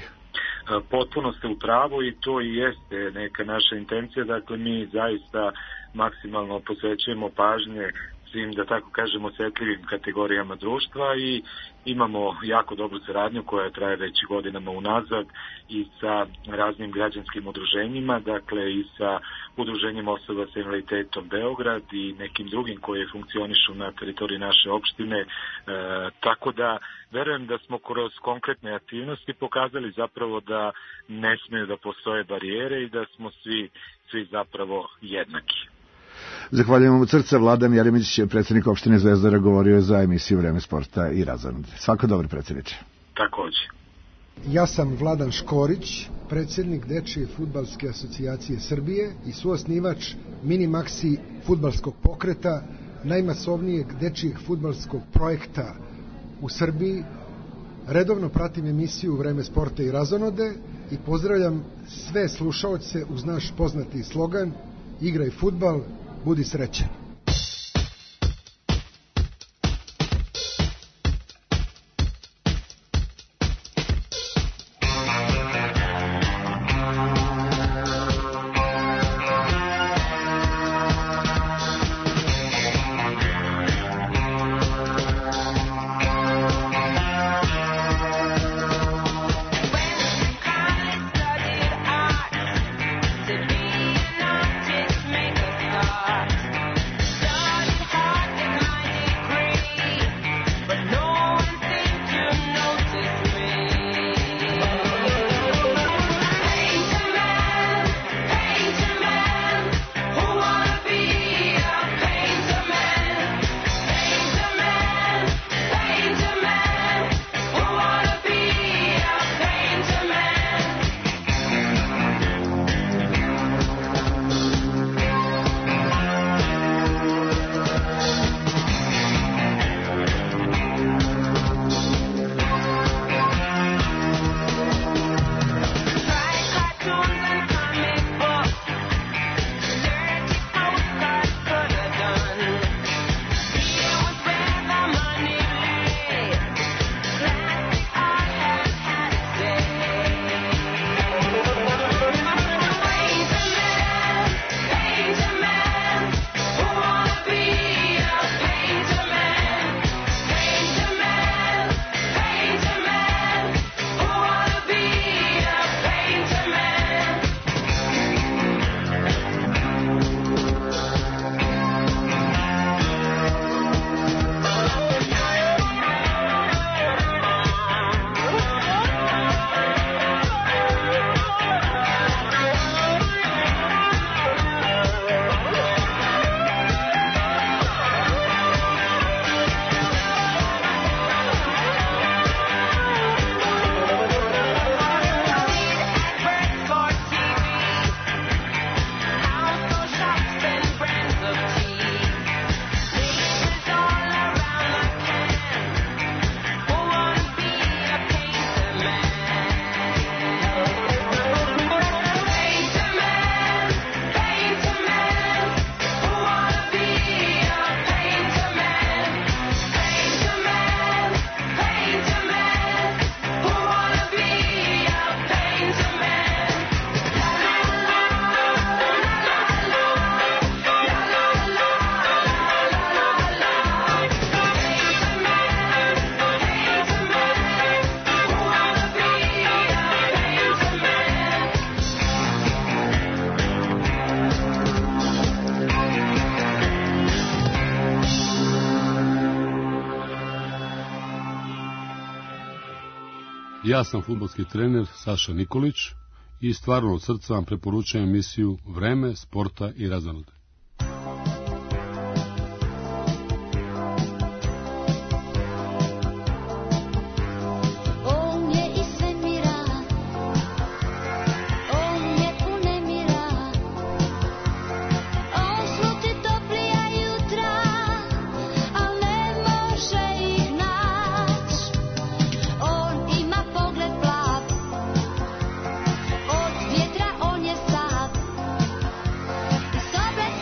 Potpuno ste u pravu i to i jeste neka naša intencija, dakle mi zaista maksimalno posvećujemo pažnje svim, da tako kažem, osjetljivim kategorijama društva i imamo jako dobru saradnju koja traje već godinama unazad i sa raznim građanskim udruženjima, dakle i sa udruženjem osoba sa invaliditetom Beograd i nekim drugim koje funkcionišu na teritoriji naše opštine, e, tako da verujem da smo kroz konkretne aktivnosti pokazali zapravo da ne smiju da postoje barijere i da smo svi, svi zapravo jednaki. Zahvaljujem vam od srca. Vladan Jeremić, predsjednik opštine Zvezdara, govorio za emisiju Vreme sporta i razonode. Svako dobro, predsjedniče. Takođe. Ja sam Vladan Škorić, predsjednik Dečije fudbalske asocijacije Srbije i suosnivač Mini Maxi fudbalskog pokreta, najmasovnijeg dečijeg fudbalskog projekta u Srbiji. Redovno pratim emisiju Vreme sporta i razonode i pozdravljam sve slušaoce uz naš poznati slogan Igraj fudbal, budi srećan. Ja sam fudbalski trener Saša Nikolić i stvarno od srca vam preporučujem emisiju Vreme sporta i razonode. Sobe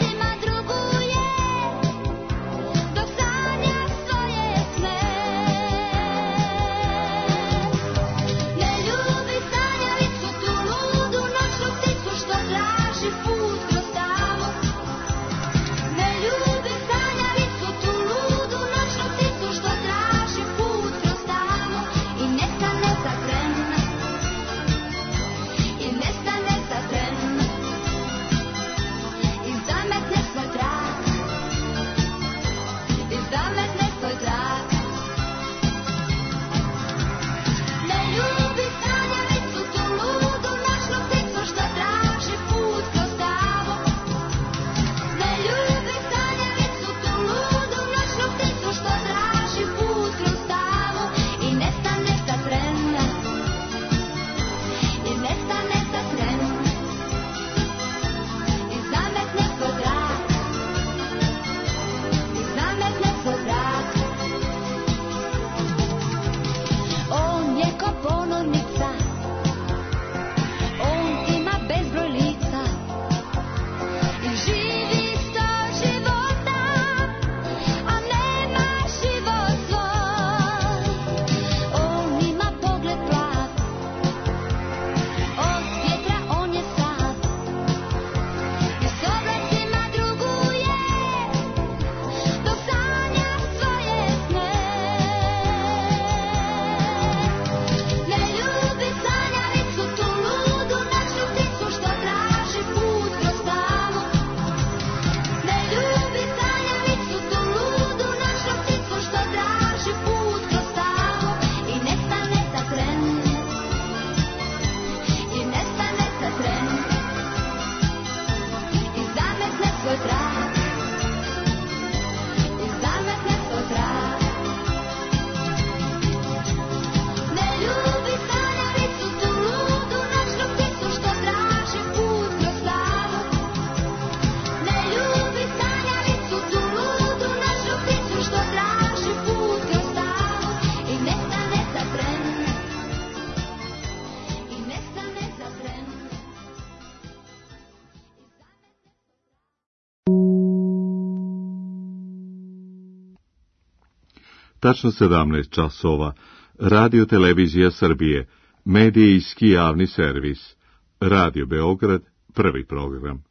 tačno sedamnaest časova, Radio Televizija Srbije, medijski javni servis, Radio Beograd, prvi program.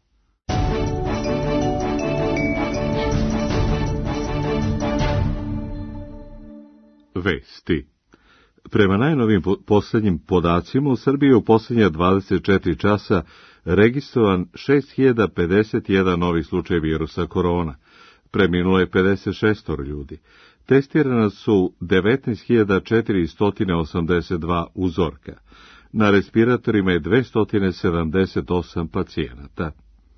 Vesti. Prema najnovim posljednjim podacima, u Srbiji u posljednja dvadeset četiri časa registrovan šest hiljada pedeset jedan novih slučaja virusa korona. Preminulo je pedeset šest ljudi. Testirana su devetnaest hiljada četiristo osamdeset dva uzorka. Na respiratorima je dvesta sedamdeset osam pacijenata.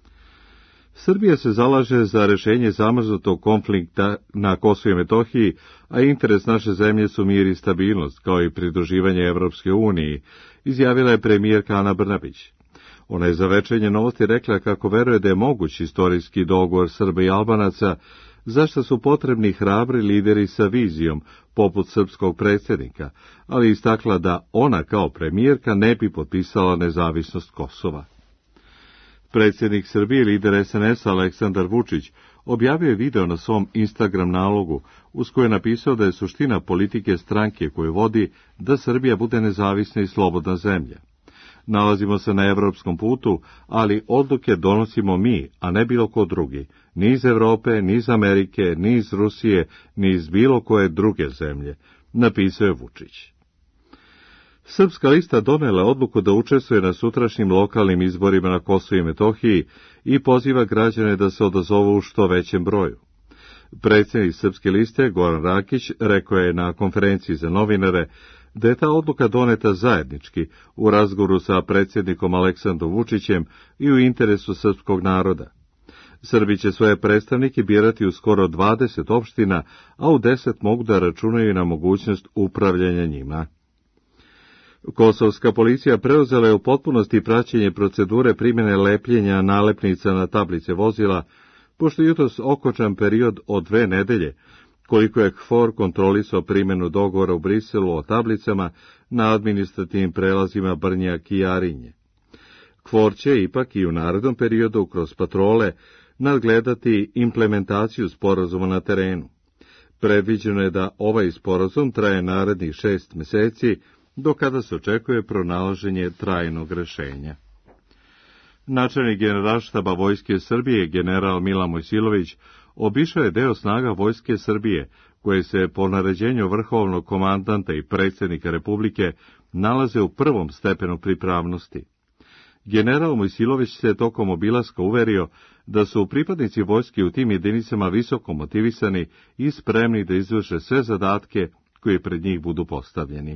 Srbija se zalaže za rešenje zamrznutog konflikta na Kosovu i Metohiji, a interes naše zemlje su mir i stabilnost, kao i pridruživanje Evropske unije, izjavila je premijerka Ana Brnabić. Ona je za Večernje novosti rekla kako veruje da je moguć istorijski dogovor Srba i Albanaca, zašto su potrebni hrabri lideri sa vizijom, poput srpskog predsjednika, ali istakla da ona kao premijerka ne bi potpisala nezavisnost Kosova. Predsjednik Srbije, lider es en es Aleksandar Vučić, objavio je video na svom Instagram nalogu, uz koje je napisao da je suština politike stranke koju vodi da Srbija bude nezavisna i slobodna zemlja. Nalazimo se na evropskom putu, ali odluke donosimo mi, a ne bilo ko drugi, ni iz Evrope, ni iz Amerike, ni iz Rusije, ni iz bilo koje druge zemlje, napisao je Vučić. Srpska lista donela odluku da učestvuje na sutrašnjim lokalnim izborima na Kosovu i Metohiji i poziva građane da se odazovu u što većem broju. Predsjednik Srpske liste, Goran Rakić, rekao je na konferenciji za novinare da je ta odluka doneta zajednički u razgovoru sa predsjednikom Aleksandrom Vučićem i u interesu srpskog naroda. Srbi će svoje predstavnike birati u skoro dvadeset opština, a u deset mogu da računaju na mogućnost upravljanja njima. Kosovska policija preuzela je u potpunosti praćenje procedure primjene lepljenja nalepnica na tablice vozila, pošto je jutros okončan period od dve nedelje, koliko je K F O R kontrolisao primjenu dogovora u Briselu o tablicama na administrativnim prelazima Brnjak i Jarinje. K F O R će ipak i u narednom periodu kroz patrole nadgledati implementaciju sporazuma na terenu. Predviđeno je da ovaj sporazum traje narednih šest meseci, do kada se očekuje pronalaženje trajnog rešenja. Načelnik Generalštaba Vojske Srbije, general Milan Mojsilović, obišao je deo snaga Vojske Srbije, koje se po naređenju vrhovnog komandanta i predsjednika Republike nalaze u prvom stepenu pripravnosti. General Mojsilović se tokom obilaska uverio da su pripadnici vojske u tim jedinicama visoko motivisani i spremni da izvrše sve zadatke koji pred njih budu postavljeni.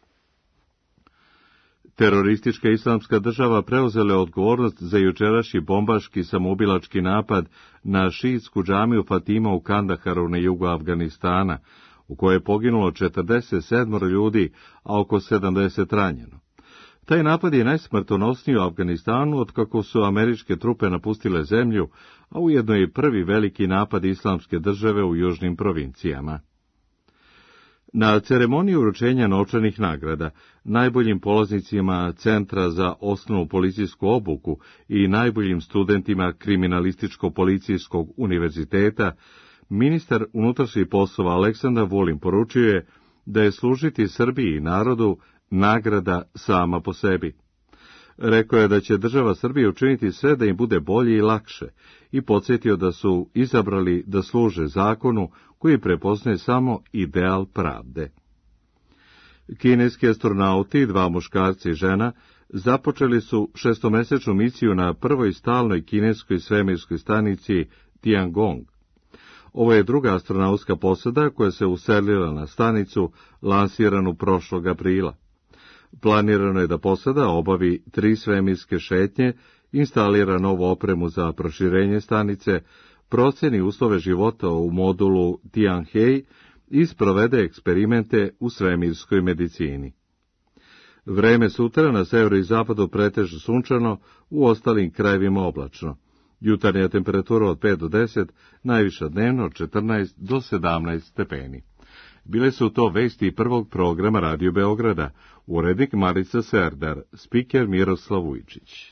Teroristička islamska država preuzela je odgovornost za jučerašnji bombaški samoubilački napad na šiitsku džamiju Fatima u Kandaharu na jugu Afganistana, u kojoj je poginulo četrdeset sedam ljudi, a oko sedamdeset ranjeno. Taj napad je najsmrtonosniji u Afganistanu otkako su američke trupe napustile zemlju, a ujedno je prvi veliki napad islamske države u južnim provincijama. Na ceremoniji uručenja novčanih nagrada, najboljim polaznicima Centra za osnovnu policijsku obuku i najboljim studentima Kriminalističko-policijskog univerziteta, ministar unutrašnjih poslova Aleksandar Vulin poručio je da je služiti Srbiji i narodu nagrada sama po sebi. Rekao je da će država Srbije učiniti sve da im bude bolje i lakše i podsjetio da su izabrali da služe zakonu koji prepoznaje samo ideal pravde. Kineski astronauti, dva muškarca i žena, započeli su šestomesečnu misiju na prvoj stalnoj kineskoj svemirskoj stanici Tiangong. Ovo je druga astronautska posada koja se uselila na stanicu, lansiranu prošlog aprila. Planirano je da posada obavi tri svemirske šetnje, instalira novu opremu za proširenje stanice, proceni uslove života u modulu Tianhei i sprovede eksperimente u svemirskoj medicini. Vreme sutra na severu i zapadu pretežno sunčano, u ostalim krajevima oblačno. Jutarnja temperatura od pet do deset, najviša dnevno od četrnaest do sedamnaest stepeni. Bile su to vesti prvog programa Radio Beograda, urednik Marica Serdar, spiker Miroslav Vujčić.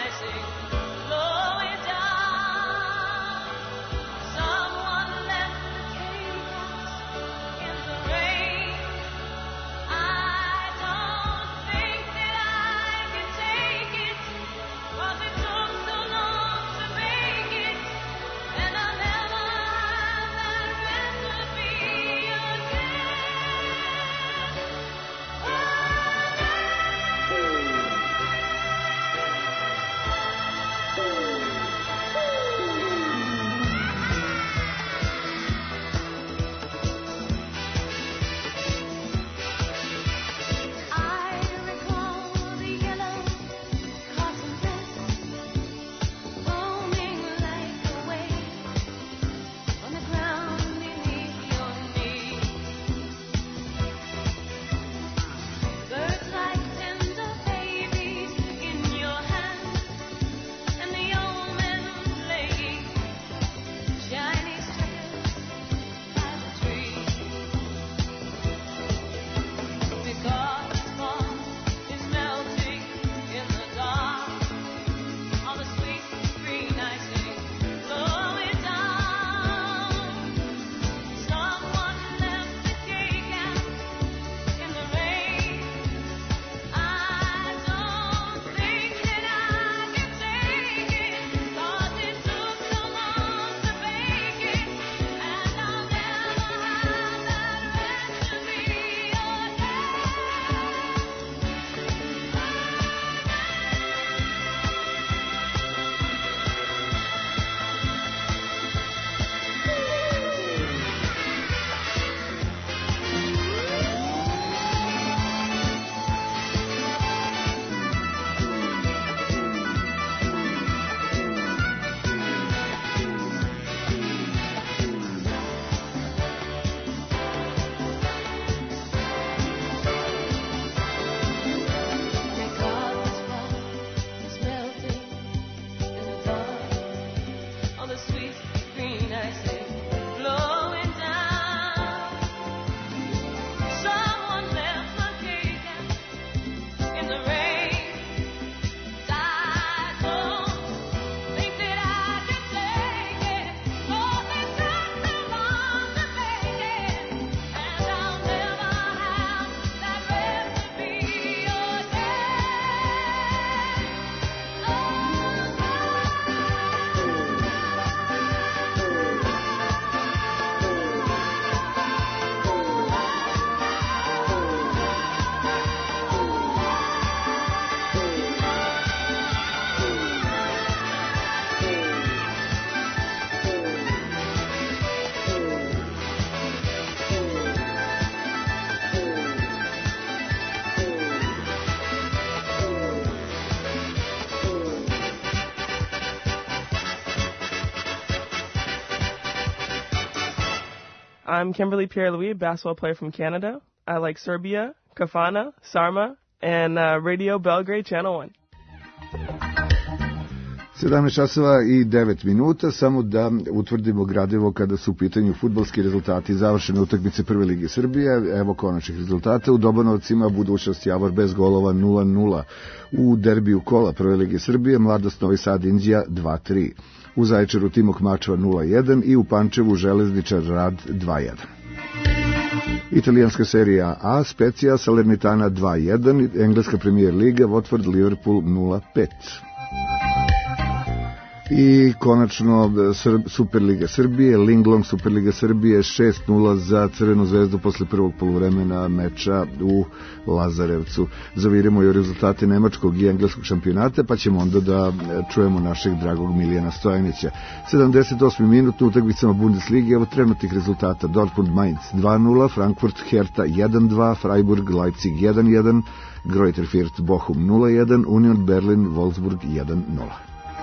I'm Kimberly Pierre-Louis, basketball player from Canada. I like Serbia, Kafana, Sarma, and uh, Radio Belgrade Channel one. sedamnaest časova i devet minuta, samo da utvrdimo gradivo kada su u pitanju fudbalski rezultati završene utakmice Prve lige Srbije. Evo konačnih rezultata. U Dobanovcima Budućnost Javor bez golova nula nula. U derbiju kola Prve lige Srbije Mladost Novi Sad Inđija dva tri. U Zaječaru Timok Mačva nula jedan i u Pančevu Železničar Rad dva jedan. Italijanska serija A, Specija Salernitana dva jedan, engleska premijer liga Watford Liverpool nula pet. I konačno Superliga Srbije, Linglong Superliga Srbije šest nula za Crvenu zvezdu posle prvog poluvremena meča u Lazarevcu. Zavirimo i rezultate nemačkog i engleskog šampionata, pa ćemo onda da čujemo našeg dragog Milijana Stojanića. sedamdeset osmi minut u utakmicama Bundeslige, evo trenutnih rezultata: Dortmund Mainz dva nula, Frankfurt Hertha jedan dva, Freiburg Leipzig jedan jedan, Greuther Fürth Bochum nula jedan, Union Berlin Wolfsburg jedan nula.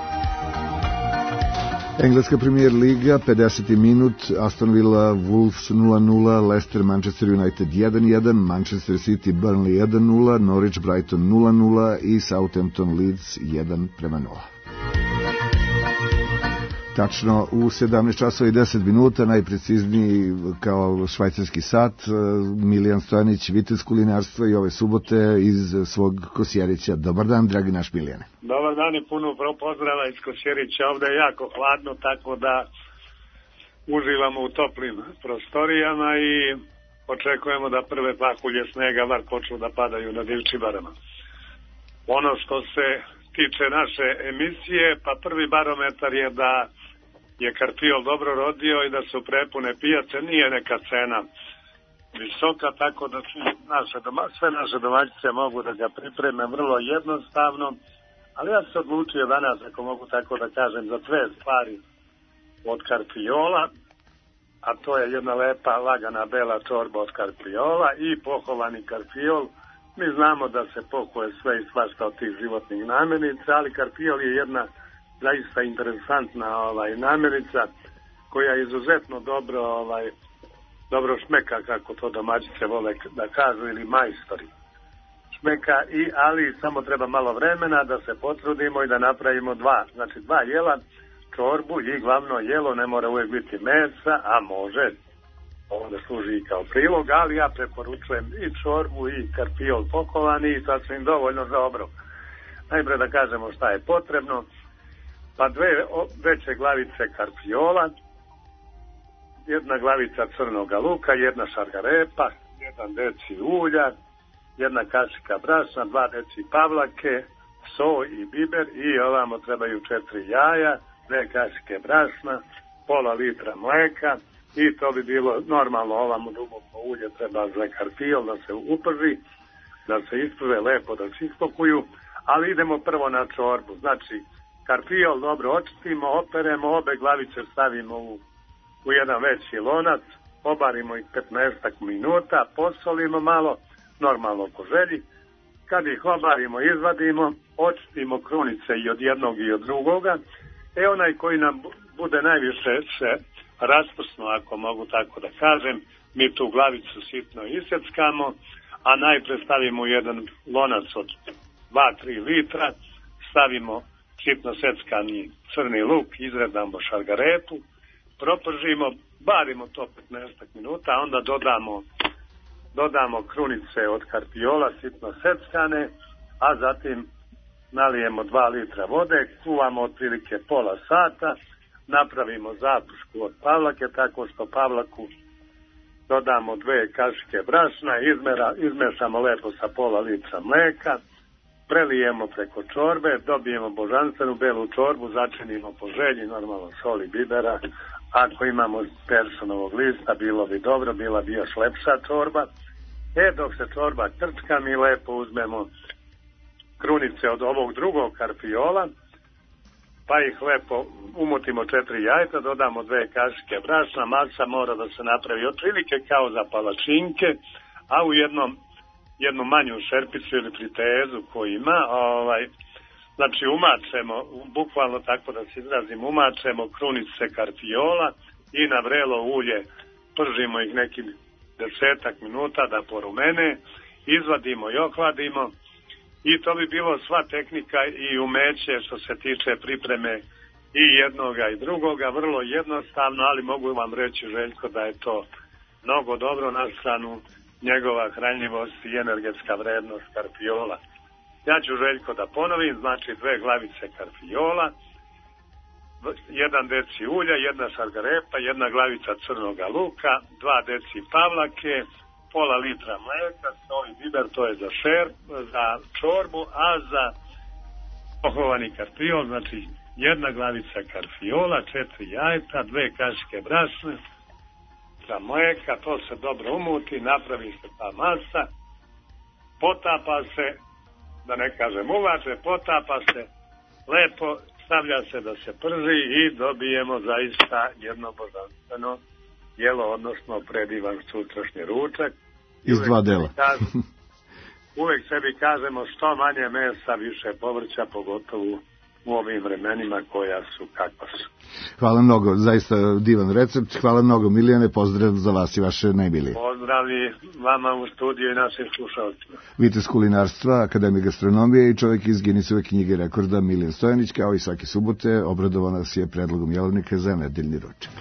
Engleska premier liga, pedeseti minut, Aston Villa Wolves nula nula, Leicester Manchester United jedan jedan, Manchester City Burnley jedan nula, Norwich Brighton nula nula i Southampton Leeds jedan prema nula. Tačno u sedamnaest časova i deset minuta, najprecizniji kao švajcarski sat, Milijan Stojanić, Vitez kulinarstva i ove subote iz svog Kosjerića. Dobar dan, dragi naš Milijane. Dobar dan i puno pozdrava iz Kosjerića. Ovde je jako hladno, tako da uživamo u toplim prostorijama i očekujemo da prve pakulje snega bar počnu da padaju na Divčibarama. Ono što se tiče naše emisije, pa prvi barometar je da je Karpiol dobro rodio i da su prepune pijace, nije neka cena visoka, tako da naše doma, sve naše domaćice mogu da ga pripreme vrlo jednostavno, ali ja sam se odlučio danas, ako mogu tako da kažem, za dve stvari od Karpiola, a to je jedna lepa, lagana, bela čorba od Karpiola i pohovani Karpiol. Mi znamo da se pohuje sve i svašta od tih životnih namirnica, ali Karpiol je jedna zaista interesantna ovaj, namirnica koja je izuzetno dobro, ovaj, dobro šmeka, kako to domaćice vole da kažu, ili majstori. Šmeka, i, ali samo treba malo vremena da se potrudimo i da napravimo dva, znači dva jela, čorbu i glavno jelo, ne mora uvijek biti mesa, a može, ovo da služi i kao prilog, ali ja preporučujem i čorbu i Karpiol pokovani i sasvim dovoljno za obrok. Najprije da kažemo šta je potrebno, pa dve veće glavice Karpiola, jedna glavica crnog luka, jedna šargarepa, jedan deci ulja, jedna kašika brašna, dva deci pavlake, so i biber i ovamo trebaju četiri jaja, dve kašike brašna, pola litra mleka i to bi bilo normalno, ovamo duboko ulje treba za Karpiol da se uprži, da se isprve lepo, da se ispokuju, ali idemo prvo na čorbu. Znači, Karpiol dobro očistimo, operemo, obe glavice stavimo u, u jedan veći lonac, obarimo ih petnaest minuta, posolimo malo, normalno po želji. Kad ih obarimo, izvadimo, očistimo krunice i od jednog i od drugoga. E onaj koji nam bude najviše se rasprsno, ako mogu tako da kažem, mi tu glavicu sitno iseckamo, a najpre stavimo jedan lonac od dva do tri litra, stavimo sitno seckani crni luk, izredamo šargarepu, propržimo, barimo to petnaest minuta, a onda dodamo, dodamo krunice od Karpiola sitno seckane, a zatim nalijemo dva litra vode, kuvamo otprilike pola sata, napravimo zapušku od pavlake, tako što pavlaku dodamo dve kašike brašna, izmera, izmešamo lepo sa pola litra mleka, prelijemo preko čorbe, dobijemo božanstvenu belu čorbu, začinimo po želji, normalno soli, bibera. Ako imamo persunovog lista, bilo bi dobro, bila bi još lepša čorba. E, dok se čorba trčka, mi lepo uzmemo krunice od ovog drugog Karpiola, pa ih lepo umutimo četiri jajeta, dodamo dve kašike brašna, masa mora da se napravi otprilike kao za palačinke, a u jednom jednu manju šerpicu ili pritezu koju ima, ovaj, znači umačemo, bukvalno tako da se izrazim, umačemo krunice Karpiola i na vrelo ulje pržimo ih nekih desetak minuta da porumene, izvadimo i ohladimo i to bi bilo sva tehnika i umeće što se tiče pripreme i jednoga i drugoga, vrlo jednostavno, ali mogu vam reći, Željko, da je to mnogo dobro na stranu njegova hranljivost i energetska vrednost Karpiola. Ja ću, Željko, da ponovim, znači dve glavice Karpiola, jedan deci ulja, jedna šargarepa, jedna glavica crnoga luka, dva deci pavlake, pola litra mleka, soli, biber, to je za šer, za čorbu, a za pohovani Karpiol, znači jedna glavica Karpiola, četiri jajeta, dve kašike brašne, za mleka, to se dobro umuti, napravi se ta masa, potapa se, da ne kažem uvače, potapa se, lepo stavlja se da se prži i dobijemo zaista jedno božanstveno jelo, odnosno predivan sutrašnji ručak. Iz dva dela. Uvek sebi kažemo što manje mesa, više povrća, pogotovo u ovim vremenima koja su kakva su. Hvala mnogo, zaista divan recept. Hvala mnogo, Milijane, pozdrav za vas i vaše najmilije. Pozdravi vama u studiju i našim slušalcima. Vitez kulinarstva, Akademije gastronomije i čovjek iz Guinnessove knjige rekorda Milijan Stojanić, kao i svake subote, obradovao nas je predlogom Jelenika za nedeljni ručak.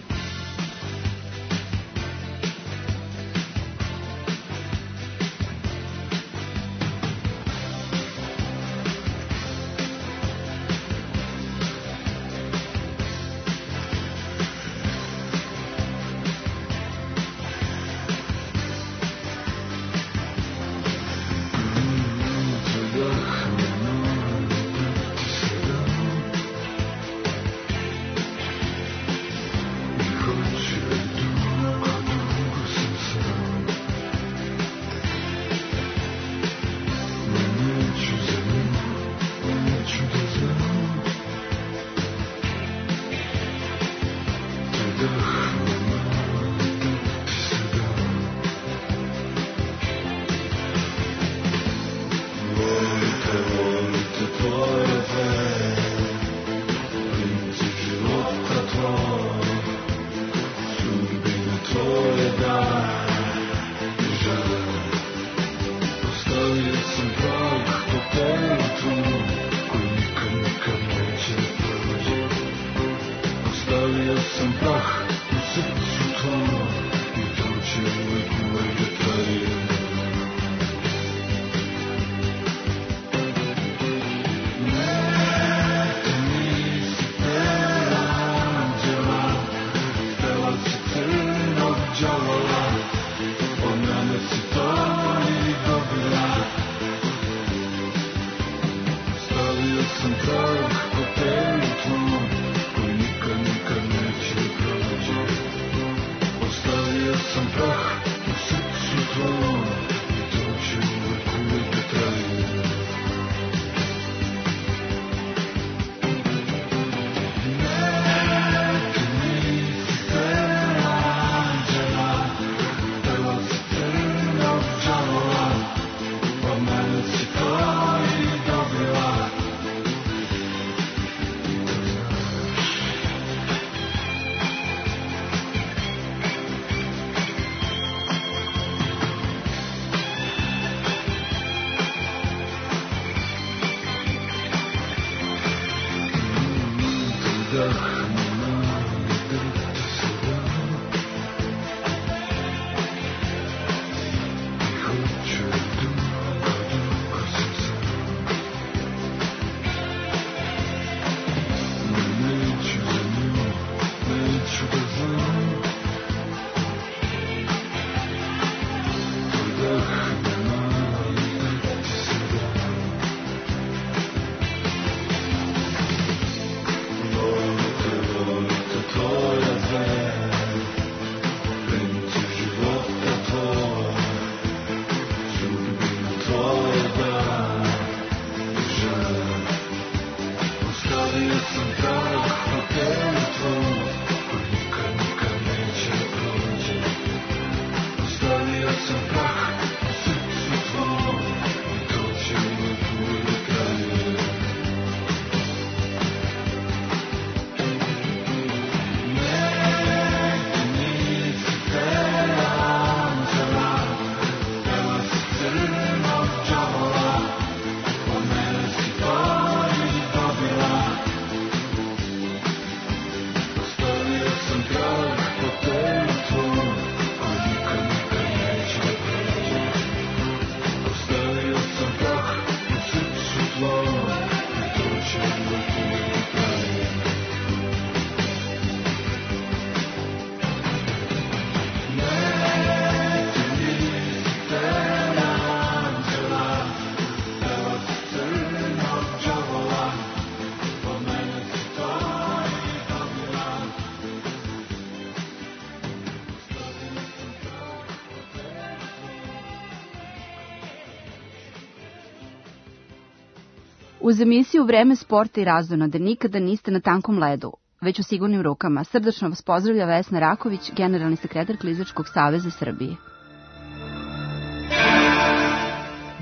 Uz emisiju Vreme sporta i razonode nikada niste na tankom ledu, već u sigurnim rukama. Srdačno vas pozdravlja Vesna Raković, generalni sekretar Klizačkog saveza Srbije.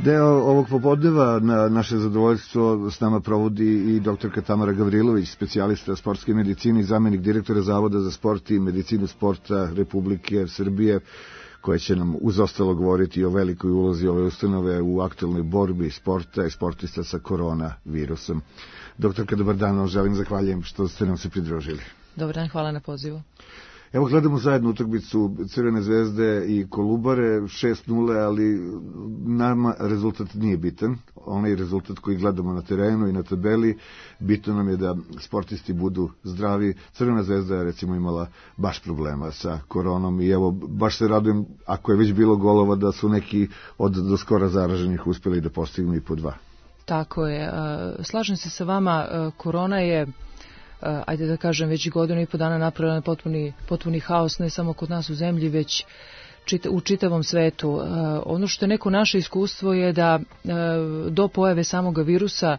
Deo ovog popodneva na naše zadovoljstvo s nama provodi i doktorka Tamara Gavrilović, specijalista sportske medicine i zamenik direktora Zavoda za sport i medicinu sporta Republike Srbije, koja će nam uz ostalo govoriti o velikoj ulozi ove ustanove u aktualnoj borbi sporta i sportista sa koronavirusom. Doktorka, dobar dan, želim zahvaljujem što ste nam se pridružili. Dobar dan, hvala na pozivu. Evo, gledamo zajedno utakmicu Crvene zvezde i Kolubare, šest nula, ali nama rezultat nije bitan. Onaj rezultat koji gledamo na terenu i na tabeli, bitno nam je da sportisti budu zdravi. Crvena zvezda je recimo imala baš problema sa koronom i evo, baš se radujem, ako je već bilo golova, da su neki od do skora zaraženih uspjeli da postignu i po dva. Tako je. Slažem se sa vama, korona je, ajde da kažem, već godinu i po dana napravila potpuni, potpuni haos, ne samo kod nas u zemlji, već čita, u čitavom svetu. Ono što je neko naše iskustvo je da do pojave samoga virusa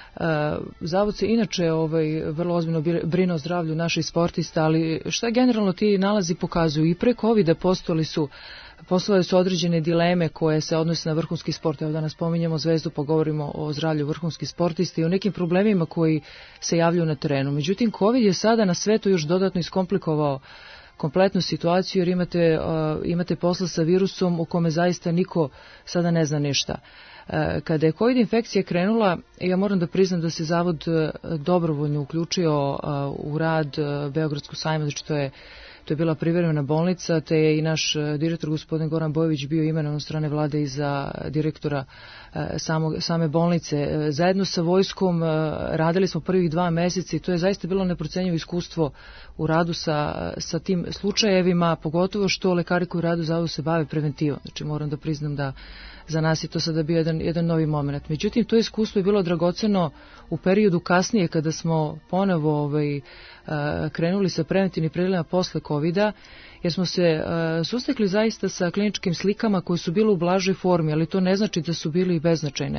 Zavod se inače ovaj, vrlo ozbiljno brine o zdravlju naših sportista, ali šta generalno ti nalazi pokazuju? I pre kovida postojali su Postojale su određene dileme koje se odnose na vrhunski sport. Evo danas spominjemo Zvezdu, pa govorimo o zdravlju vrhunskih sportista i o nekim problemima koji se javljaju na terenu. Međutim, COVID je sada na svetu još dodatno iskomplikovao kompletnu situaciju, jer imate, uh, imate posla sa virusom u kome zaista niko sada ne zna ništa. Uh, kada je COVID infekcija krenula, ja moram da priznam da se Zavod dobrovoljno uključio uh, u rad uh, Beogradskog sajma, znači to je To je bila privremena bolnica, te je i naš direktor gospodin Goran Bojović bio imenovan od strane vlade i za direktora samog, same bolnice. Zajedno sa vojskom radili smo prvih dva meseca i to je zaista bilo neprocenjivo iskustvo u radu sa, sa tim slučajevima, pogotovo što lekari koji radu u zavodu se bave preventivom. Znači moram da priznam da za nas je to sada bio jedan, jedan novi moment. Međutim, to iskustvo je bilo dragoceno u periodu kasnije kada smo ponovo ovaj, krenuli sa preventivnim pregledima posle kovida, jer smo se uh, sustekli zaista sa kliničkim slikama koje su bile u blažoj formi, ali to ne znači da su bili i beznačajne.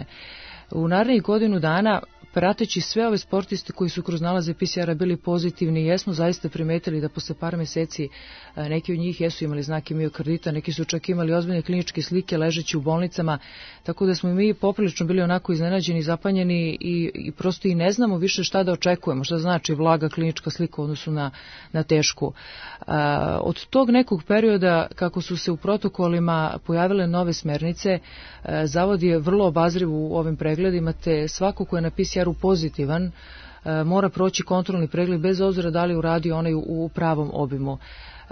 U narednih godinu dana, prateći sve ove sportiste koji su kroz nalaze P C R-a bili pozitivni, jesmo zaista primetili da posle par meseci neki od njih jesu imali znake miokardita, neki su čak imali ozbiljne kliničke slike ležeći u bolnicama, tako da smo mi poprilično bili onako iznenađeni, zapanjeni i, i prosto i ne znamo više šta da očekujemo, šta znači vlaga klinička slika u odnosu na, na tešku. A, od tog nekog perioda, kako su se u protokolima pojavile nove smernice, a, Zavod je vrlo obazriv u ovim pregledima, te svako ko je na P C R-u pozitivan mora proći kontrolni pregled bez obzira da li uradio onaj u pravom obimu. Uh,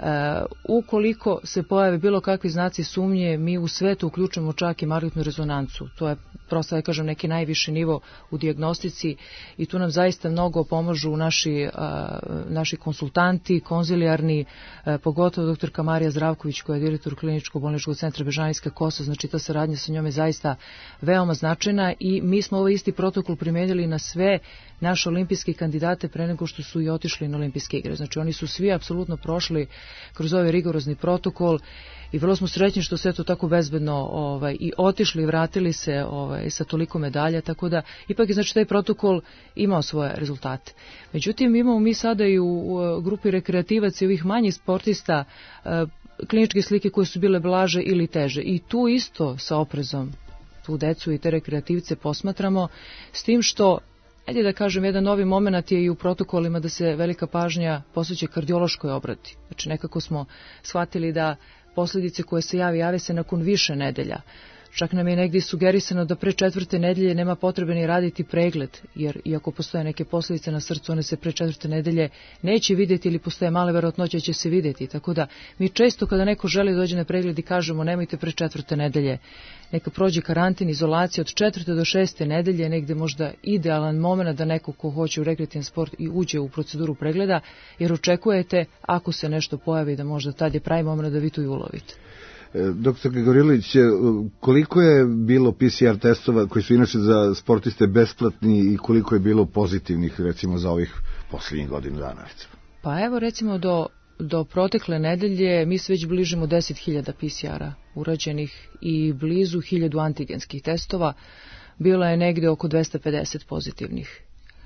ukoliko se pojave bilo kakvi znaci sumnje, mi u svetu uključujemo čak i magnetnu rezonancu. To je prosto, da kažem, neki najviši nivo u dijagnostici i tu nam zaista mnogo pomažu naši, uh, naši konsultanti, konzilijarni, uh, pogotovo doktorka Marija Zdravković koja je direktor kliničkog bolničkog centra Bežanijska Kosa, znači ta saradnja sa njom je zaista veoma značajna i mi smo ovaj isti protokol primijenili na sve naše olimpijske kandidate pre nego što su i otišli na olimpijske igre. Znači oni su svi apsolutno prošli kroz ovaj rigorozni protokol i vrlo smo srećni što sve to tako bezbedno ovaj, i otišli i vratili se ovaj, sa toliko medalja, tako da ipak je znači taj protokol imao svoje rezultate. Međutim, imamo mi sada i u, u grupi rekreativaca i ovih manjih sportista e, kliničke slike koje su bile blaže ili teže i tu isto sa oprezom tu decu i te rekreativce posmatramo, s tim što ajde da kažem, jedan novi moment je i u protokolima da se velika pažnja posveća kardiološkoj obradi. Znači nekako smo shvatili da posljedice koje se javi, jave se nakon više nedelja. Čak nam je negdje sugerisano da pre četvrte nedelje nema potrebe ni raditi pregled, jer iako postoje neke posljedice na srcu, one se pre četvrte nedelje neće vidjeti ili postoje male verovatnoće će se vidjeti. Tako da mi često kada neko želi dođe na pregled i kažemo nemojte pre četvrte nedelje, neka prođe karantin, izolacija od četvrte do šeste nedelje, negdje možda idealan moment da neko ko hoće u rekreativan sport i uđe u proceduru pregleda, jer očekujete ako se nešto pojavi da možda tad je pravi moment da vi tu i ulovite. Doktor Gavrilović, koliko je bilo P C R testova koji su inače za sportiste besplatni i koliko je bilo pozitivnih recimo za ovih posljednjih godinu dana? Recimo? Pa evo recimo do, do protekle nedelje mi se već bližimo deset hiljada P C R-a urađenih i blizu hiljadu antigenskih testova. Bilo je negde oko dvesta pedeset pozitivnih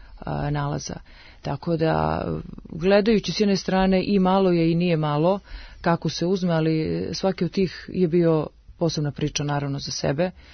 a, nalaza. Tako da, gledajući s jedne strane i malo je i nije malo, kako se uzme, ali svaki od tih je bio posebna priča naravno za sebe.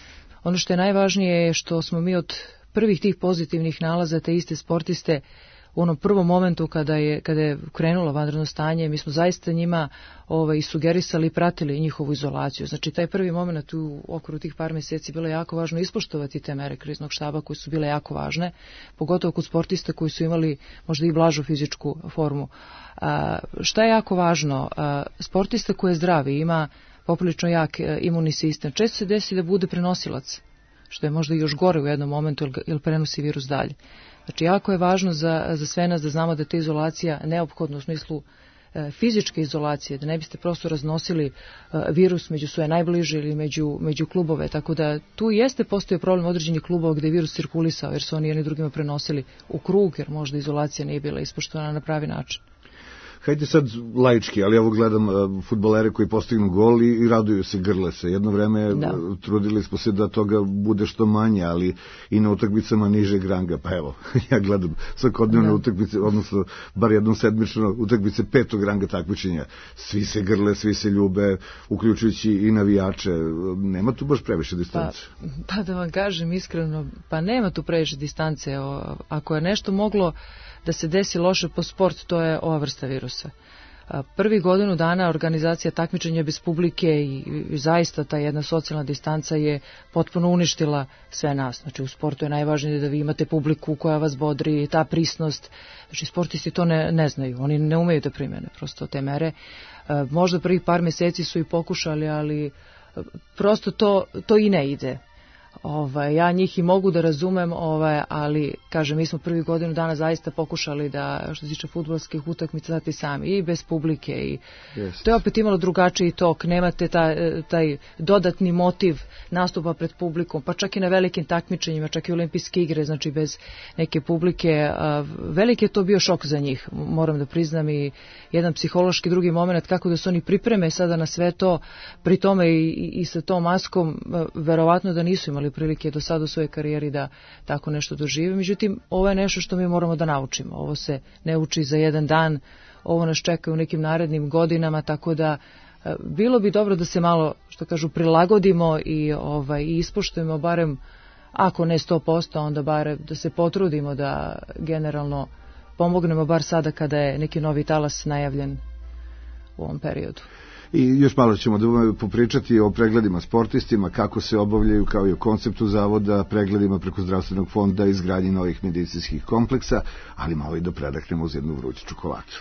ono što je najvažnije je što smo mi od prvih tih pozitivnih nalaza te iste sportiste u onom prvom momentu kada je, kada je krenulo vanredno stanje, mi smo zaista njima ovaj, sugerisali i pratili njihovu izolaciju. Znači, taj prvi moment u okviru tih par mjeseci bilo je jako važno ispoštovati te mere kriznog štaba koje su bile jako važne, pogotovo kod sportista koji su imali možda i blažu fizičku formu. A, šta je jako važno? A, sportista koji je zdrav i ima poprilično jak imunni sistem, često se desi da bude prenosilac, što je možda još gore u jednom momentu jer prenosi virus dalje. Znači, jako je važno za, za sve nas da znamo da je ta izolacija neophodna u smislu e, fizičke izolacije, da ne biste prosto raznosili e, virus među svoje najbliže ili među, među klubove. Tako da tu jeste postoje problem određenih klubova gde je virus cirkulisao jer su oni jedni drugima prenosili u krug jer možda izolacija nije bila ispoštovana na pravi način. Hajde sad laički, ali evo gledam uh, fudbalere koji postignu gol i, i raduju se, grle se. Jedno vreme da. trudili smo se da toga bude što manje, ali i na utakmicama nižeg ranga. Pa evo, ja gledam svakodnevne utakmice, odnosno bar jednom sedmično utakmice petog ranga takmičenja. Svi se grle, svi se ljube, uključujući i navijače. Nema tu baš previše distance. Pa, pa da vam kažem iskreno, pa nema tu previše distance. O, ako je nešto moglo da se desi loše po sport, to je ova vrsta virusa. Prvi godinu dana organizacija takmičenja bez publike i, i zaista ta jedna socijalna distanca je potpuno uništila sve nas. Znači u sportu je najvažnije da vi imate publiku koja vas bodri, ta prisnost. Znači sportisti to ne, ne znaju, oni ne umeju da primene prosto te mere. Možda prvih par mjeseci su i pokušali, ali prosto to, to i ne ide. Ovaj, ja njih i mogu da razumem, ovaj, ali kažem, mi smo prvi godinu dana zaista pokušali da, što se tiče fudbalskih utakmica, znate sami, i bez publike i yes. To je opet imalo drugačiji tok, nemate taj, taj dodatni motiv nastupa pred publikom, pa čak i na velikim takmičenjima, čak i olimpijske igre, znači bez neke publike, veliki je to bio šok za njih, moram da priznam, i jedan psihološki drugi moment kako da se oni pripreme sada na sve to, pri tome i, i, i sa tom maskom, verovatno da nisu imali prilike do sada u svojoj karijeri da tako nešto dožive. Međutim, ovo je nešto što mi moramo da naučimo. Ovo se ne uči za jedan dan, ovo nas čeka u nekim narednim godinama, tako da bilo bi dobro da se malo, što kažu, prilagodimo i ovaj i ispoštujemo barem, ako ne sto posto, onda bar da se potrudimo da generalno pomognemo bar sada kada je neki novi talas najavljen u ovom periodu. I još malo ćemo da popričati o pregledima sportistima, kako se obavljaju, kao i o konceptu zavoda, pregledima preko zdravstvenog fonda, izgradnji novih medicinskih kompleksa, ali malo i da predahnemo uz jednu vruću čokoladu.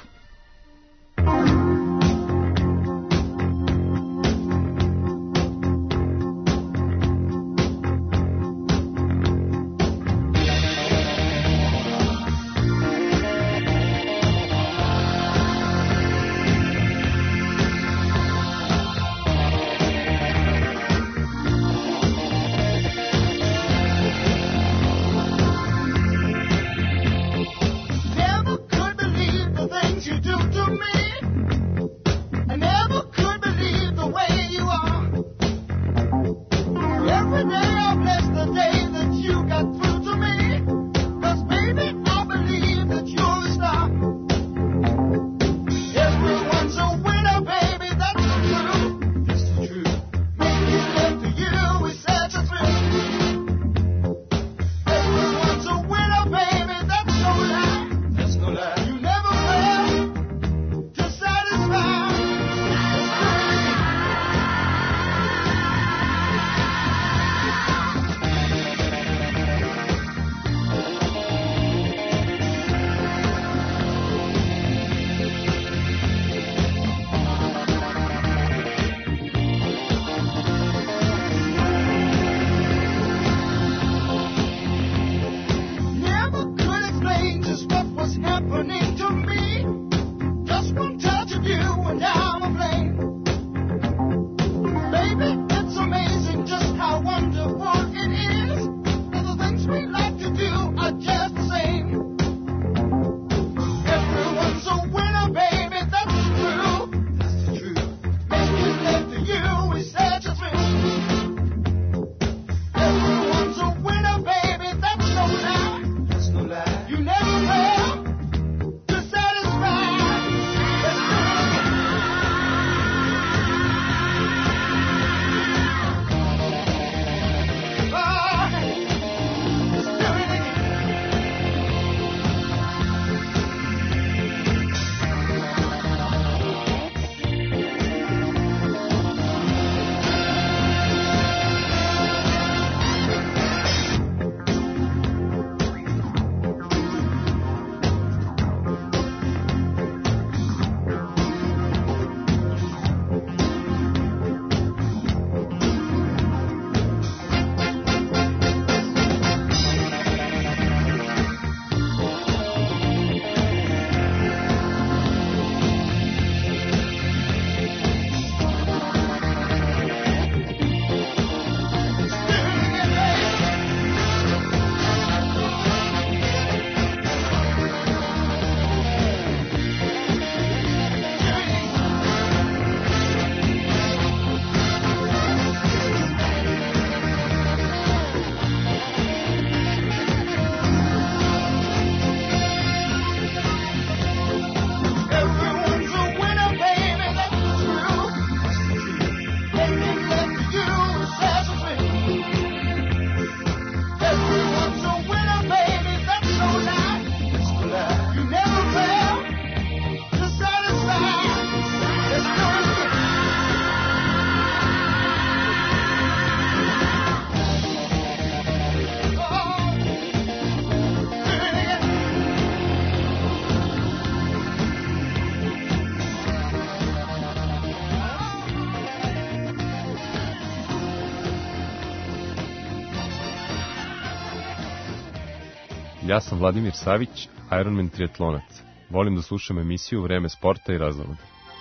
Ja sam Vladimir Savić, Ironman triatlonac. Volim da slušam emisiju Vreme sporta i razonode.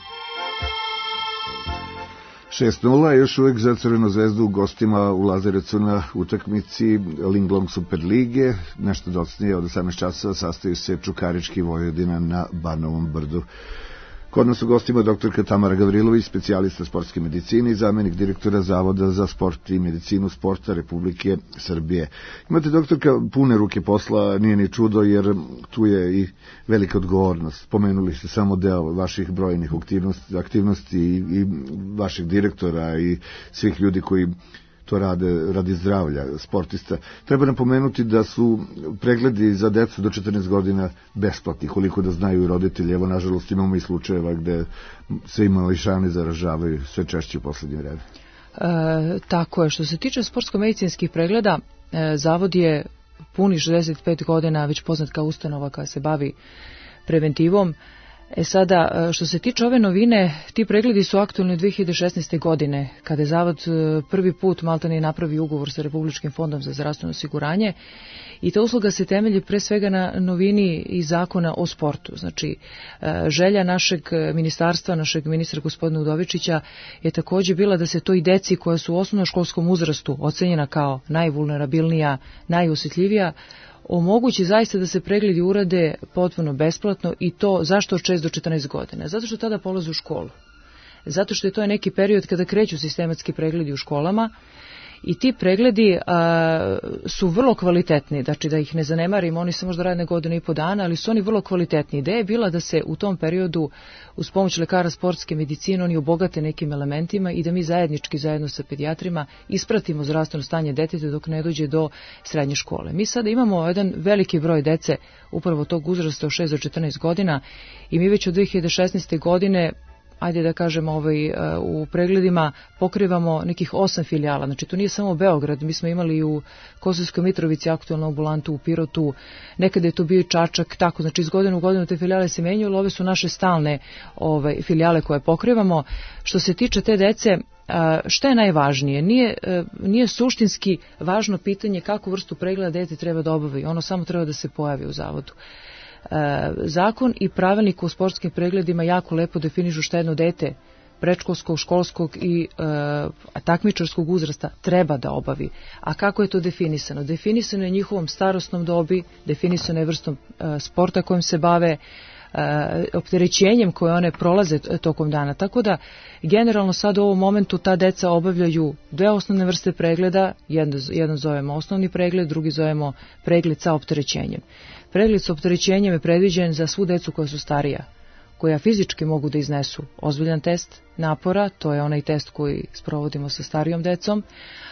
šest nula, još uvek za Crvenu zvezdu u gostima u Lazarevcu na utakmici Linglong Super lige. Nešto docnije od osamnaest časova sastaju se Čukarički i Vojvodina na Banovom brdu. Kod nas u gostima doktorka Tamara Gavrilović, specijalista sportske medicine i zamenik direktora Zavoda za sport i medicinu sporta Republike Srbije. Imate, doktorka, pune ruke posla, nije ni čudo, jer tu je i velika odgovornost. Pomenuli ste samo deo vaših brojnih aktivnosti, aktivnosti i, i vaših direktora i svih ljudi koji to rade radi zdravlja sportista. Treba napomenuti da su pregledi za decu do četrnaest godina besplatni, koliko da znaju i roditelji. Evo, nažalost, imamo i slučajeva gde se i mališani zaražavaju sve češće u poslednje vreme. E, tako je. Što se tiče sportsko-medicinskih pregleda, e, Zavod je puni šezdeset pet godina već poznat kao ustanova koja se bavi preventivom. E sada, što se tiče ove novine, ti pregledi su aktualni od dve hiljade šesnaeste. godine, kada je Zavod prvi put maltene napravi ugovor sa Republičkim fondom za zdravstveno osiguranje, i ta usluga se temelji pre svega na novini iz zakona o sportu. Znači, želja našeg ministarstva, našeg ministra gospodina Udovičića je takođe bila da se to i deci koja su u osnovnoškolskom uzrastu ocenjena kao najvulnerabilnija, najosjetljivija, omogući zaista da se pregledi urade potpuno besplatno, i to zašto od šest do četrnaest godina? Zato što tada polaze u školu. Zato što je to neki period kada kreću sistematski pregledi u školama, i ti pregledi a, su vrlo kvalitetni, znači da ih ne zanemarimo, oni se možda rade na godinu i po dana, ali su oni vrlo kvalitetni. Ideja je bila da se u tom periodu uz pomoć lekara sportske medicine oni obogate nekim elementima i da mi zajednički, zajedno sa pedijatrima, ispratimo zdravstveno stanje deteta dok ne dođe do srednje škole. Mi sada imamo jedan veliki broj dece upravo tog uzrasta od šest do četrnaest godina, i mi već od dve hiljade šesnaeste. godine, ajde da kažemo, ovaj, u pregledima pokrivamo nekih osam filijala. Znači, to nije samo Beograd, mi smo imali u Kosovskoj Mitrovici aktualnu ambulantu, u Pirotu, nekada je to bio i Čačak, tako, znači iz godine u godinu te filijale se menjaju, ali ove su naše stalne ovaj, filijale koje pokrivamo. Što se tiče te dece, šta je najvažnije? Nije, nije suštinski važno pitanje kakvu vrstu pregleda dete treba da obavi, ono samo treba da se pojavi u zavodu. Zakon i pravilnik o sportskim pregledima jako lepo definišu šta jedno dete predškolskog, školskog i e, takmičarskog uzrasta treba da obavi. A kako je to definisano? Definisano je njihovom starosnom dobi, definisano je vrstom e, sporta kojim se bave, e, opterećenjem koje one prolaze tokom dana. Tako da, generalno sad u ovom momentu ta deca obavljaju dve osnovne vrste pregleda, jedan, jedan zovemo osnovni pregled, drugi zovemo pregled sa opterećenjem. Pregled sa opterećenjem je predviđen za svu decu koja su starija, koja fizički mogu da iznesu ozbiljan test napora, to je onaj test koji sprovodimo sa starijom decom.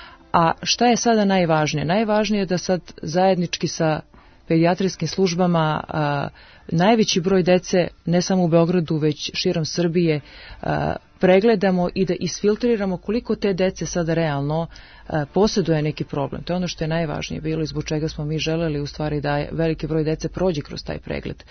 A šta je sada najvažnije? Najvažnije je da sad zajednički sa pedijatrijskim službama a, najveći broj dece, ne samo u Beogradu, već širom Srbije, a, pregledamo i da isfiltriramo koliko te dece sada realno a, posjeduje neki problem. To je ono što je najvažnije bilo i zbog čega smo mi želeli u stvari da veliki broj dece prođe kroz taj pregled.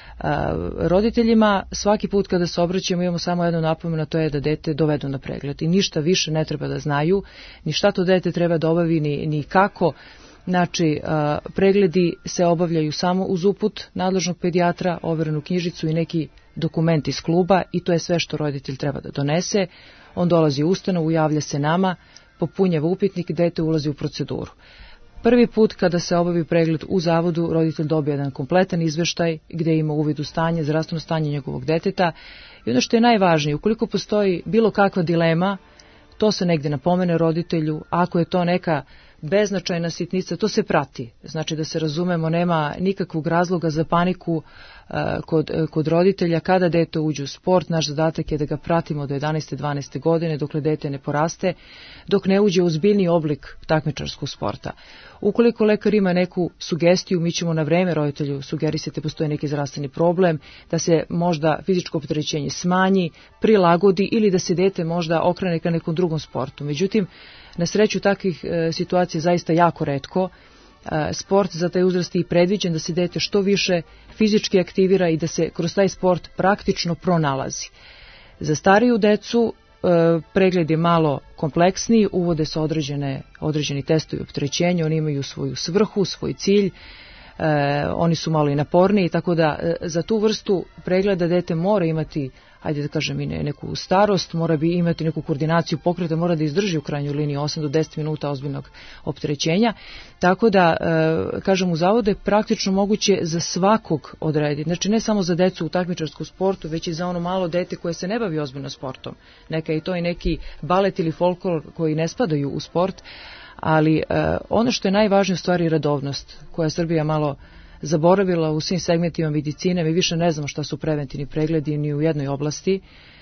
A, roditeljima svaki put kada se obraćamo imamo samo jednu napomenu, to je da dete dovedu na pregled i ništa više ne treba da znaju, ni šta to dete treba da obavi, ni, ni kako. Znači, a, pregledi se obavljaju samo uz uput nadležnog pedijatra, overenu knjižicu i neki dokument iz kluba, i to je sve što roditelj treba da donese. On dolazi u ustanovu, javlja se nama, popunjava upitnik, dete ulazi u proceduru. Prvi put kada se obavi pregled u zavodu, roditelj dobije jedan kompletan izveštaj gde ima uvid u stanje, zdravstveno stanje njegovog deteta, i ono što je najvažnije, ukoliko postoji bilo kakva dilema, to se negde napomene roditelju. Ako je to neka beznačajna sitnica, to se prati. Znači, da se razumemo, nema nikakvog razloga za paniku uh, kod, uh, kod roditelja. Kada dete uđe u sport, naš zadatak je da ga pratimo do jedanaeste dvanaeste godine, dokle dete ne poraste, dok ne uđe u ozbiljniji oblik takmičarskog sporta. Ukoliko lekar ima neku sugestiju, mi ćemo na vreme roditelju sugerisati, postoji neki zdravstveni problem, da se možda fizičko opterećenje smanji, prilagodi ili da se dete možda okrene ka nekom drugom sportu. Međutim, na sreću takvih e, situacija zaista jako retko. E, sport za taj uzrast je i predviđen da se dete što više fizički aktivira i da se kroz taj sport praktično pronalazi. Za stariju decu e, pregled je malo kompleksniji, uvode se određene, određeni testovi opterećenja, oni imaju svoju svrhu, svoj cilj. e, oni su malo i naporniji, tako da e, za tu vrstu pregleda dete mora imati, ajde da kažem, i neku starost, mora bi imati neku koordinaciju pokreta, mora da izdrži u krajnjoj liniji osam do deset minuta ozbiljnog opterećenja, tako da, e, kažem, u zavodu je praktično moguće za svakog odrediti, znači ne samo za decu u takmičarskom sportu, već i za ono malo dete koje se ne bavi ozbiljno sportom, neka i to i neki balet ili folklor koji ne spadaju u sport, ali e, ono što je najvažnije u stvari je redovnost, koja Srbija malo zaboravila u svim segmentima medicine. Mi više ne znamo šta su preventivni pregledi ni u jednoj oblasti.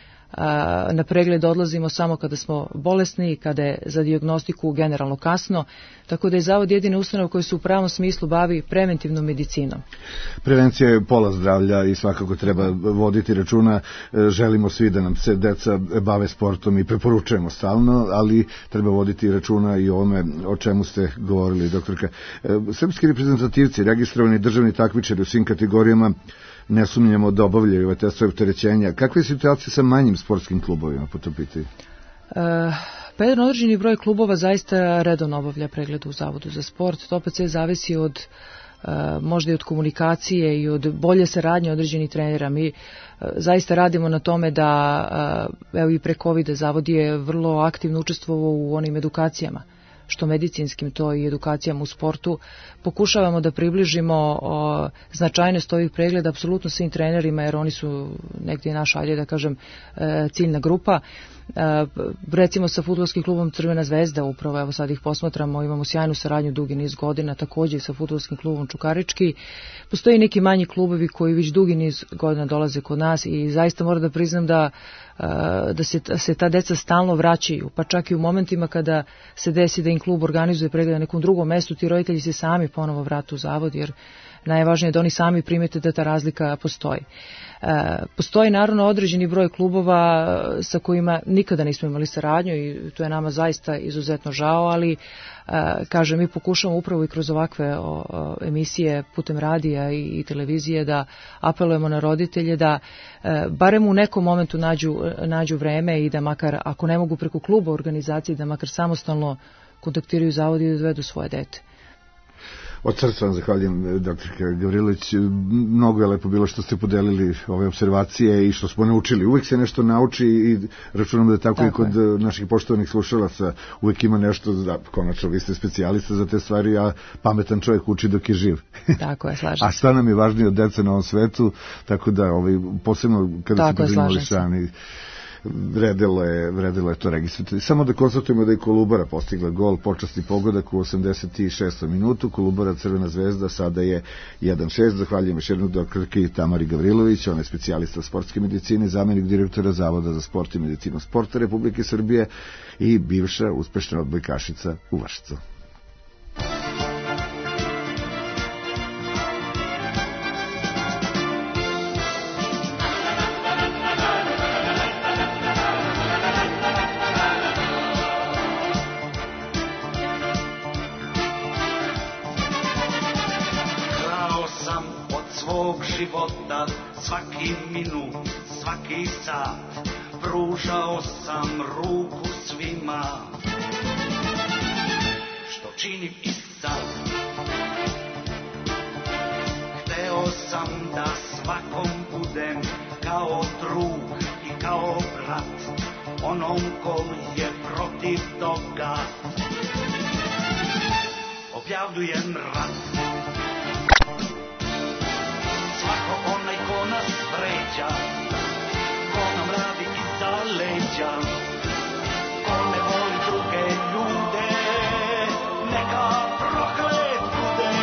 Na pregled odlazimo samo kada smo bolesni i kada je za dijagnostiku generalno kasno, tako da je zavod jedina ustanova koja se u pravom smislu bavi preventivnom medicinom. Prevencija je pola zdravlja i svakako treba voditi računa. Želimo svi da nam se deca bave sportom i preporučujemo stalno, ali treba voditi računa i o ovome o čemu ste govorili, doktorka. Srpski reprezentativci, registrovani državni takmičari u svim kategorijama, ne sumnjamo da obavljaju ove testove opterećenja. Kakva je situacija sa manjim sportskim klubovima po tom pitanju? Uh, pa jedan određeni broj klubova zaista redovno obavlja pregled u Zavodu za sport. To opet sve zavisi od uh, možda i od komunikacije i od bolje saradnje određenih trenera. Mi uh, zaista radimo na tome da, uh, evo i pre covida, Zavod je vrlo aktivno učestvovao u onim edukacijama, što medicinskim, to i edukacijama u sportu. Pokušavamo da približimo o, značajnost ovih pregleda apsolutno svim trenerima, jer oni su negdje naša, ajde da kažem, e, ciljna grupa. E, recimo sa fudbalskim klubom Crvena zvezda, upravo evo sad ih posmatramo, imamo sjajnu saradnju dugi niz godina, također sa fudbalskim klubom Čukarički. Postoji neki manji klubovi koji već dugi niz godina dolaze kod nas i zaista moram da priznam da da se, se ta deca stalno vraćaju, pa čak i u momentima kada se desi da im klub organizuje pregled na nekom drugom mestu, ti roditelji se sami ponovo vratu u zavod, jer najvažnije je da oni sami primete da ta razlika postoji. E, postoji naravno određeni broj klubova sa kojima nikada nismo imali saradnju i to je nama zaista izuzetno žao, ali e, kažem, mi pokušamo upravo i kroz ovakve o, o, emisije putem radija i, i televizije da apelujemo na roditelje da e, barem u nekom momentu nađu, nađu vreme i da makar, ako ne mogu preko kluba organizacije, da makar samostalno kontaktiraju zavod i da dovedu svoje dete. Od srca vam zahvaljujem, doktorka Gavrilović. Mnogo je lepo bilo što ste podelili ove observacije i što smo naučili. Uvijek se nešto nauči i računamo da tako, tako i kod je. Naših poštovanih slušalaca uvijek ima nešto, da, konačno vi ste specijalista za te stvari, a pametan čovjek uči dok je živ. Tako je, slažem se. A šta nam je važnije od deca na ovom svetu, tako da ovaj, posebno kada se držimo lišani, vredilo je, vredilo je to registrovati. Samo da konstatujemo da je Kolubara postigla gol, počasti pogodak u osamdeset šestom minutu. Kolubara Crvena zvezda sada je jedan šest. Zahvaljujem još jednu doktorki Tamari Gavrilović, ona je specijalista sportske medicine, zamjenik direktora Zavoda za sport i medicinu sporta Republike Srbije i bivša uspešna odbojkašica u Vršcu. Života, svaki minut, svaki sat, pružao sam ruku svima, što činim i sad. Hteo sam da svakom budem kao drug i kao brat, onom ko je protiv toga objavljujem rat. Svako onaj ko nas vređa, ko nam radi iza leđa, ko ne voli druge ljude, neka proklet bude.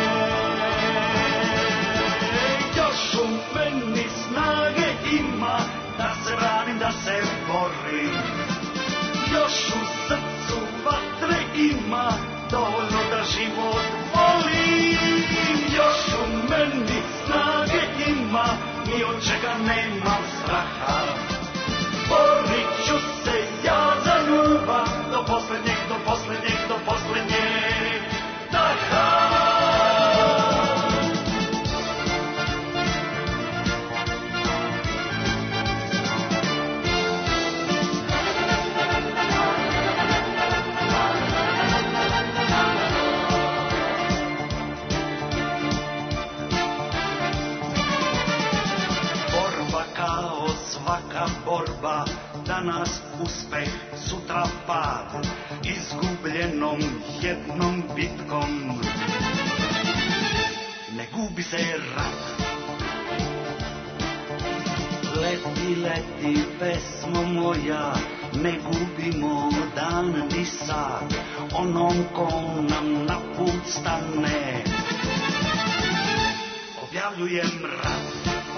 Još u meni snage ima da se branim, da se borim. Još u srcu vatre ima dovoljno da život volim. Još u meni snage ima, ni od čega nemam straha. Borit ću se ja za ljubav, do poslednjeg, do poslednjeg, do poslednjeg daha. svaka borba, danas uspeh, sutra pad, izgubljenom jednom bitkom ne gubi se rat. Leti, leti, pesmo moja, ne gubimo dan ni sat, onom ko nam na put stane objavljujem rat.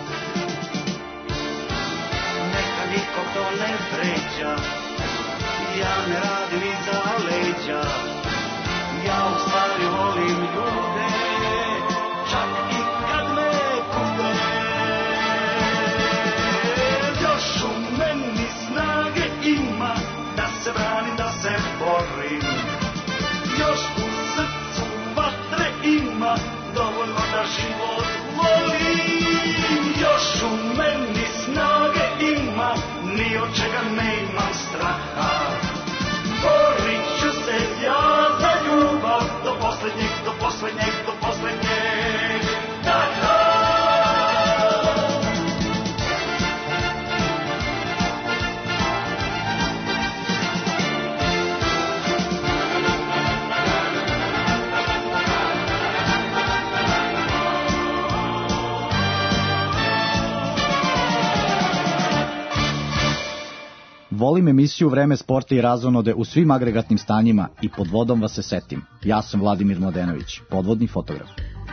Neka niko to ne vređa, ja ne radim iza leđa, ja u stvari volim ljude, čak i kad me kude. Još u meni snage ima da se branim, da se borim, još u srcu vatre ima dovoljno da život volim. Još u meni snage ima, ni od čega ne imam straha, borit ću se ja za ljubav do posljednjeg, do posljednjeg, do posljednjeg daha. Volim emisiju Vreme sporta i razonode u svim agregatnim stanjima i pod vodom vas se setim. Ja sam Vladimir Mladenović, podvodni fotograf.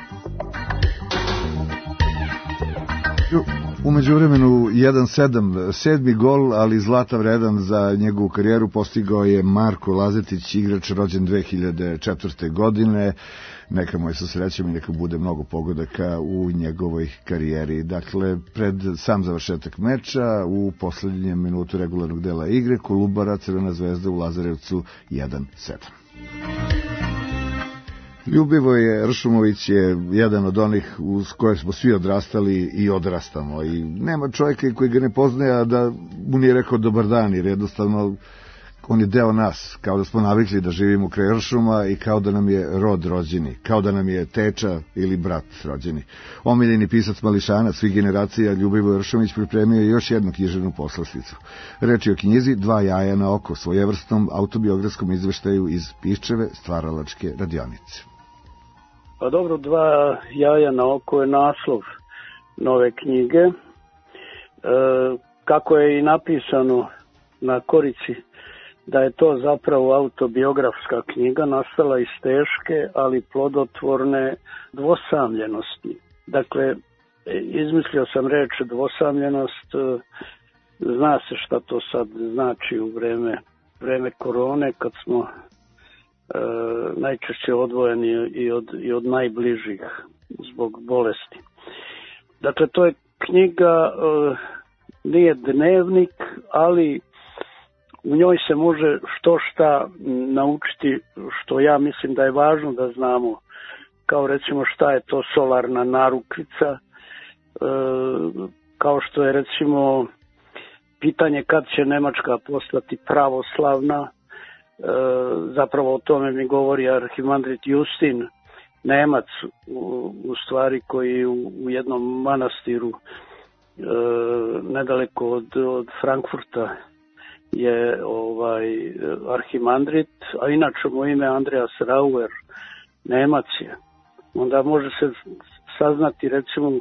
U međuvremenu jedan sedam, sedmi gol, ali zlata vredan za njegovu karijeru postigao je Marko Lazetić, igrač rođen dve hiljade četvrte. godine. Neka mu je sa srećom i neka bude mnogo pogodaka u njegovoj karijeri. Dakle, pred sam završetak meča, u poslednjem minutu regularnog dela igre, Kolubara Crvena zvezda u Lazarevcu jedan sedam. Ljubivoje Ršumović je jedan od onih uz koje smo svi odrastali i odrastamo. I nema čovjeka koji ga ne poznaje, a da mu nije rekao dobar dan, jer jednostavno on je deo nas, kao da smo navikli da živimo kraj Ršuma i kao da nam je rod rođeni, kao da nam je teča ili brat rođeni. Omiljeni pisac mališana svih generacija Ljubivoje Ršumović pripremio je još jednu književnu poslasticu. Reč je o knjizi Dva jaja na oko, svojevrsnom autobiografskom izveštaju iz Piščeve stvaralačke radionice. Pa dobro, Dva jaja na oko je naslov nove knjige. E, kako je i napisano na korici, da je to zapravo autobiografska knjiga nastala iz teške, ali plodotvorne dvosamljenosti. Dakle, izmislio sam reč dvosamljenost, zna se šta to sad znači u vreme, vreme korone, kad smo e, najčešće odvojeni i od, i od najbližih zbog bolesti. Dakle, to je knjiga, e, nije dnevnik, ali u njoj se može što šta naučiti, što ja mislim da je važno da znamo, kao recimo šta je to solarna narukvica, e, kao što je recimo pitanje kad će Nemačka postati pravoslavna, e, zapravo o tome mi govori arhimandrit Justin, Nemac u, u stvari koji u, u jednom manastiru e, nedaleko od, od Frankfurta je ovaj arhimandrit, a inače mu ime Andreas Rauer, Nemac je. Onda može se saznati recimo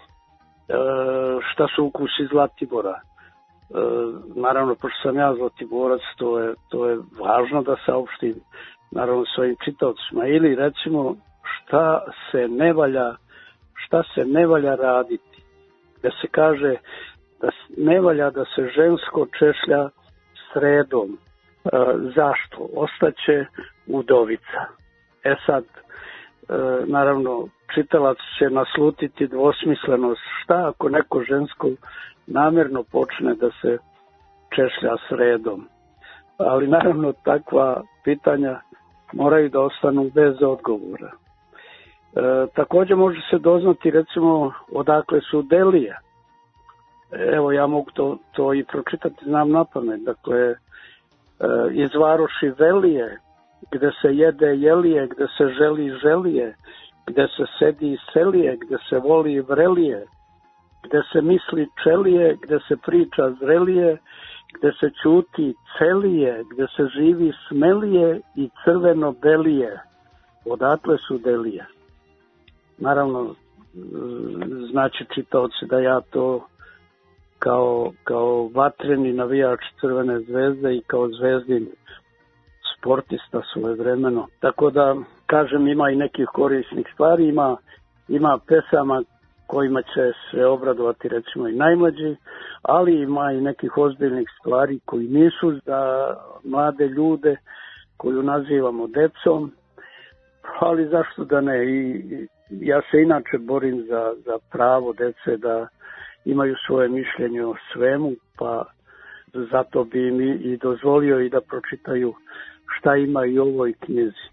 šta su ukusi Zlatibora. Naravno, pošto sam ja Zlatiborac, to je, to je važno da saopštim naravno svojim čitaocima. Ili recimo šta se ne valja, šta se ne valja raditi. Da se kaže da ne valja da se žensko češlja sredom. E, zašto? Ostaće udovica. E sad, e, naravno, čitalac će naslutiti dvosmislenost. Šta ako neko žensko namjerno počne da se češlja sredom? Ali naravno, takva pitanja moraju da ostanu bez odgovora. E, također može se doznati, recimo, odakle su delije. Evo, ja mogu to, to i pročitati, znam na pamet. Dakle, iz varoši Velije, gde se jede jelije, gde se želi želije, gde se sedi selije, gde se voli vrelije, gde se misli čelije, gde se priča zrelije, gde se ćuti celije, gde se živi smelije i crveno belije. Odatle su delije. Naravno, znači čitaoci da ja to kao, kao vatreni navijač Crvene zvezde i kao zvezdin sportista svojevremeno. Tako da, kažem, ima i nekih korisnih stvari, ima, ima pesama kojima će se obradovati recimo i najmlađi, ali ima i nekih ozbiljnih stvari koji nisu za mlade ljude, koju nazivamo decom, ali zašto da ne? I ja se inače borim za, za pravo dece da imaju svoje mišljenje o svemu, pa zato bi mi i dozvolio i da pročitaju šta ima i u ovoj knjizi.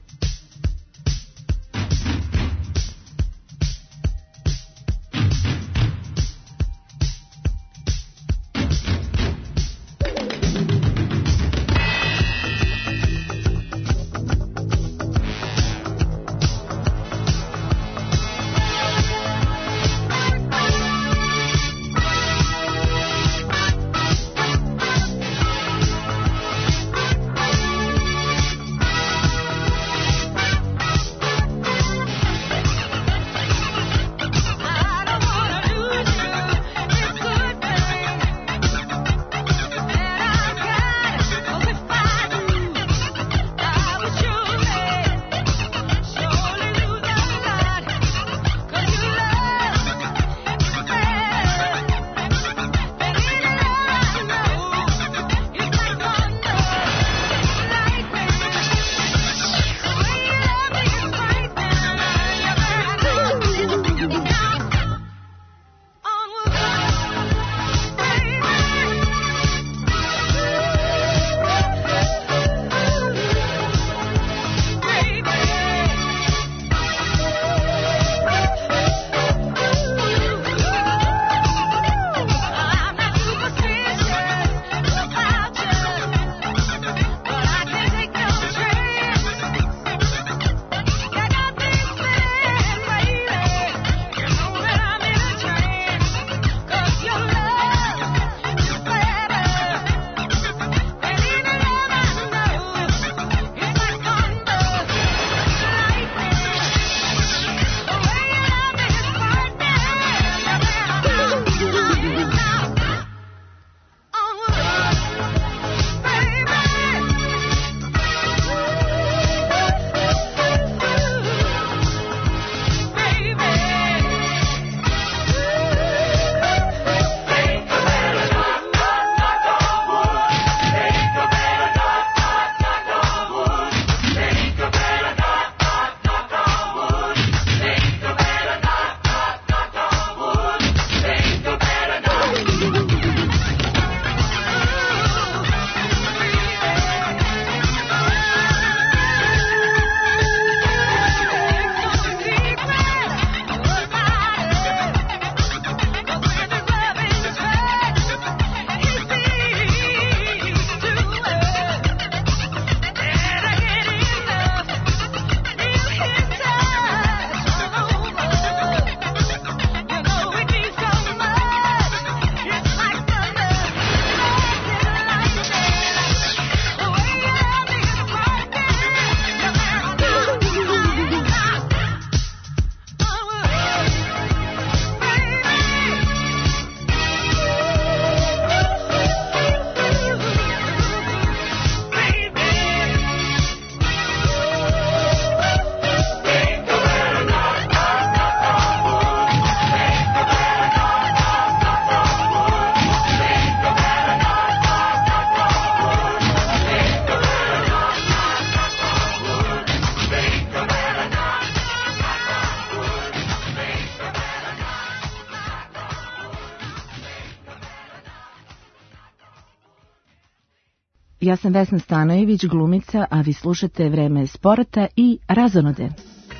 Ja sam Vesna Stanojević, glumica, a vi slušate Vreme sporta i Razonode.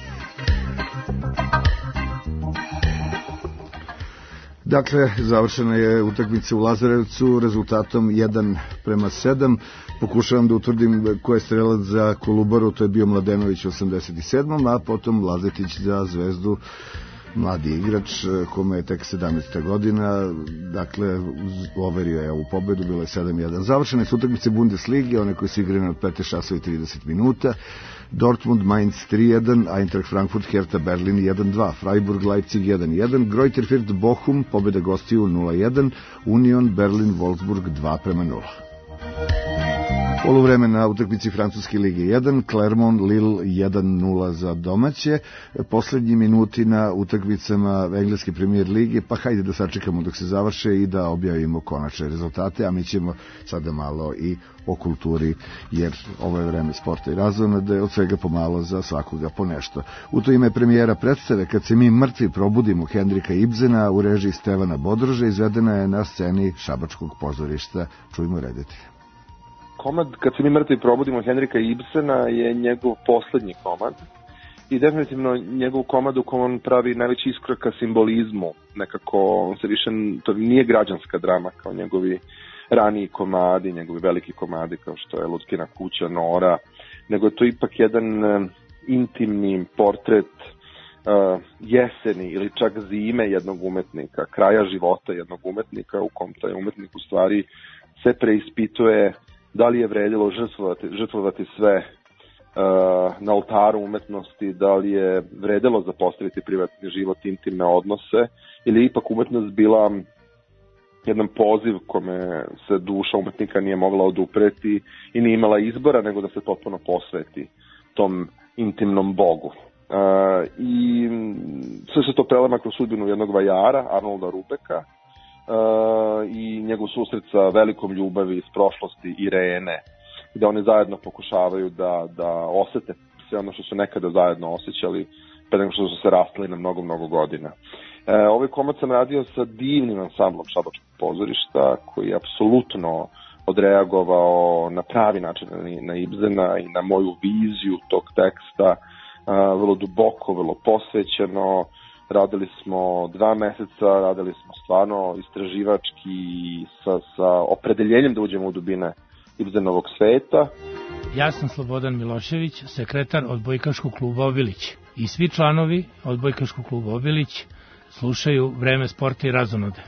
Dakle, završena je utakmica u Lazarevcu rezultatom jedan prema sedam. Pokušavam da utvrdim ko je strelac za Kolubaru, to je bio Mladenović u osamdeset sedmom. a potom Lazetić za Zvezdu mladi igrač kome je tek sedamnaesta godina, dakle overio je ovu pobedu, bilo je sedam jedan. Završene su utakmice Bundeslige, one koje su igrane od petnaest časova i trideset minuta. Dortmund Mainz tri jedan, Eintracht Frankfurt Hertha Berlin jedan dva, Freiburg Leipzig jedan jedan, Greuther Fürth Bochum pobeda gostiju nula jedan, Union Berlin Wolfsburg dva prema nula. Poluvreme na utakmici Francuske lige jedan, Clermont Lille jedan nula za domaće. Poslednji minuti na utakmicama Engleske premijer lige, pa hajde da sačekamo dok se završe i da objavimo konačne rezultate, a mi ćemo sada malo i o kulturi, jer ovo je vreme sporta i razonode, od svega pomalo za svakoga po nešto. U to ime premijera predstave Kad se mi mrtvi probudimo Henrika Ibsena u režiji Stevana Bodroža izvedena je na sceni Šabačkog pozorišta. Čujmo reditelja. Komad Kad se mi mrtvi probudimo Henrika Ibsena je njegov poslednji komad i definitivno njegov komad u kom on pravi najveći iskorak ka simbolizmu. Nekako on se više, to nije građanska drama kao njegovi raniji komadi, njegovi veliki komadi kao što je Lutkina kuća, Nora, nego je to ipak jedan uh, intimni portret uh, jeseni ili čak zime jednog umetnika, kraja života jednog umetnika u kom taj umetnik u stvari se preispituje da li je vredilo žrtvovati, žrtvovati sve uh, na oltaru umetnosti, da li je vredilo zapostaviti privatni život, intimne odnose, ili ipak umetnost bila jedan poziv kome se duša umetnika nije mogla odupreti i nije imala izbora nego da se potpuno posveti tom intimnom bogu. Uh, I sve se to prelama kroz sudbinu jednog vajara, Arnolda Rubeka, Uh, i njegov susret sa velikom ljubavi iz prošlosti, Irene, gde oni zajedno pokušavaju da, da osete sve ono što su nekada zajedno osjećali pre nego što su se rastali na mnogo, mnogo godina. Uh, ovaj komad sam radio sa divnim ansamblom Šabačkog pozorišta koji je apsolutno odreagovao na pravi način na Ibsena i na moju viziju tog teksta, uh, vrlo duboko, vrlo posvećeno. Radili smo dva meseca, radili smo stvarno istraživački sa, sa opredeljenjem da uđemo u dubine Ibsenovog sveta. Ja sam Slobodan Milošević, sekretar odbojkaškog kluba Obilić. I svi članovi odbojkaškog kluba Obilić slušaju Vreme sporta i razonode.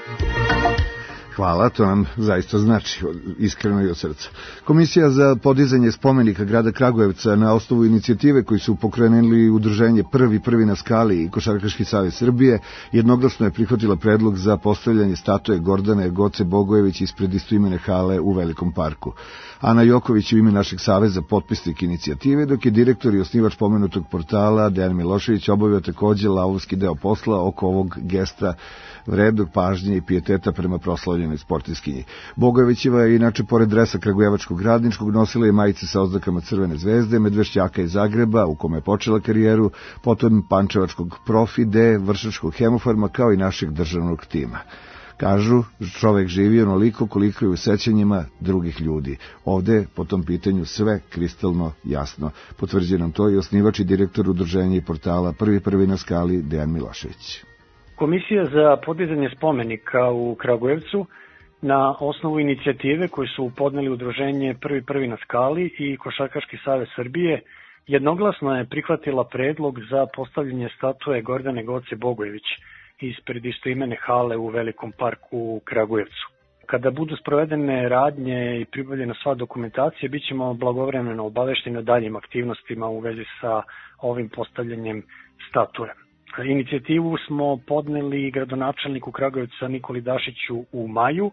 Hvala, to nam zaista znači, iskreno i od srca. Komisija za podizanje spomenika grada Kragujevca na osnovu inicijative koji su pokrenuli udruženje Prvi prvi na skali i Košarkaški savez Srbije jednoglasno je prihvatila predlog za postavljanje statue Gordane Goce Bogojević ispred istoimene hale u Velikom parku. Ana Joković u ime našeg saveza potpisnik inicijative, dok je direktor i osnivač pomenutog portala Dejan Milošević obavio takođe lavovski deo posla oko ovog gesta vrednog pažnje i pijeteta prema proslavljenoj sportiskinji. Bogojevićeva je inače pored dresa kragujevačkog radničkog nosila i majice sa oznakama Crvene zvezde, Medvešćaka iz Zagreba u kome je počela karijeru, potom pančevačkog Profide, vršačkog Hemofarma kao i našeg državnog tima. Kažu, čovek živi onoliko koliko je u sećanjima drugih ljudi. Ovde po tom pitanju sve kristalno jasno. Potvrđuje nam to i osnivač i direktor udruženja i portala Prvi prvi na skali Dejan Milošević. Komisija za podizanje spomenika u Kragujevcu na osnovu inicijative koju su podneli udruženje Prvi prvi na skali i Košarkaški savez Srbije jednoglasno je prihvatila predlog za postavljanje statue Gordane Goce Bogojević ispred istoimene hale u Velikom parku u Kragujevcu. Kada budu sprovedene radnje i pribavljena sva dokumentacija, bit ćemo blagovremeno obavešteni o daljim aktivnostima u vezi sa ovim postavljanjem statue. Inicijativu smo podneli gradonačelniku Kragujevca Nikoli Dašiću u maju,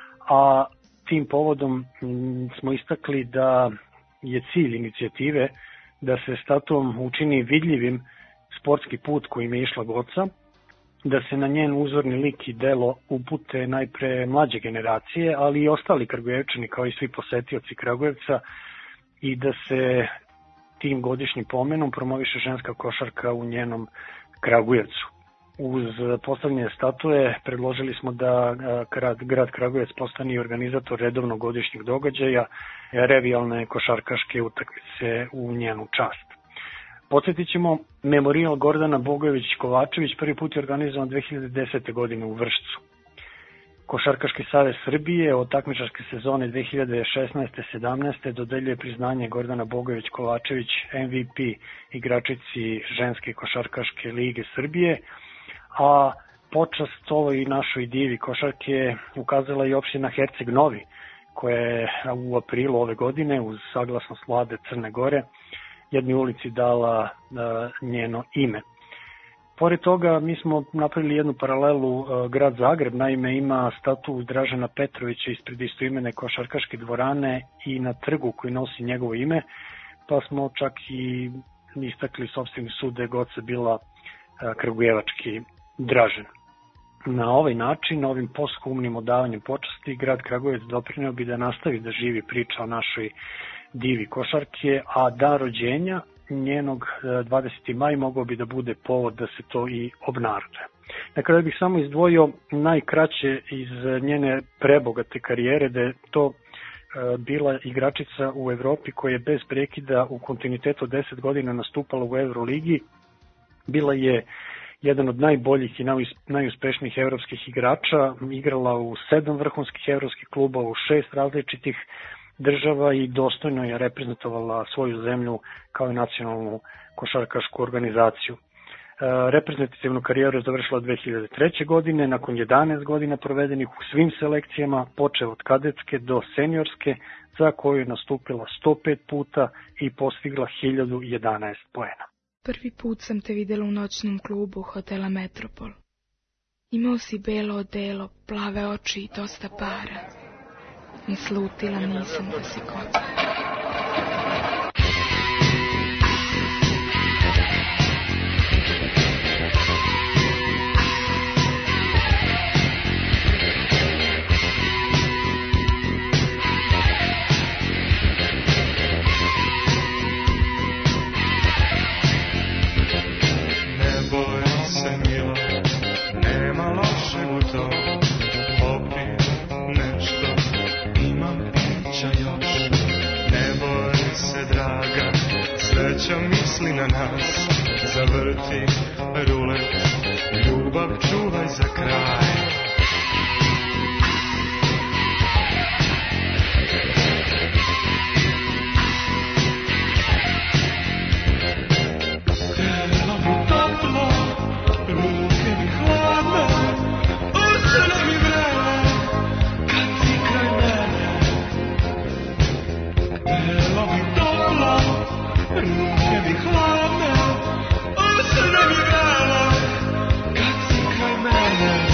a tim povodom smo istakli da je cilj inicijative da se statuom učini vidljivim sportski put kojim je išla Goca, da se na njen uzorni lik i delo upute najpre mlađe generacije, ali i ostali Kragujevčani kao i svi posetioci Kragujevca i da se tim godišnjim pomenom promoviše ženska košarka u njenom Kragujevcu. Uz postavljanje statue predložili smo da grad, grad Kragujevac postane organizator redovnog godišnjeg događaja revijalne košarkaške utakmice u njenu čast. Podsjetit ćemo, memorijal Gordana Bogojević Kovačević prvi put je organizovan dve hiljade desete. godine u Vršcu. Košarkaški savez Srbije od takmičarske sezone dve hiljade šesnaeste sedamnaeste dodeljuje priznanje Gordana Bogojević-Kovačević M V P igračici ženske košarkaške lige Srbije, a počast ovoj našoj divi košarke ukazala i opština Herceg Novi, koja je u aprilu ove godine uz saglasnost vlade Crne Gore jednoj ulici dala njeno ime. Pored toga, mi smo napravili jednu paralelu, grad Zagreb, naime ima statu Dražena Petrovića ispred istoimene košarkaške dvorane i na trgu koji nosi njegovo ime, pa smo čak i istakli sopstveni sud da je Goce bila kragujevački Dražen. Na ovaj način, ovim posthumnim odavanjem počasti, grad Kragujevac doprineo bi da nastavi da živi priča o našoj divi košarke, a dan rođenja njenog dvadeseti maj mogao bi da bude povod da se to i obnarode. Na kraju bih samo izdvojio najkraće iz njene prebogate karijere, da je to bila igračica u Evropi koja je bez prekida u kontinuitetu deset godina nastupala u Euroligi. Bila je jedan od najboljih i najuspešnijih evropskih igrača, igrala u sedam vrhunskih evropskih kluba, u šest različitih država i dostojno je reprezentovala svoju zemlju kao i nacionalnu košarkašku organizaciju. Reprezentativnu karijeru je završila dve hiljade treće. godine, nakon jedanaest godina provedenih u svim selekcijama, počev od kadetske do seniorske, za koju je nastupila sto pet puta i postigla hiljadu jedanaest poena. Prvi put sam te videla u noćnom klubu hotela Metropol. Imao si belo odelo, plave oči i dosta para. Ni slutila nisam da si kod. Misli na nas, zavrti rulet, ljubav čuvaj za kraj. Telo mi toplo, ruke mi hladne, usne mi vrele, kad si kraj mene. Telo mi toplo, ruke mi hladne, usne mi vrele, kad si kraj mene.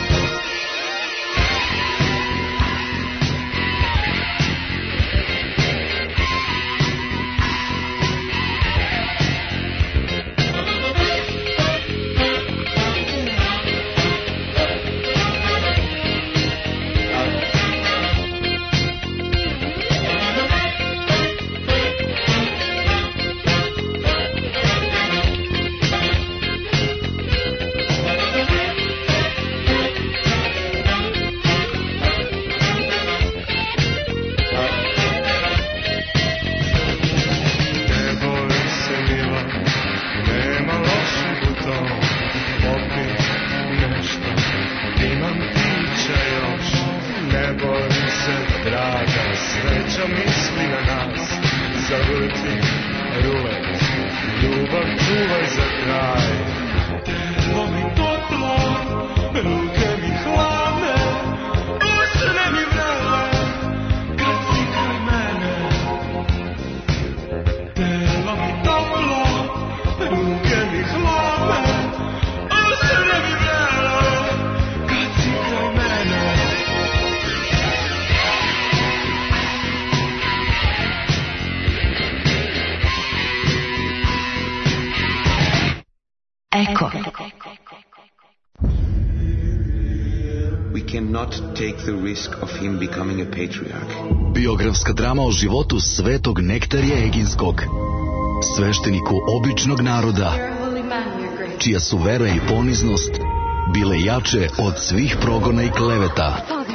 Take the risk of him becoming a patriarch. Biografska drama o životu svetog Nektarija Eginskog, svešteniku običnog naroda, čija su vera i poniznost bile jače od svih progona i kleveta.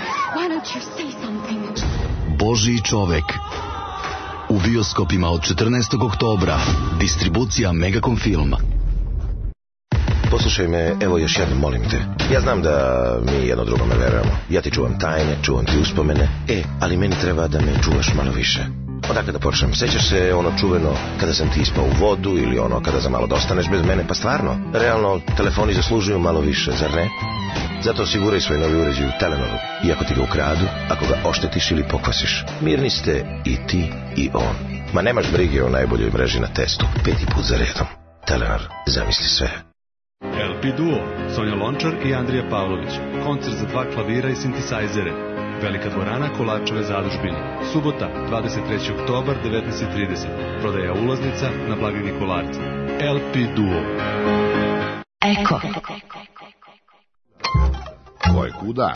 Božji čovek. U bioskopima od četrnaestog oktobra. Distribucija Megacom Film. Poslušaj me, evo još jednom, molim te. Ja znam da mi jedno drugome verujemo. Ja ti čuvam tajne, čuvam ti uspomene. E, ali meni treba da me čuvaš malo više. Odakle da počnem? Sećaš se ono čuveno kada sam ti ispao u vodu ili ono kada za malo da ostaneš bez mene? Pa stvarno, realno, telefoni zaslužuju malo više, zar ne? Zato osiguraj svoj novi uređaj u Telenoru. I ako ti ga ukradu, ako ga oštetiš ili pokvasiš, mirni ste i ti i on. Ma nemaš brige o najboljoj mreži na testu. Peti put za redom. Telenor, zamisli sve. el pi Duo, Sonja Lončar i Andrija Pavlović. Koncert za dva klavira i sintisajzere. Velika dvorana Kolarčeve zadužbine. Subota, dvadeset trećeg oktobar, devetnaest trideset. Prodaja ulaznica na blagajni Kolarca. el pi Duo. Eko. Ko je kuda?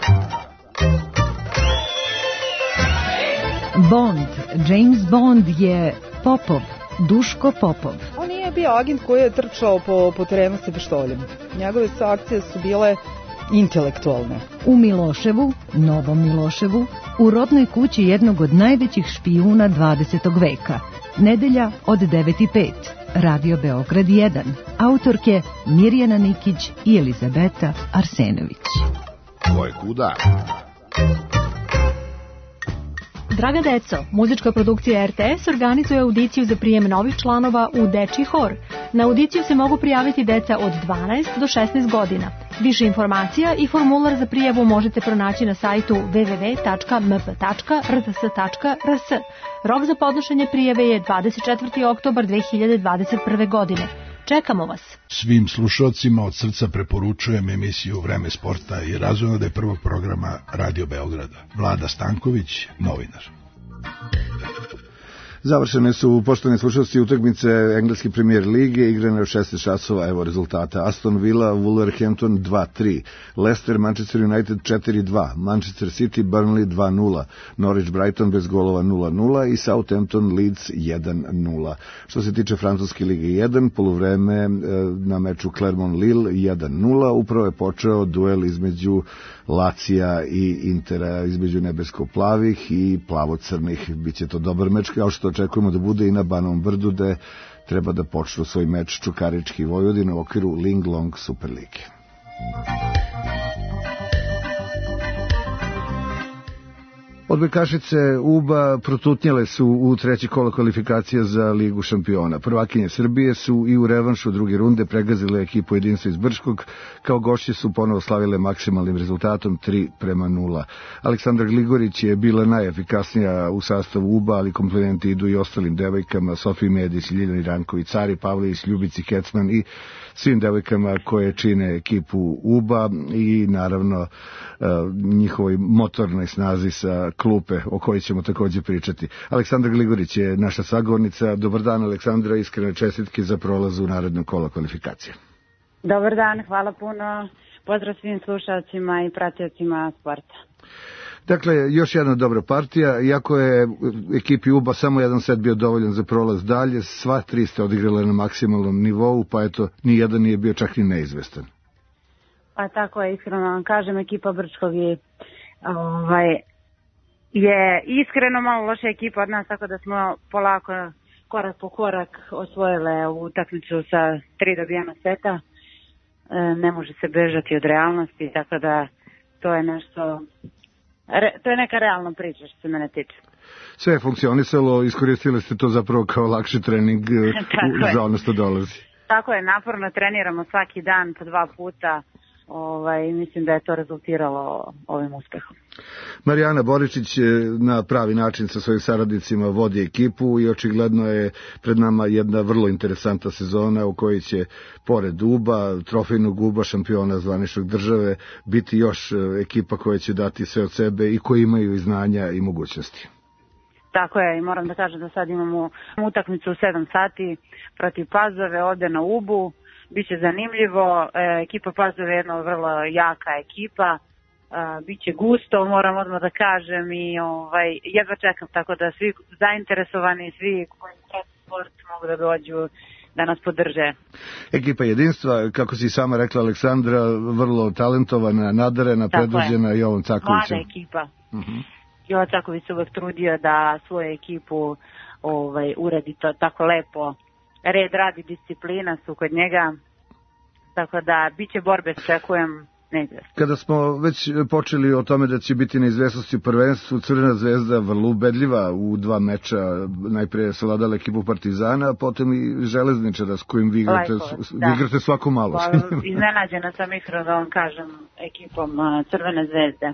Bond, James Bond je Popov, Duško Popov. On nije bio agent koji je trčao po, po terenu sa pištoljem. Njegove su akcije su bile intelektualne. U Miloševu, Novom Miloševu, u rodnoj kući jednog od najvećih špijuna dvadesetog veka. Nedelja od devet i pet. Radio Beograd jedan. Autorke Mirjana Nikić i Elizabeta Arsenović. Ko je kuda? Draga deco, muzička produkcija er te es organizuje audiciju za prijem novih članova u Dečiji hor. Na audiciju se mogu prijaviti deca od dvanaest do šesnaest godina. Više informacija i formular za prijavu možete pronaći na sajtu w w w tačka m p tačka r t s tačka r s. Rok za podnošenje prijave je dvadeset četvrti oktobar dve hiljade dvadeset prve. godine. Čekamo vas. Svim slušalcima od srca preporučujem emisiju Vreme sporta i razonode prvog programa Radio Beograda. Vlada Stanković, novinar. Završene su, poštovani slušalci, utakmice engleske premijer lige, igrane od šesnaest časova, evo rezultata. Aston Villa, Wolverhampton dva tri, Leicester, Manchester United četiri dva, Manchester City, Burnley dva nula, Norwich Brighton bez golova nula nula i Southampton Leeds jedan nula. Što se tiče francuske lige jedan, poluvreme na meču Clermont-Lille jedan nula, upravo je počeo duel između Lacija i Intera, između nebesko-plavih i plavo-crnih. Biće to dobar meč, kao što očekujemo da bude i na Banovom Brdu, gde treba da počnu svoj meč Čukarički Vojvodina u okviru Linglong Superlige. Odbojkašice U B A protutnjale su u treći kolo kvalifikacija za Ligu šampiona. Prvakinje Srbije su i u revanšu druge runde pregazile ekipu Jedinstvo iz Brčkog, kao gošće su ponovo slavile maksimalnim rezultatom tri prema nula. Aleksandra Gligorić je bila najefikasnija u sastavu U B A, ali komplimenti idu i ostalim devojkama, Sofiji Medić, Ljiljani Ranković, Cari Pavlović, Ljubici Kecman i svim devojkama koje čine ekipu U B A i naravno njihovoj motornoj snazi sa klupe, o kojoj ćemo također pričati. Aleksandra Gligorić je naša sagovornica. Dobar dan, Aleksandra, iskrene čestitke za prolaz u narednom kola kvalifikacije. Dobar dan, hvala puno. Pozdrav svim slušalcima i pratiocima sporta. Dakle, još jedna dobra partija, iako je ekipi U B A samo jedan set bio dovoljan za prolaz dalje, sva tri ste odigrale na maksimalnom nivou, pa eto, nijedan nije bio čak ni neizvestan. Pa tako je, iskreno vam kažem, ekipa Brčkog je, ovaj, je iskreno malo loša ekipa od nas, tako da smo polako, korak po korak osvojile ovu utakmicu sa tri dobijena seta. E, ne može se bežati od realnosti, tako da to je nešto... Re, to je neka realna priča što se mene tiče. Sve je funkcionisalo, iskoristili ste to zapravo kao lakši trening za ono što dolazi. Tako je, naporno treniramo svaki dan po dva puta. Ovaj, mislim da je to rezultiralo ovim uspehom. Marijana Boričić na pravi način sa svojim saradnicima vodi ekipu i očigledno je pred nama jedna vrlo interesantna sezona u kojoj će pored U B A, trofejnog U B A, šampiona zvaničnog države, biti još ekipa koja će dati sve od sebe i koji imaju i znanja i mogućnosti. Tako je, i moram da kažem da sad imamo utakmicu u sedam sati protiv Pazove ovde na U B U. Biće zanimljivo, e, ekipa Pazove je jedna vrlo jaka ekipa, e, biće gusto, moram odmah da kažem, i ovaj, jedva čekam, tako da svi zainteresovani, svi koji prate sport mogu da dođu da nas podrže. Ekipa Jedinstva, kako si sama rekla, Aleksandra, vrlo talentovana, nadarena, predvođena Jovom Cakovićem. Mlada ekipa. Uh-huh. Jovo Caković se uvek trudio da svoju ekipu ovaj, uredi to tako lepo. Red, radi, disciplina su kod njega, tako da bit će borbe, očekujem neizvesno. Kada smo već počeli o tome da će biti neizvesnosti u prvenstvu, Crvena zvezda vrlo ubedljiva u dva meča, najprije savladala ekipu Partizana, a potom i Železničara s kojim vi igrate, da. vi igrate svako malo. Pa, iznenađena sam iskreno da vam kažem ekipom Crvene zvezde.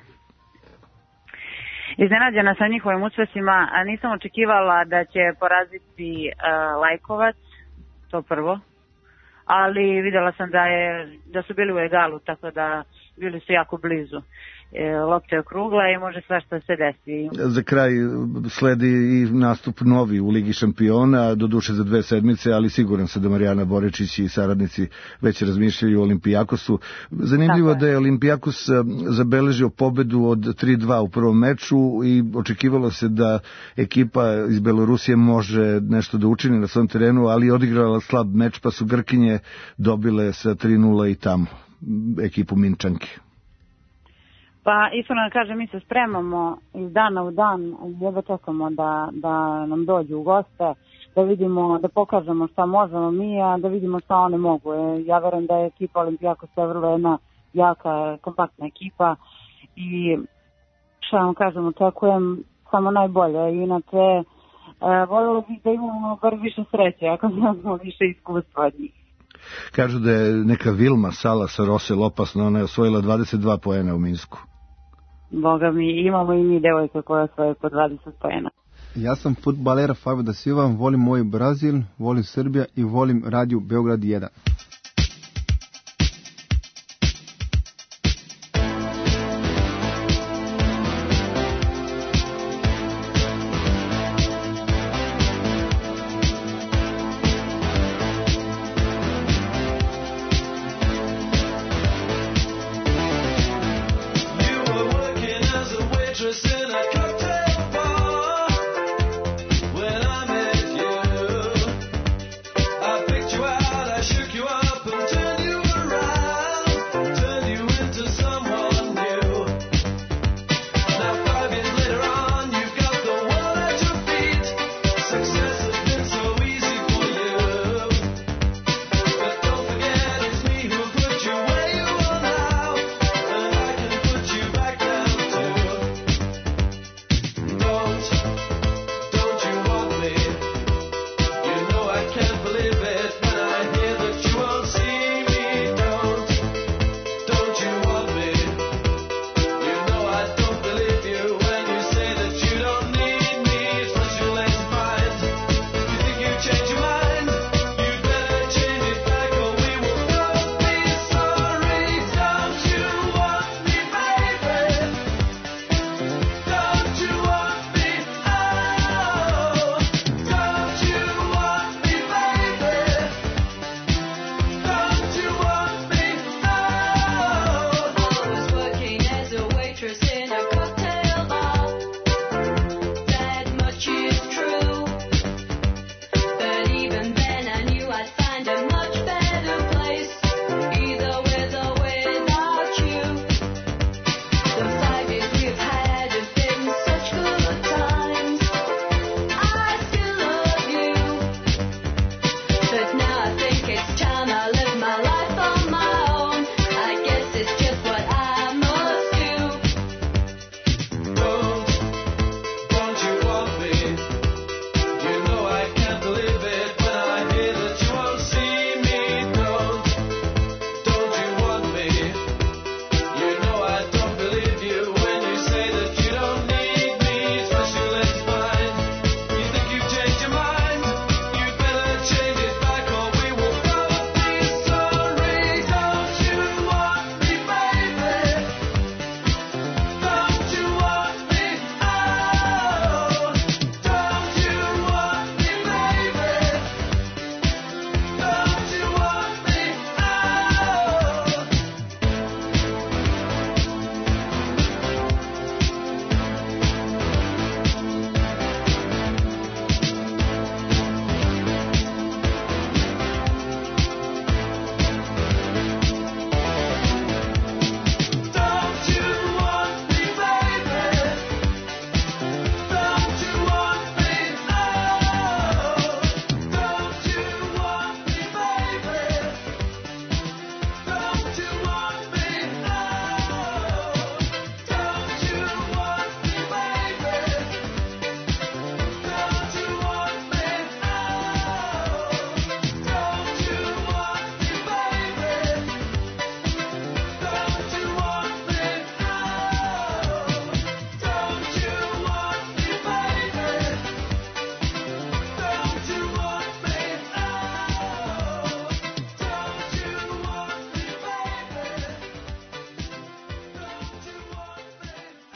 Iznenađena sam njihovim uspesima, a nisam očekivala da će poraziti uh, Lajkovac, to prvo, ali videla sam da, je, da su bili u egalu, tako da bili su jako blizu. E, lopta je okrugla i može sva što se desi. Za kraj sledi i nastup novi u Ligi šampiona, doduše za dve sedmice, ali siguran sam da Marijana Borečić i saradnici već razmišljaju o Olimpijakosu. Zanimljivo je da je Olimpijakos zabeležio pobedu od tri dva u prvom meču i očekivalo se da ekipa iz Belorusije može nešto da učini na svom terenu, ali je odigrala slab meč, pa su Grkinje dobile sa tri nula i tamo ekipu Minčanke. Pa iskreno da kažem, mi se spremamo iz dana u dan, jedva čekamo da, da nam dođu u goste, da vidimo, da pokažemo šta možemo mi, a da vidimo šta one mogu. Ja verujem da je ekipa Olimpijakosa vrlo jedna jaka, kompaktna ekipa i šta vam kažem, očekujem samo najbolje. Inače, e, voljela bih da imamo bar više sreće, ako imamo više iskustva od njih. Kažu da je neka Vilma Sala sa Rosel opasna, ona je osvojila dvadeset dva poena u Minsku. Boga mi, imamo i mi devojka koja osvoje po dvadeset poena. Ja sam fudbalera Fabio da Silva, volim moj Brazil, volim Srbija i volim Radio Beograd jedan. Shook you up.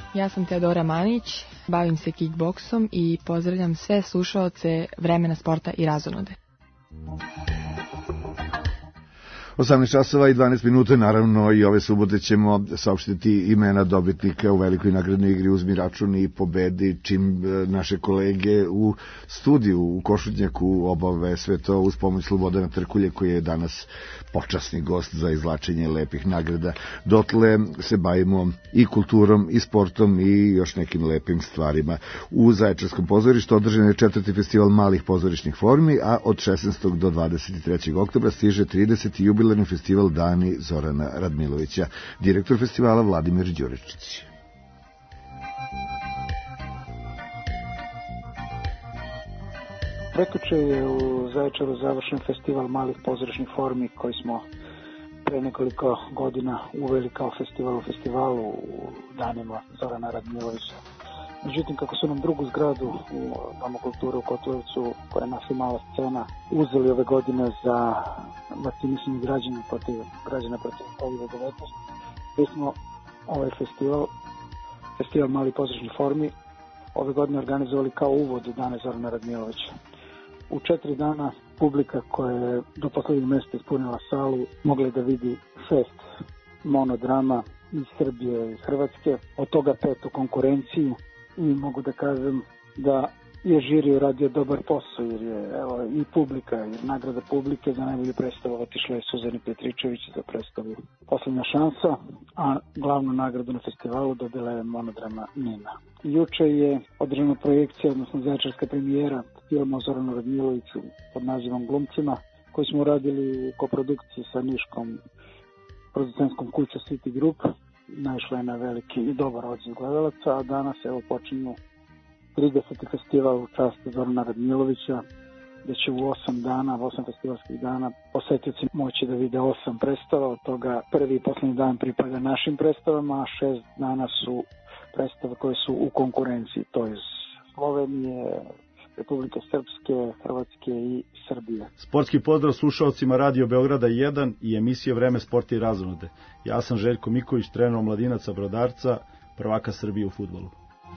Ja sam Teodora Manić, bavim se kickboksom i pozdravljam sve slušaoce Vremena sporta i razonode. osamnaest časova i dvanaest minuta, naravno i ove subote ćemo saopštiti imena dobitnika u velikoj nagradnoj igri Uzmi račun i pobedi, čim naše kolege u studiju u Košutnjaku obave sve to uz pomoć Slobodana Trkulje, koji je danas počasni gost za izvlačenje lepih nagrada. Dotle se bavimo i kulturom i sportom i još nekim lepim stvarima. U Zaječarskom pozorištu održan je četvrti festival malih pozorišnih formi, a od šesnaestog do dvadeset trećeg oktobra stiže trideseti jubilarni festival Dani Zorana Radmilovića. Direktor festivala Vladimir Đuričić. Prekjuče je u Zaječaru završen festival malih pozorišnih formi koji smo pre nekoliko godina uveli kao festival u festivalu u danima Zorana Radmilovića. Međutim, kako su nam drugu zgradu u Domu kulture u Kotlovcu, koja je naša mala scena, uzeli ove godine za vakcinisanje građana protiv, građana protiv kovid devetnaest, mi smo ovaj festival, festival malih pozorišnih formi, ove godine organizovali kao uvod u dane Zorana Radmilovića. U četiri dana publika koja je do poslednjeg mesta ispunila salu mogla je da vidi šest monodrama iz Srbije i Hrvatske, od toga pet u konkurenciji, i mogu da kažem da je žiri uradio dobar posao, jer je evo, i publika, i nagrada publike za najbolju predstavu otišla je Suzani Petričević za predstavu Poslednja šansa, a glavnu nagradu na festivalu dobila je monodrama Nina. Juče je održana projekcija, odnosno zaječarska premijera filma o Zoranu Radmiloviću pod nazivom Glumcima, koji smo radili u koprodukciji sa niškom producentskom kućom City Group. Naišla je na veliki i dobar odziv gledalaca, a danas evo počinju trideseti festival u čast Zorana Radmilovića, gde će u osam dana, osam festivalskih dana, posetioci moći da vide osam predstava, od toga prvi i poslednji dan pripada našim predstavama, a šest dana su predstave koje su u konkurenciji, to je Slovenije, Republike Srpske, Hrvatske i Srbije. Sportski pozdrav slušalcima Radio Beograda jedan i emisije Vreme sporta i razonode. Ja sam Željko Miković, trener omladinaca Brodarca, prvaka Srbije u fudbalu.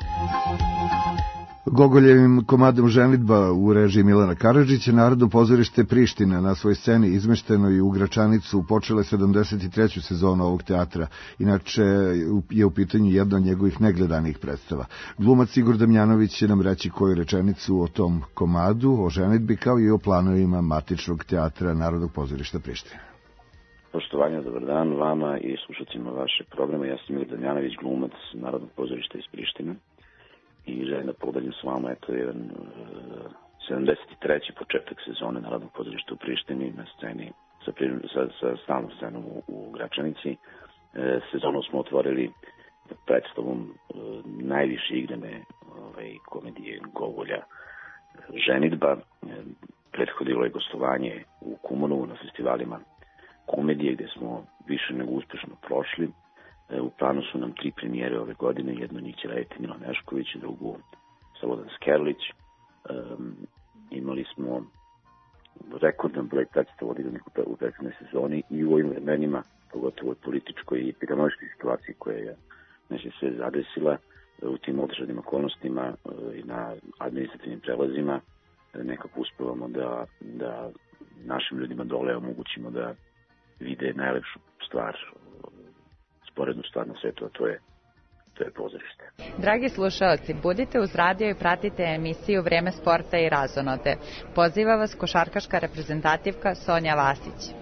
Gogoljevim komadom Ženidba u režiji Milana Karadžića Narodno pozorište Priština na svoj sceni izmešteno i u Gračanicu počele sedamdeset treću sezonu ovog teatra. Inače je u pitanju jedna od njegovih negledanih predstava. Glumac Igor Damjanović će nam reći koju rečenicu o tom komadu, o ženidbi, kao i o planovima matičnog teatra Narodnog pozorišta Priština. Poštovanje, dobar dan vama i slušacima vašeg programa. Ja sam Igor Damjanović, glumac Narodnog pozorišta iz Prištine. I želim da podelim s vama, eto, jedan uh, sedamdeset treći početak sezone Narodnog pozorišta u Prištini na sceni sa, sa, sa stalnom scenom u, u Gračanici. E, sezonu smo otvorili predstavom e, najviše igrane ovaj, komedije Gogolja Ženidba. E, prethodilo je gostovanje u Kumanovu na festivalima komedije gde smo više nego uspešno prošli. U planu su nam tri premijere ove godine, jedno njih će raditi Milan Nešković, drugu Slobodan Skerlić. Um, imali smo rekordan broj predstava odigranih u prethodnoj sezoni i u ovim vremenima, pogotovo u političkoj i epidemiološkoj situaciji koja je nešto sve zadesila, u tim otežanim okolnostima i na administrativnim prelazima nekako uspevamo da, da našim ljudima dole omogućimo da vide najlepšu stvar, sporednu stvar na svetu, a to je, to je pozorište. Dragi slušalci, budite uz radio i pratite emisiju Vreme sporta i razonode. Poziva vas košarkaška reprezentativka Sonja Vasić.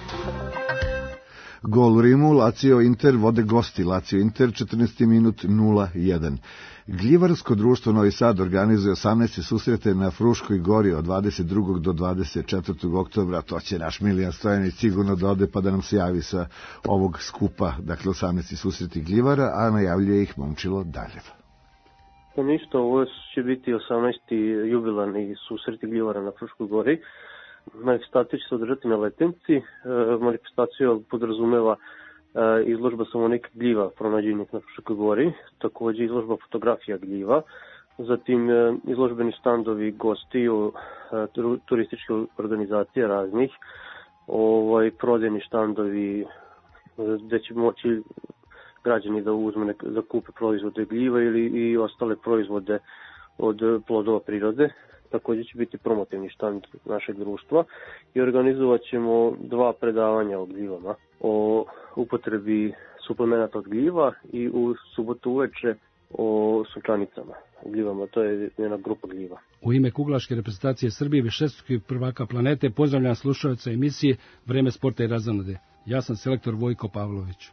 Gol u Rimu, Lazio Inter vode gosti, Lazio Inter četrnaesti minut nula jedan. Gljivarsko društvo Novi Sad organizuje osamnaeste susrete na Fruškoj gori od dvadeset drugog do dvadeset četvrtog oktobra. To će naš Milijan Stojanić sigurno da ode pa da nam se javi sa ovog skupa, dakle osamnaesti susreti Gljivara, a najavljuje ih Momčilo Daljev. Pa ništa, ovo će biti osamnaesti jubilarni susreti Gljivara na Fruškoj gori. Manifestacija će se održati na Letenci. E, manifestacija podrazumeva e, izložba Samonika gljiva pronađenih na Fruškoj gori, takođe izložba fotografija gljiva, zatim e, izložbeni štandovi gostiju, e, turističke organizacije raznih, ovaj, prodajni štandovi e, gde će moći građani da uzme nek, da kupe proizvode gljiva ili i ostale proizvode od plodova prirode. Također će biti promotivni štand našeg društva i organizovat ćemo dva predavanja o gljivama, o upotrebi suplemenata od gljiva i u subotu uveče o sunčanicama u gljivama, to je jedna grupa gljiva. U ime kuglaške reprezentacije Srbije višestrukih prvaka planete pozdravljam slušalca emisije Vreme sporta i razonode. Ja sam selektor Vojko Pavlović.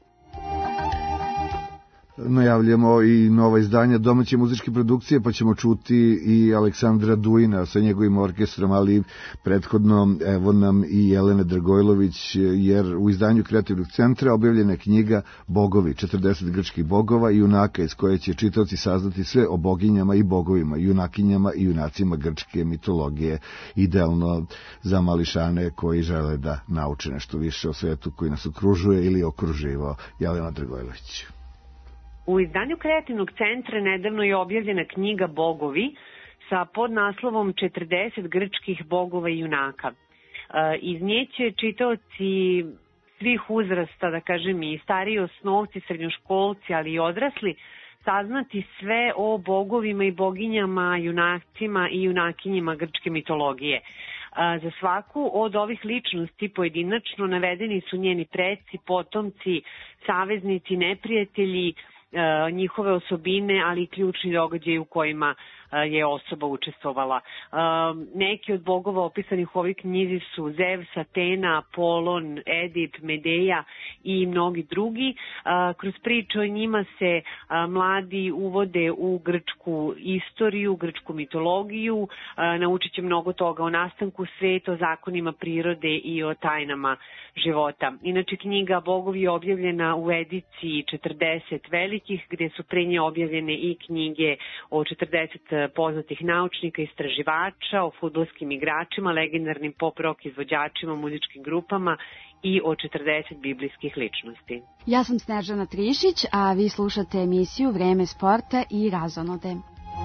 Najavljamo i nova izdanja domaće muzičke produkcije, pa ćemo čuti i Aleksandra Duina sa njegovim orkestrom, ali prethodno evo nam i Jelena Dragojlović, jer u izdanju Kreativnog centra objavljena je knjiga Bogovi, četrdeset grčkih bogova i junaka, iz koje će čitaoci saznati sve o boginjama i bogovima, junakinjama i junacima grčke mitologije, idealno za mališane koji žele da nauče nešto više o svetu koji nas okružuje ili okruživao. Jelena Dragojlović. U izdanju Kreativnog centra nedavno je objavljena knjiga Bogovi sa podnaslovom četrdeset grčkih bogova i junaka. Iz nje će čitaoci svih uzrasta, da kažem i stariji osnovci, srednjoškolci, ali i odrasli, saznati sve o bogovima i boginjama, junacima i junakinjima grčke mitologije. Za svaku od ovih ličnosti pojedinačno navedeni su njeni preci, potomci, saveznici, neprijatelji, njihove osobine, ali i ključni događaji u kojima je osoba učestvovala. Neki od bogova opisanih u ovoj knjizi su Zevs, Atena, Apolon, Edip, Medeja i mnogi drugi. Kroz priče o njima se mladi uvode u grčku istoriju, grčku mitologiju, naučit će mnogo toga o nastanku sveta, o zakonima prirode i o tajnama života. Inače, knjiga Bogovi je objavljena u ediciji četrdeset velikih, gde su pre nje objavljene i knjige o četrdeset poznatih naučnika, istraživača, o fudbalskim igračima, legendarnim pop rock izvođačima, muzičkim grupama i o četrdeset biblijskih ličnosti. Ja sam Snežana Trišić, a vi slušate emisiju Vreme sporta i razonode.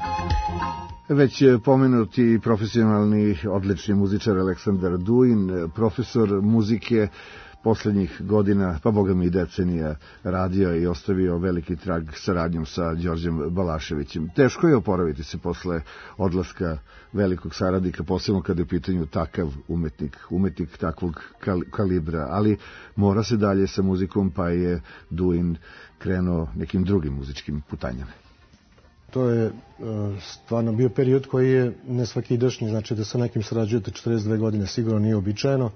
Već pomenuti profesionalni odlični muzičar Aleksandar Duin, profesor muzike, poslednjih godina, pa boga mi i decenija, radio i ostavio veliki trag saradnjom sa Đorđem Balaševićem. Teško je oporaviti se posle odlaska velikog saradnika, posebno kada je u pitanju takav umetnik, umetnik takvog kalibra, ali mora se dalje sa muzikom, pa je Duin krenuo nekim drugim muzičkim putanjama. To je uh, stvarno bio period koji je nesvakidašnji, znači da sa nekim sarađujete četrdeset dve godine sigurno nije običajeno.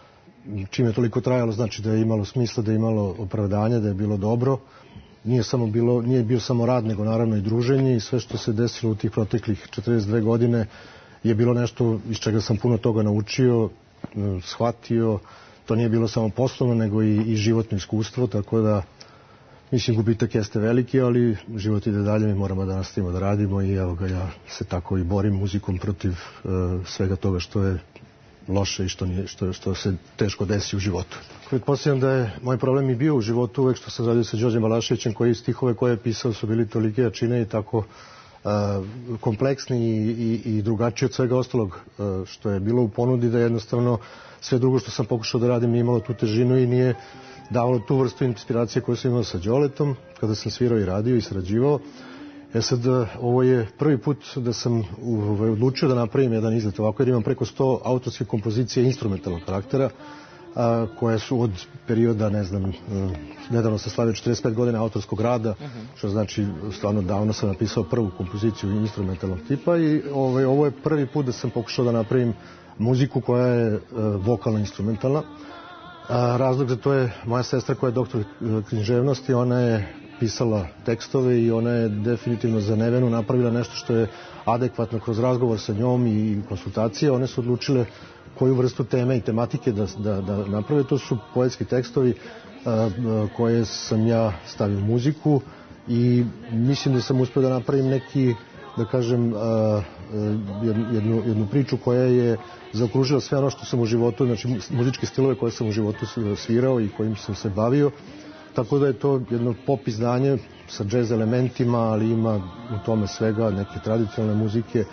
Čim je toliko trajalo, znači da je imalo smisla, da je imalo opravdanje, da je bilo dobro. Nije samo bilo, nije bio samo rad, nego naravno i druženje i sve što se desilo u tih proteklih četrdeset dve godine je bilo nešto iz čega sam puno toga naučio, shvatio. To nije bilo samo poslovno, nego i, i životno iskustvo, tako da mislim gubitak jeste veliki, ali život ide dalje, mi moramo da nastavimo da radimo i evo ga, ja se tako i borim muzikom protiv uh, svega toga što je loše i što, nije, što, što se teško desi u životu. Pretpostavljam da je moj problem i bio u životu uvek što sam radio sa Đorđem Balaševićem, koji stihove koje je pisao su bili tolike jačine i tako uh, kompleksni i, i, i drugačiji od svega ostalog uh, što je bilo u ponudi, da jednostavno sve drugo što sam pokušao da radim nije imalo tu težinu i nije davalo tu vrstu inspiracije koju sam imao sa Đoletom kada sam svirao i radio i sarađivao. E sad, ovo je prvi put da sam odlučio da napravim jedan izlet ovako, jer imam preko sto autorskih kompozicija instrumentalnog karaktera, a, koje su od perioda, ne znam, nedavno sam slavio četrdeset pet godina autorskog rada, što znači stvarno davno sam napisao prvu kompoziciju instrumentalnog tipa i ovaj, ovo je prvi put da sam pokušao da napravim muziku koja je vokalno instrumentalna. A, razlog za to je moja sestra koja je doktor književnosti, ona je pisala tekstove i ona je definitivno za Nevenu napravila nešto što je adekvatno kroz razgovor sa njom i konsultacije. One su odlučile koju vrstu teme i tematike da, da, da naprave. To su poetski tekstovi a, koje sam ja stavio u muziku i mislim da sam uspio da napravim neki, da kažem, a, jednu, jednu priču koja je zaokružila sve ono što sam u životu, znači muzičke stilove koje sam u životu svirao i kojim sam se bavio. Tako da je to jedno pop izdanje sa džez elementima, ali ima u tome svega neke tradicionalne muzike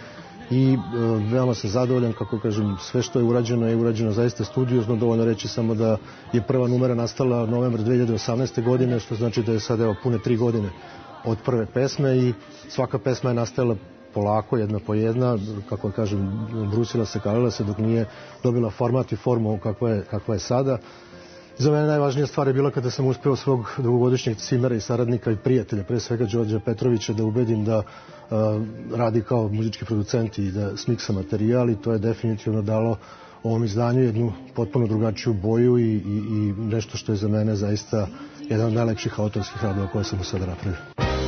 i e, veoma sam zadovoljan, kako kažem, sve što je urađeno je urađeno zaista studiozno, dovoljno reći samo da je prva numera nastala novembar dve hiljade osamnaeste. godine, što znači da je sad evo pune tri godine od prve pesme i svaka pesma je nastajala polako, jedna po jedna, kako kažem, brusila se, kalila se dok nije dobila format i formu kakva je, kakva je sada. Za mene najvažnija stvar je bila kada sam uspeo svog dugogodišnjeg cimera i saradnika i prijatelja, pre svega Đorđa Petrovića, da ubedim da uh, radi kao muzički producent i da smiksa materijal, i to je definitivno dalo ovom izdanju jednu potpuno drugačiju boju i, i, i nešto što je za mene zaista jedan od najlepših autorskih radova koje sam u sada napravio.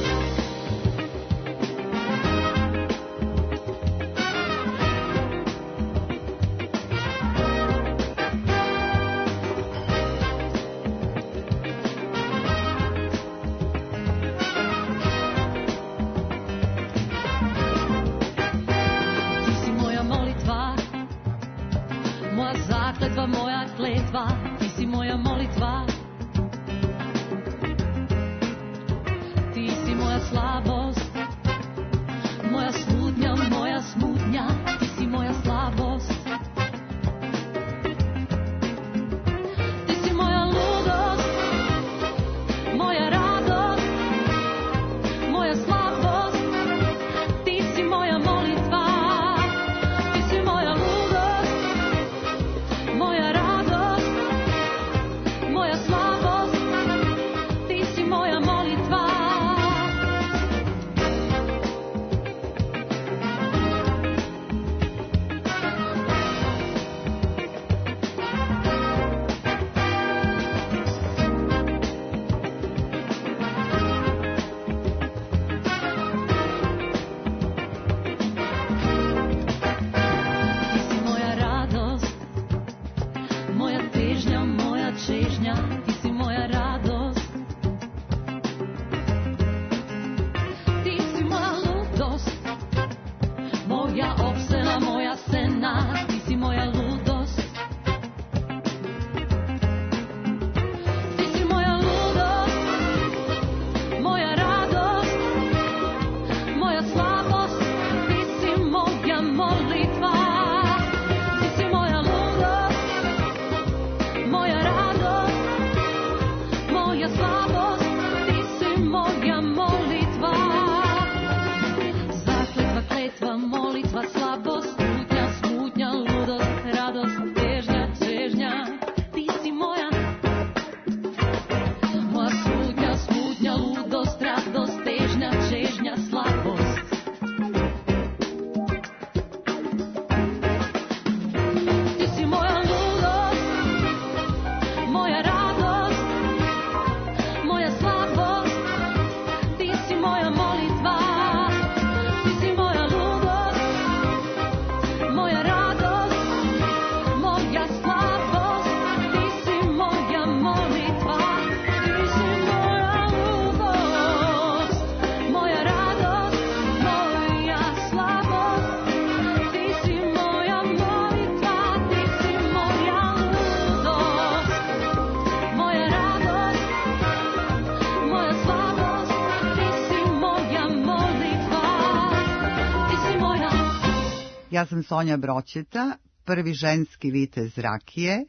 Ja sam Sonja Broćeta, prvi ženski vitez rakije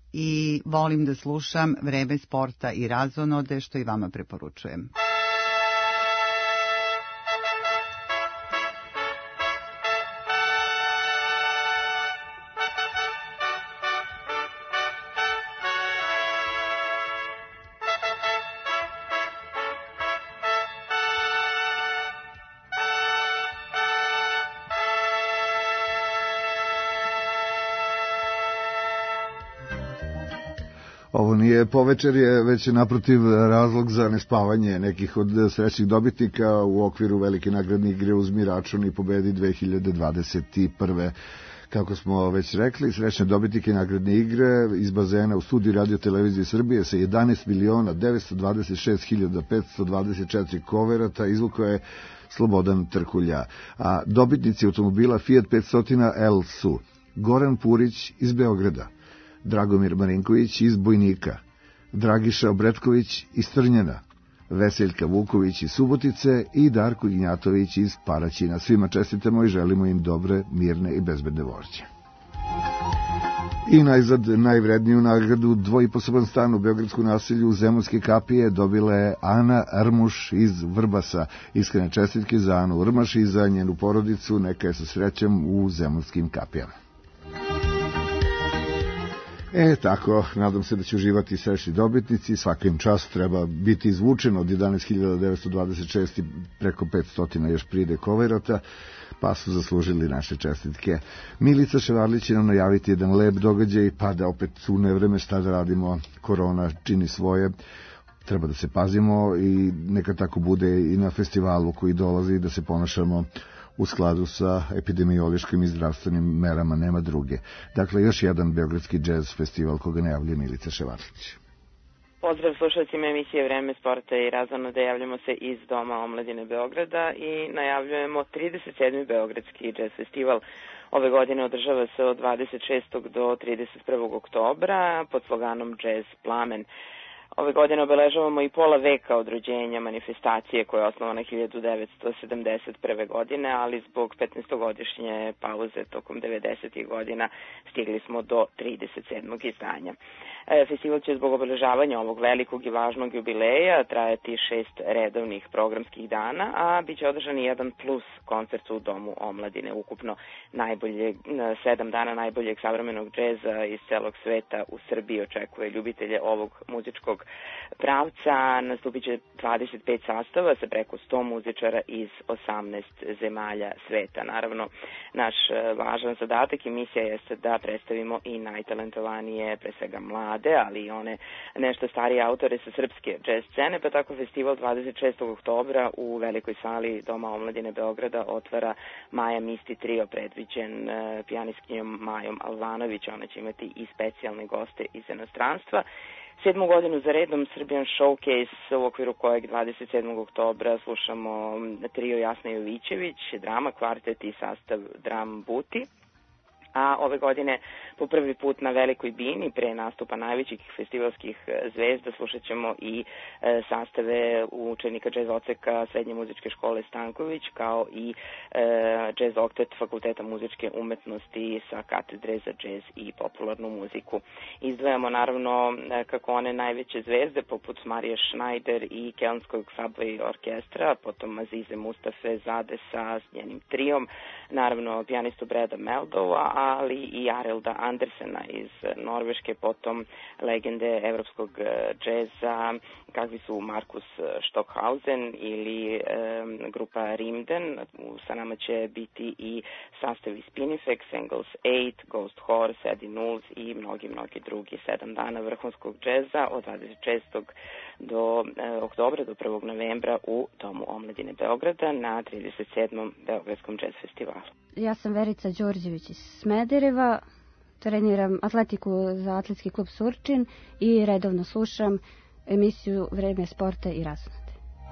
i volim da slušam Vreme sporta i razonode, što i vama preporučujem. Ovo nije povečerje, već je naprotiv razlog za nespavanje nekih od srećnih dobitnika u okviru velike nagradne igre Uzmi račun i pobedi dve hiljade dvadeset prve. Kako smo već rekli, srećne dobitnike nagradne igre iz bazena u studiju Radio Televizije Srbije sa jedanaest miliona devetsto dvadeset šest hiljada petsto dvadeset četiri koverata izvukao je Slobodan Trkulja. A dobitnici automobila Fiat petsto L su Goran Purić iz Beograda, Dragomir Marinković iz Bojnika, Dragiša Obretković iz Trnjana, Veseljka Vuković iz Subotice i Darko Ginjatović iz Paraćina. Svima čestitamo i želimo im dobre, mirne i bezbedne vožnje. I najzad najvredniju nagradu dvojiposoban stan u beogradsku naselju Zemunske kapije dobila je Ana Rmuš iz Vrbasa. Iskrene čestitke za Anu Rmaš i za njenu porodicu, neka je sa srećom u Zemunskim kapijama. E, tako, nadam se da će uživati srećni dobitnici. Svaka im čast, treba biti izvučeno od jedanaest hiljada devetsto dvadeset šest i preko petsto još pride koverata, pa su zaslužili naše čestitke. Milica Ševarlić će nam najaviti jedan lep događaj, pa da opet u nevreme šta da radimo, korona čini svoje, treba da se pazimo i neka tako bude i na festivalu koji dolazi, da se ponašamo u skladu sa epidemiološkim i zdravstvenim merama, nema druge. Dakle, još jedan beogradski džez festival koga najavljuje Milica Ševarlić. Pozdrav slušalcima emisije Vreme sporta i razonode, javljamo se iz Doma omladine Beograda i najavljujemo trideset sedmi Beogradski džez festival. Ove godine održava se od dvadeset šestog do trideset prvog oktobra pod sloganom Džez Plamen. Ove godine obeležavamo i pola veka od rođenja manifestacije koja je osnovana hiljadu devetsto sedamdeset prve. godine, ali zbog petnaestogodišnje pauze tokom devedesetih godina stigli smo do trideset sedmog izdanja. Festival će zbog obeležavanja ovog velikog i važnog jubileja trajati šest redovnih programskih dana, a bit će održan i jedan plus koncert u Domu omladine. Ukupno najbolje, sedam dana najboljeg savremenog džeza iz celog sveta u Srbiji očekuje ljubitelje ovog muzičkog pravca. Nastupit će dvadeset pet sastava sa preko sto muzičara iz osamnaest zemalja sveta. Naravno, naš važan zadatak i misija jeste da predstavimo i najtalentovanije, pre svega mlade, ali i one nešto starije autore sa srpske džez scene, pa tako festival dvadeset šestog oktobra u velikoj sali Doma omladine Beograda otvara Maja Misti trio, predviđen pijanistkinjom Majom Alvanović. Ona će imati i specijalne goste iz inostranstva. Sedmu godinu za redom Serbian Showcase, u okviru kojeg dvadeset sedmog oktobra slušamo trio Jasna Jovićević, drama, kvartet i sastav Dram Buti. A ove godine po prvi put na Velikoj bini pre nastupa najvećih festivalskih zvezda slušat ćemo i e, sastave učenika džez odseka Srednje muzičke škole Stanković, kao i e, džez oktet Fakulteta muzičke umetnosti sa katedre za džez i popularnu muziku. Izdvajamo naravno kako one najveće zvezde poput Marije Schneider i Kelnskog Subway orkestra, potom Azize Mustafe Zade sa njenim trijom, naravno pijanistu Breda Meldova, ali i Arelda Andersena iz Norveške, potom legende evropskog džeza kakvi su Markus Stockhausen ili e, grupa Rimden. Sa nama će biti i sastavi Spinifex, Engels osam, Ghost Horse, Eddie Knowles i mnogi, mnogi drugi. Sedam dana vrhunskog džeza od dvadeset šestog do e, oktobra do prvog novembra u Domu omladine Beograda na trideset sedmom Beogradskom džez festivalu. Ja sam Verica Đorđević iz Smedereva, treniram atletiku za atletski klub Surčin i redovno slušam emisiju Vreme sporta i razonode.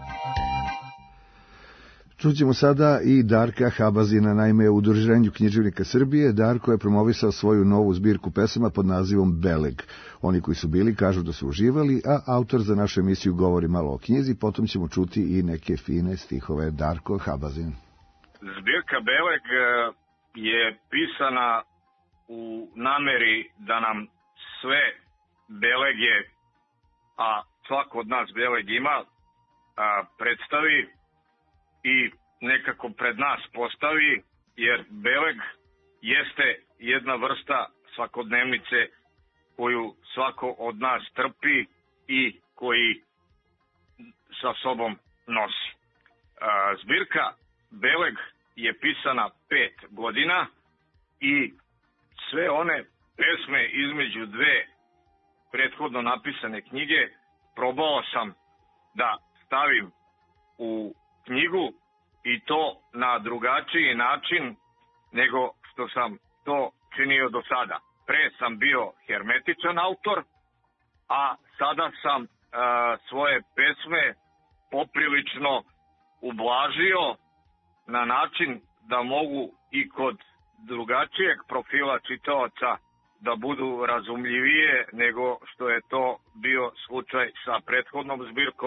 Čućemo sada i Darka Habazina, naime u Udruženju književnika Srbije. Darko je promovisao svoju novu zbirku pesama pod nazivom Beleg. Oni koji su bili kažu da su uživali, a autor za našu emisiju govori malo o knjizi, potom ćemo čuti i neke fine stihove. Darko Habazin. Zbirka Beleg je pisana u nameri da nam sve belege, a svako od nas beleg ima, predstavi i nekako pred nas postavi, jer beleg jeste jedna vrsta svakodnevnice koju svako od nas trpi i koji sa sobom nosi. Zbirka Beleg je pisana pet godina i sve one pesme između dve prethodno napisane knjige probao sam da stavim u knjigu i to na drugačiji način nego što sam to činio do sada. Pre sam bio hermetičan autor, a sada sam uh, svoje pesme poprilično ublažio na način da mogu i kod drugačijeg profila čitaoca da budu razumljivije nego što je to bio slučaj sa prethodnom zbirkom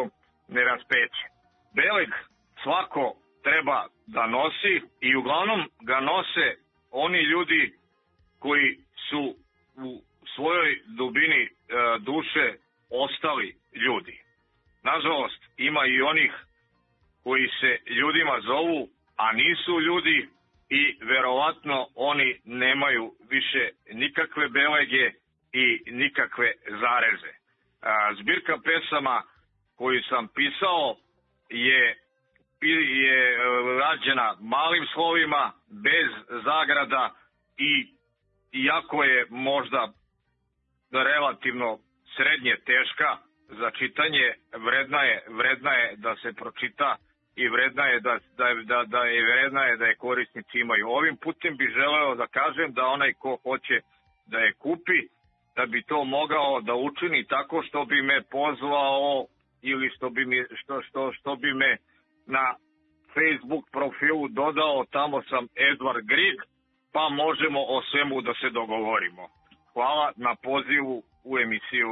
ne raspeće. Beleg svako treba da nosi i uglavnom ga nose oni ljudi koji su u svojoj dubini e, duše ostali ljudi. Nažalost, ima i onih koji se ljudima zovu, a nisu ljudi i verovatno oni nemaju više nikakve belege i nikakve zareze. A, zbirka pesama koju sam pisao je, je rađena malim slovima, bez zagrada i iako je možda relativno srednje teška za čitanje, vredna je, vredna je da se pročita i vredna je da, da, da, da je vredna je da je korisnici imaju. Ovim putem bih želeo da kažem da onaj ko hoće da je kupi, da bi to mogao da učini tako što bi me pozvao ili što bi, mi, što, što, što bi me na Facebook profilu dodao, tamo sam Edvard Grig, pa možemo o svemu da se dogovorimo. Hvala na pozivu u emisiju.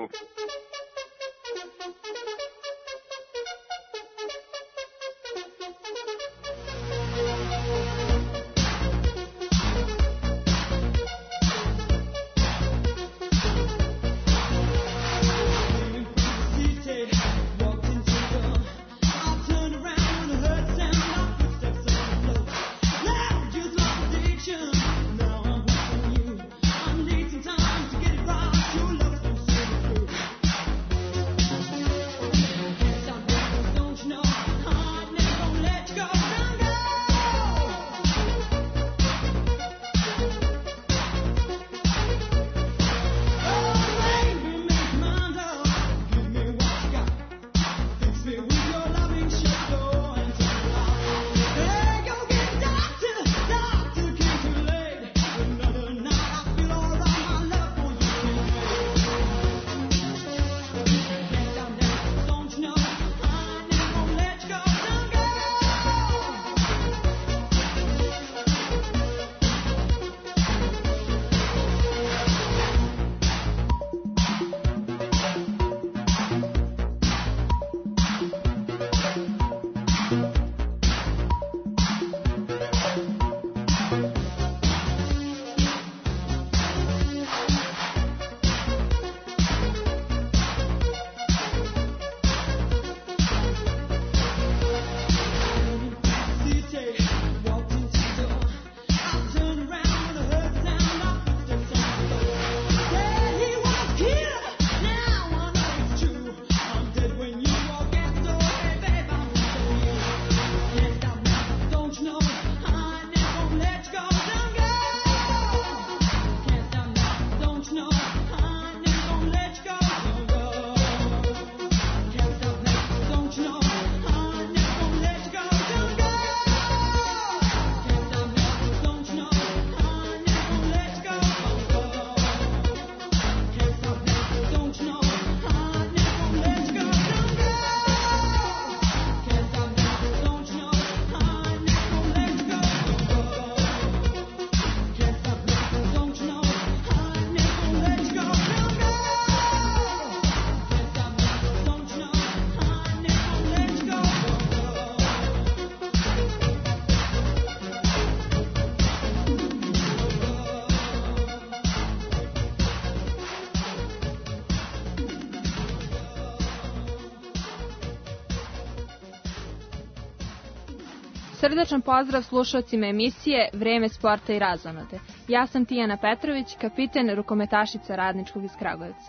Srdačan pozdrav slušalcima emisije Vreme sporta i razonode. Ja sam Tijana Petrović, kapiten rukometašica Radničkog iz Kragujevca.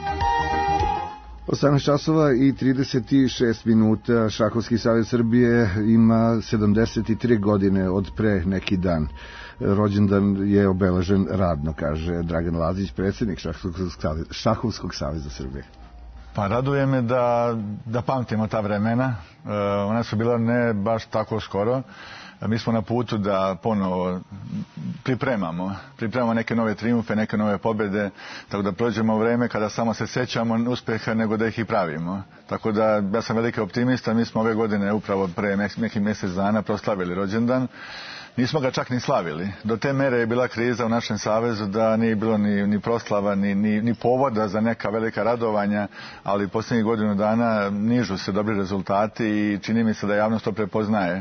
osamnaest časova i trideset šest minuta. Šahovski savez Srbije ima sedamdeset tri godine od pre neki dan. Rođendan je obeležen radno, kaže Dragan Lazić, predsjednik Šahovskog saveza Srbije. Pa raduje me da, da pamtimo ta vremena. E, ona su bila ne baš tako skoro. Mi smo na putu da ponovo pripremamo. Pripremamo neke nove triumfe, neke nove pobjede, tako da prođemo vreme kada samo se sećamo uspjeha nego da ih i pravimo. Tako da ja sam veliki optimista. Mi smo ove godine upravo pre nekih mjesec dana proslavili rođendan. Nismo ga čak ni slavili. Do te mere je bila kriza u našem savezu da nije bilo ni, ni proslava, ni, ni, ni povoda za neka velika radovanja, ali posljednjih godinu dana nižu se dobri rezultati i čini mi se da javnost to prepoznaje.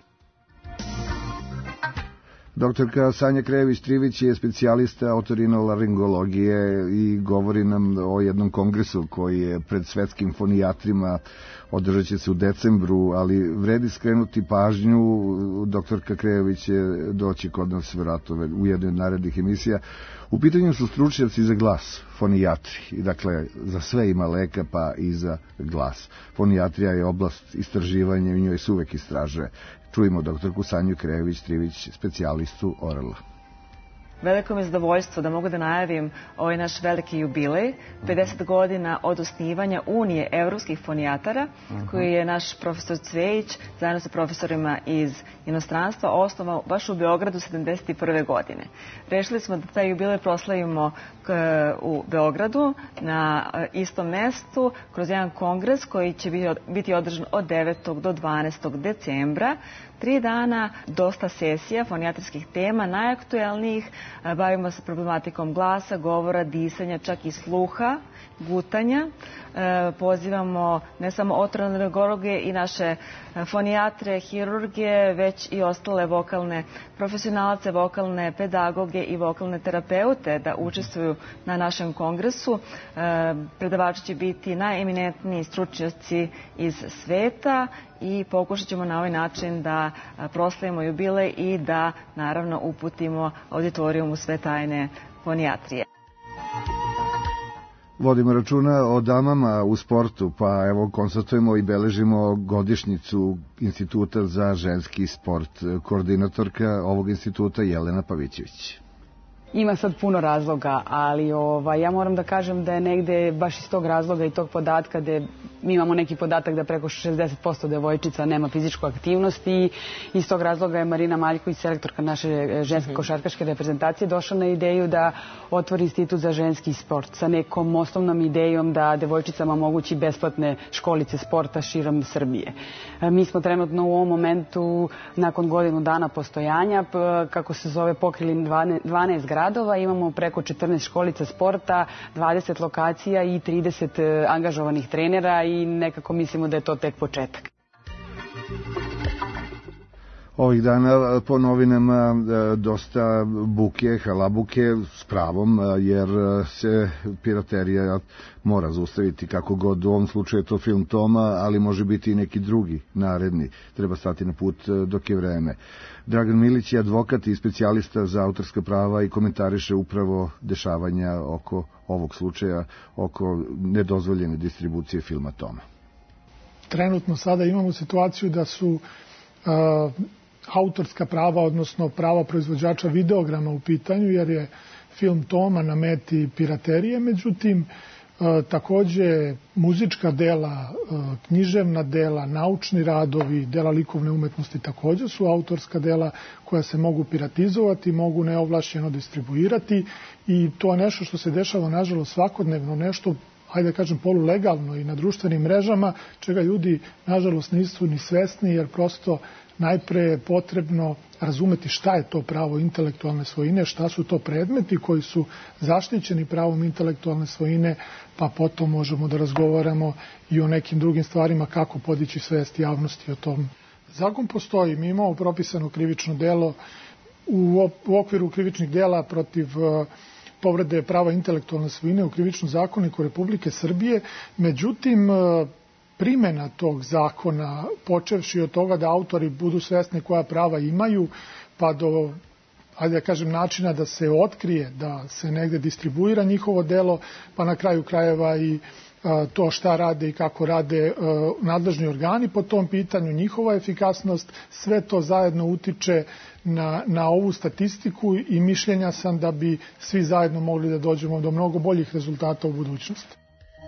Doktorka Sanja Krejević-Trivić je specijalista otorinolaringologije i govori nam o jednom kongresu koji je pred svetskim fonijatrima, održat će se u decembru, ali vredi skrenuti pažnju, doktorka Krejević će doći kod nas vjerojatno u jednoj od narednih emisija. U pitanju su stručnjaci za glas, fonijatri, i dakle za sve ima leka pa i za glas. Fonijatrija je oblast istraživanja i u njoj se uvek istražuje. Čujemo doktorku Sanju Krejević-Trivić, specijalistu Orala. Veliko mi je zadovoljstvo da mogu da najavim ovaj naš veliki jubilej, pedeset godina od osnivanja Unije evropskih fonijatara, koji je naš profesor Cvejić zajedno sa profesorima iz inostranstva osnovao baš u Beogradu sedamdeset prve godine. Rešili smo da taj jubilej proslavimo u Beogradu na istom mestu kroz jedan kongres koji će biti održan od devetog do dvanaestog decembra. Tri dana, dosta sesija, fonijatrijskih tema, najaktuelnijih. Bavimo se problematikom glasa, govora, disanja, čak i sluha, gutanja. Pozivamo ne samo otorinolaringologe i naše fonijatre, hirurgije, već i ostale vokalne profesionalce, vokalne pedagoge i vokalne terapeute da učestvuju na našem kongresu. Predavači će biti najeminentniji stručnjaci iz sveta i pokušat ćemo na ovaj način da proslavimo jubilej i da naravno uputimo auditorijumu sve tajne fonijatrije. Vodimo računa o damama u sportu, pa evo konstatujemo i beležimo godišnjicu Instituta za ženski sport. Koordinatorka ovog instituta Jelena Pavićević. Ima sad puno razloga, ali ovaj, ja moram da kažem da je negde baš iz tog razloga i tog podatka da mi imamo neki podatak da preko šezdeset posto devojčica nema fizičku aktivnost i iz tog razloga je Marina Maljković, selektorka naše ženske košarkaške reprezentacije, došla na ideju da otvori institut za ženski sport sa nekom osnovnom idejom da devojčicama omogući besplatne školice sporta širom Srbije. Mi smo trenutno u ovom momentu, nakon godinu dana postojanja, kako se zove, pokrili dvanaest gradova, imamo preko četrnaest školica sporta, dvadeset lokacija i trideset angažovanih trenera i nekako mislimo da je to tek početak. Ovih dana po novinama dosta buke, halabuke, s pravom, jer se piraterija mora zaustaviti kako god. U ovom slučaju je to film Toma, ali može biti i neki drugi naredni. Treba stati na put dok je vreme. Dragan Milić je advokat i specijalista za autorska prava i komentariše upravo dešavanja oko ovog slučaja, oko nedozvoljene distribucije filma Toma. Trenutno sada imamo situaciju da su uh, autorska prava, odnosno prava proizvođača videograma u pitanju, jer je film Toma na meti piraterije. Međutim, takođe muzička dela, književna dela, naučni radovi, dela likovne umetnosti takođe su autorska dela koja se mogu piratizovati, mogu neovlašćeno distribuirati i to je nešto što se dešava nažalost svakodnevno, nešto, hajde da kažem, polulegalno i na društvenim mrežama, čega ljudi nažalost nisu ni svesni, jer prosto najpre je potrebno razumeti šta je to pravo intelektualne svojine, šta su to predmeti koji su zaštićeni pravom intelektualne svojine, pa potom možemo da razgovaramo i o nekim drugim stvarima kako podići svest javnosti o tom. Zakon postoji, mi imamo propisano krivično delo u okviru krivičnih dela protiv povrede prava intelektualne svojine u krivičnom zakoniku Republike Srbije, međutim primjena tog zakona, počevši od toga da autori budu svesni koja prava imaju, pa do, ajde da kažem, načina da se otkrije, da se negde distribuira njihovo delo, pa na kraju krajeva i a, to šta rade i kako rade a, nadležni organi po tom pitanju, njihova efikasnost, sve to zajedno utiče na, na ovu statistiku i mišljenja sam da bi svi zajedno mogli da dođemo do mnogo boljih rezultata u budućnosti.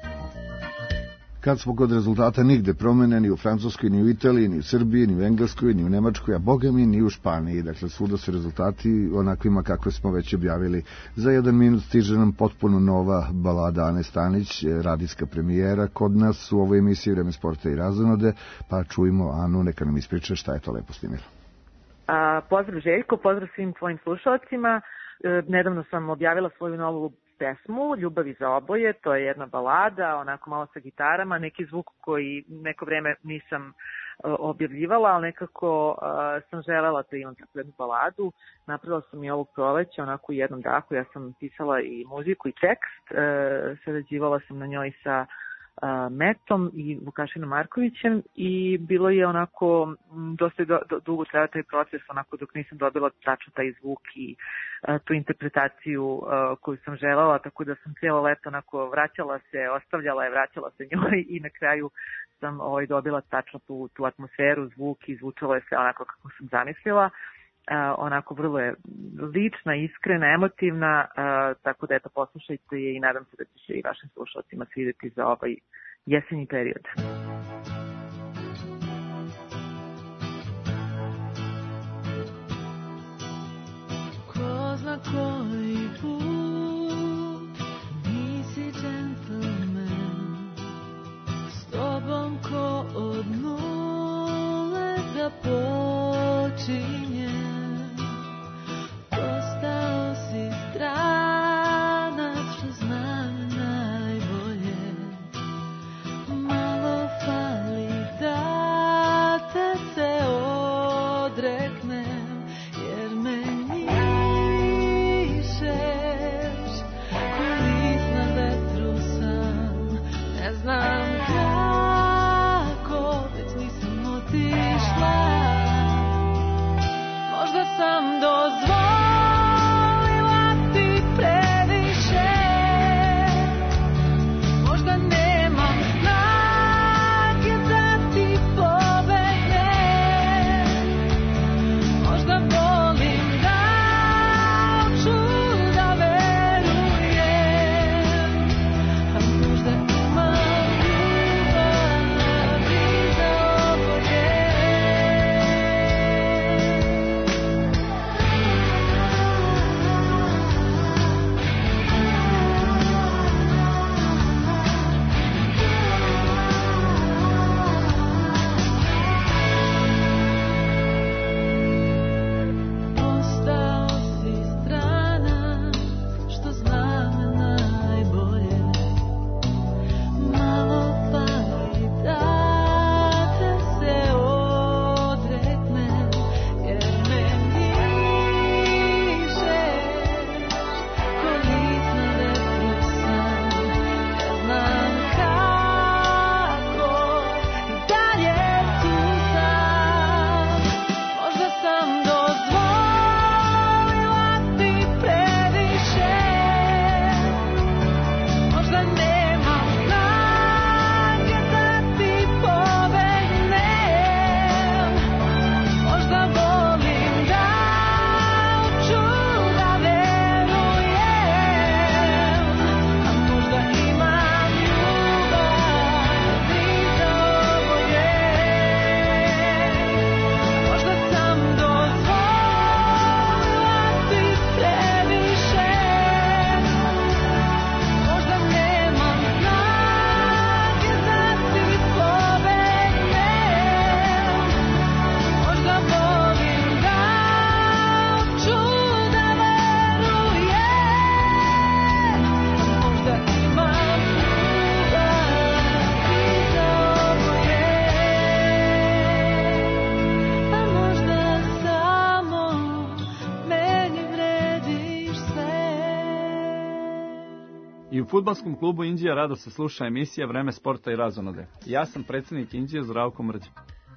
Kad smo kod rezultata, nigde promene ni u Francuskoj, ni u Italiji, ni u Srbiji, ni u Engleskoj, ni u Nemačkoj, a boga mi ni u Španiji. Dakle, svuda su rezultati onakvima kakve smo već objavili. Za jedan minut stiže nam potpuno nova balada Ane Stanić, radijska premijera kod nas u ovoj emisiji Vreme sporta i razonode, pa čujemo Anu, neka nam ispriča šta je to lepo snimila. A, pozdrav Željko, pozdrav svim tvojim slušalcima. E, nedavno sam objavila svoju novu pesmu Ljubavi za oboje, to je jedna balada, onako malo sa gitarama, neki zvuk koji neko vreme nisam objavljivala, ali nekako uh, sam želela da imam takvu jednu baladu. Napravila sam i ovog proleća, onako u jednom dahu. Ja sam pisala i muziku i tekst. Uh, sarađivala sam na njoj sa uh, Metom i Vukašinom Markovićem i bilo je onako, dosta do, do, dugo trajao taj proces, onako dok nisam dobila tačno taj zvuk i uh, tu interpretaciju uh, koju sam želela, tako da sam cijelo leto onako vraćala se, ostavljala je, vraćala se njoj i na kraju sam ovaj, dobila tačno tu, tu atmosferu, zvuk i zvučalo je sve onako kako sam zamislila. Uh, onako vrlo je lična, iskrena, emotivna, uh, tako da eto poslušajte je i nadam se da će se i vašim slušalcima svidjeti za ovaj jesenji period. Ko zna koji put nisi gentleman, s tobom ko od nule da počinje, postao si stranac, što znam najbolje, malo fali da te se odreknem, jer me njišeš, ko list na vetru sam, ne znam kako, već nisam otišla. Možda sam dozvolila ti previše, možda nemam snage da ti pobegnem, možda volim da u čuda verujem, a možda imam ljubavi za oboje. Postao si stranac, što zna me najbolje, malo fali da te se odreknem, jer me njišeš, ko list na vetru sam, ne znam kako, i dalje tu sam. Možda sam dozvolila ti previše, možda nemam snage da ti pobegnem, možda volim da u čuda verujem, a možda imam ljubavi za oboje. Možda sam dozvolila ti previše, možda nemam snage da ti pobegnem, možda volim da u čuda verujem, možda imam ljubavi za oboje, a možda samo meni vrediš sve. I u fudbalskom klubu Inđija rado se sluša emisija Vreme sporta i razonode. Ja sam predsjednik Inđije Zdravko Mrđ.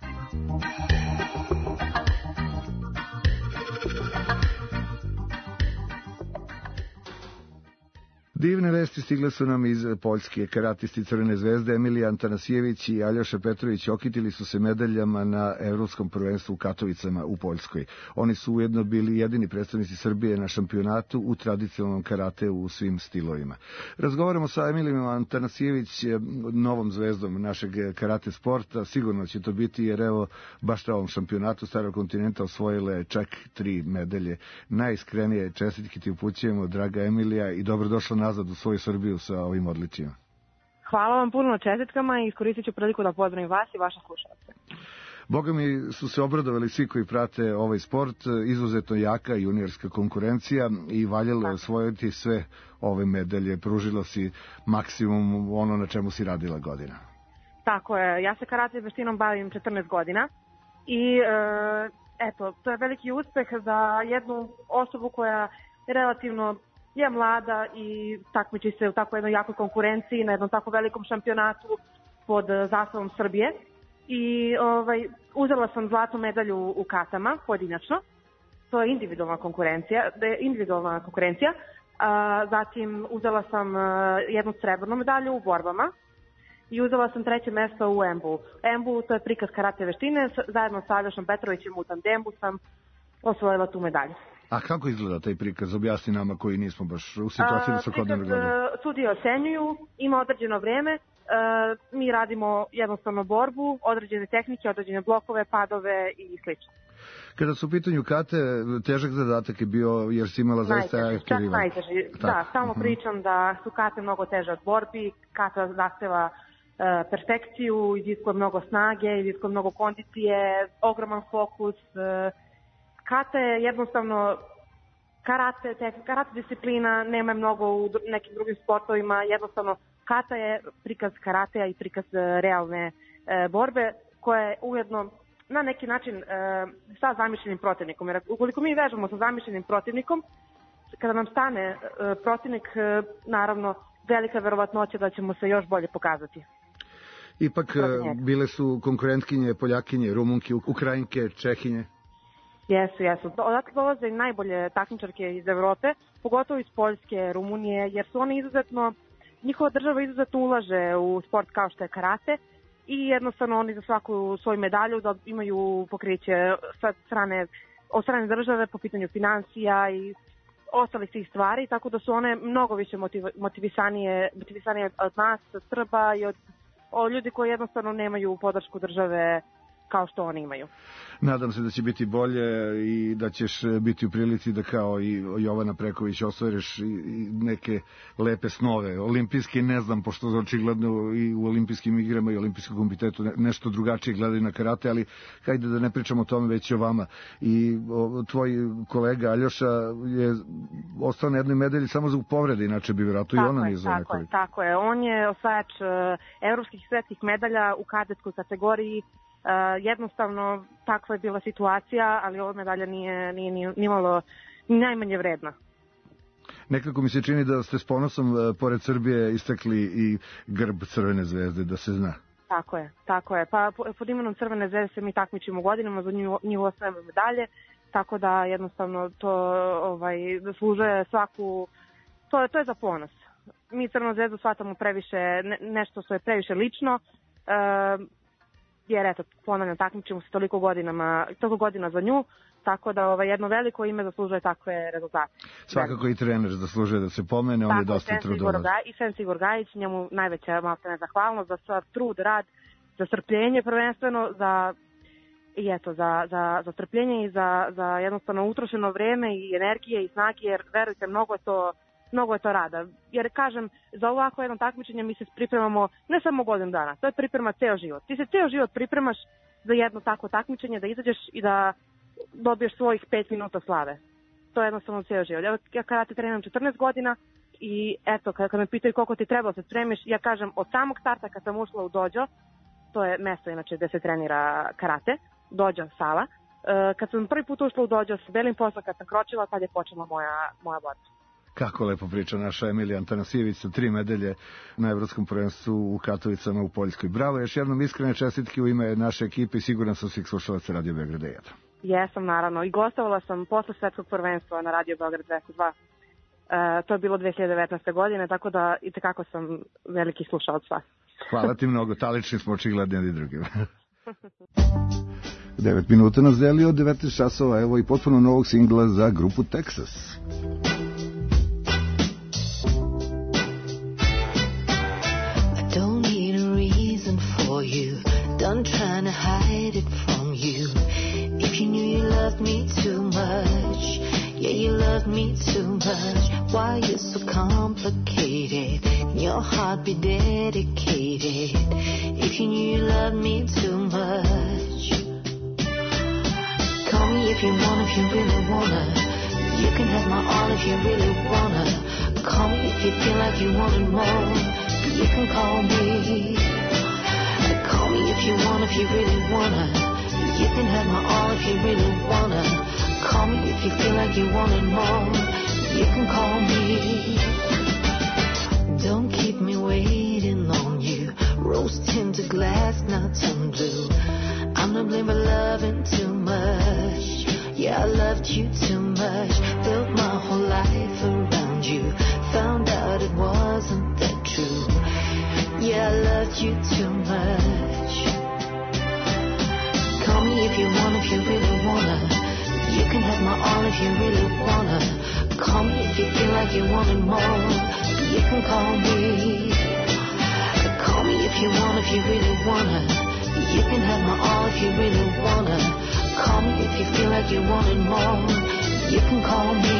Divne vesti stigle su nam iz Poljske. Karatisti Crvene zvezde Emilija Antanasijević i Aljoša Petrović okitili su se medaljama na Evropskom prvenstvu u Katovicama u Poljskoj. Oni su ujedno bili jedini predstavnici Srbije na šampionatu u tradicionalnom karateu u svim stilovima. Razgovaramo sa Emilijom Antanasijević, novom zvezdom našeg karate sporta. Sigurno će to biti, jer evo baš na ovom šampionatu Starog kontinenta osvojile čak tri medalje. Najiskrenije čestitke ti upućujemo, draga Emilija, i dobrodošla nazad u svoju Srbiju sa ovim odličjima. Hvala vam puno na čestitkama i iskoristit ću priliku da pozdravim vas i vaše slušalce. Boga mi su se obradovali svi koji prate ovaj sport, izuzetno jaka juniorska konkurencija i valjalo je osvojiti sve ove medalje, pružila si maksimum ono na čemu si radila godina. Tako je, ja se karate veštinom bavim četrnaest godina i e, eto, to je veliki uspeh za jednu osobu koja relativno je mlada i takmiči se u tako jednoj jakoj konkurenciji na jednom tako velikom šampionatu pod zastavom Srbije. I ovaj, uzela sam zlatnu medalju u katama, pojedinačno. To je individualna konkurencija. individualna konkurencija. A, zatim uzela sam a, jednu srebrnu medalju u borbama i uzela sam treće mesto u Embu. Embu to je prikaz karate veštine, zajedno sa Aljošom Petrovićem u tandemu sam osvojila tu medalju. A kako izgleda taj prikaz? Objasni nama koji nismo baš u situaciji da svakodnevno gledamo. Sudije ocenjuju, ima određeno vreme, Uh, mi radimo jednostavno borbu, određene tehnike, određene blokove, padove i slično. Kada su u pitanju kate, težak zadatak je bio jer si imala zaista jaki rival. Najteži, da, stalno uh-huh. pričam da su kate mnogo teže od borbi, kata zahteva uh, perfekciju, iziskuje mnogo snage, iziskuje mnogo kondicije, ogroman fokus. Uh, kata je jednostavno karate, te, karate disciplina, nema mnogo u nekim drugim sportovima, jednostavno kata je prikaz karatea i prikaz realne e, borbe koja je ujedno na neki način e, sa zamišljenim protivnikom. Jer ukoliko mi vežemo sa zamišljenim protivnikom, kada nam stane e, protivnik, e, naravno velika verovatnoća da ćemo se još bolje pokazati. Ipak bile su konkurentkinje, Poljakinje, Rumunke, Ukrajinke, Čehinje. Jesu, jesu. Odatle dolaze i najbolje takmičarke iz Evrope, pogotovo iz Poljske, Rumunije, jer su oni izuzetno njihova država izuzetno ulaže u sport kao što je karate i jednostavno oni za svaku svoju medalju da imaju pokriće sa strane, od strane države po pitanju financija i ostalih tih stvari, tako da su one mnogo više motiv, motivisanije, motivisanije od nas, od Srba i od, od ljudi koji jednostavno nemaju podršku države kao što oni imaju. Nadam se da će biti bolje i da ćeš biti u prilici da kao i Jovana Preković osvoješ i neke lepe snove. Olimpijski ne znam, pošto očigledno i u olimpijskim igrama i olimpijskom komitetu nešto drugačije gledaju na karate, ali hajde da ne pričamo o tome, već i o vama. I o, tvoj kolega Aljoša je ostao na jednoj medalji samo zbog povrede, inače bi vjerojatno i ona nizao nekoliko. Tako je, tako je. On je osvajač uh, evropskih i svetskih medalja u kadetskoj kategoriji. Uh, jednostavno takva je bila situacija, ali ova medalja nije, nije, nije, nije malo ni najmanje vredna. Nekako mi se čini da ste s ponosom uh, pored Srbije istekli i grb Crvene zvezde, da se zna. Tako je, tako je. Pa pod imenom Crvene zvezde se mi takmičimo godinama, za nju osvajamo medalje, tako da jednostavno to ovaj, zaslužuje svaku, to, to je za ponos. Mi Crvenu zvezdu shvatamo previše, ne, nešto što je previše lično, uh, jer eto, ponavljam, takmičimo se toliko godinama, toliko godina za nju, tako da ovaj, jedno veliko ime zaslužuje takve rezultate. Svakako i trener zaslužuje da se pomene, on je dosta trudovan. I Sens Igor Gajić, njemu najveća maltene zahvalnost za sav trud, rad, za strpljenje prvenstveno, za i eto, za, za, za strpljenje i za, za jednostavno utrošeno vreme i energije i snage, jer verujte, mnogo je to mnogo je to rada. Jer kažem, za ovako jedno takmičenje mi se pripremamo ne samo godinu dana, to je priprema ceo život. Ti se ceo život pripremaš za jedno takvo takmičenje, da izađeš i da dobiješ svojih pet minuta slave. To je jednostavno ceo život. Ja karate treniram četrnaest godina i eto, kada me pitaju koliko ti treba da se spremiš, ja kažem od samog starta kad sam ušla u dođo, to je mesto inače gde se trenira karate, dođo sala, kad sam prvi put ušla u dođo s belim poslom, kad sam kročila, tad je počela moja, moja borba. Kako lepo priča naša Emilija Antanasijević sa tri medalje na Evropskom prvenstvu u Katovicama u Poljskoj. Bravo, još jednom iskrene čestitke u ime naše ekipe i siguran sam svih slušalaca Radio Beograd jedan. Jesam, naravno. I gostovala sam posle svetskog prvenstva na Radio Beograd dvesta dva. E, to je bilo dve hiljade devetnaeste. godine, tako da i tekako sam veliki slušalac vas. Hvala ti mnogo, talični smo očigledni jedni drugima. devet minuta nas deli od devetnaest časova, evo i potpuno novog singla za grupu Texas. You done trying to hide it from you. If you knew you loved me too much, yeah, you loved me too much. Why you so complicated? Your heart be dedicated. If you knew you loved me too much. me if you want, if you really wanna. You can have my all if you really wanna. Call me if you feel like you wanted more. You can call me. Call me if you want, if you really wanna. You can have my all if you really wanna. Call me if you feel like you wanted more. You can call me. Don't keep me waiting on you. Rose tinted glass, now turn blue. I'm to blame for loving too much. Yeah, I loved you too much. Built my whole life around you. Found out it wasn't that true. Yeah, I loved you too much. Call me if you want, if you really wanna. You can have my all if you really wanna. Call me if you feel like you wanted more. You can call me. Call me if you want, if you really wanna. You can have my all if you really wanna. Call me if you feel like you wanted more. You can call me.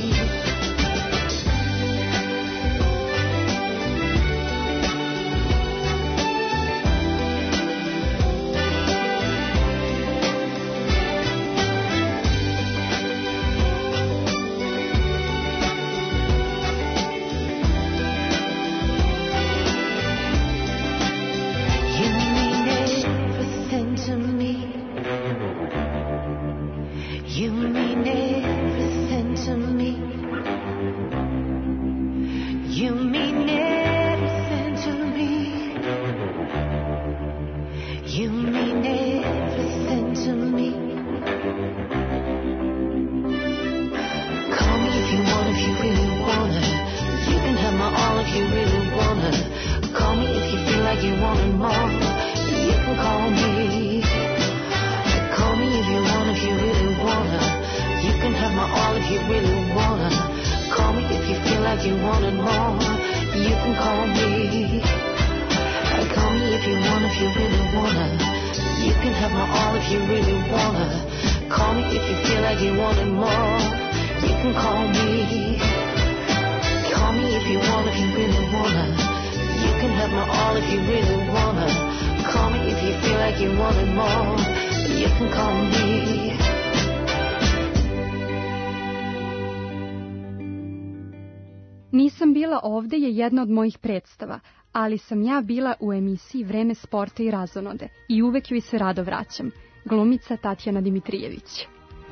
Nisam bila ovde je jedna od mojih predstava, ali sam ja bila u emisiji Vreme sporta i razonode i uvek joj se rado vraćam. Glumica Tatjana Dimitrijević.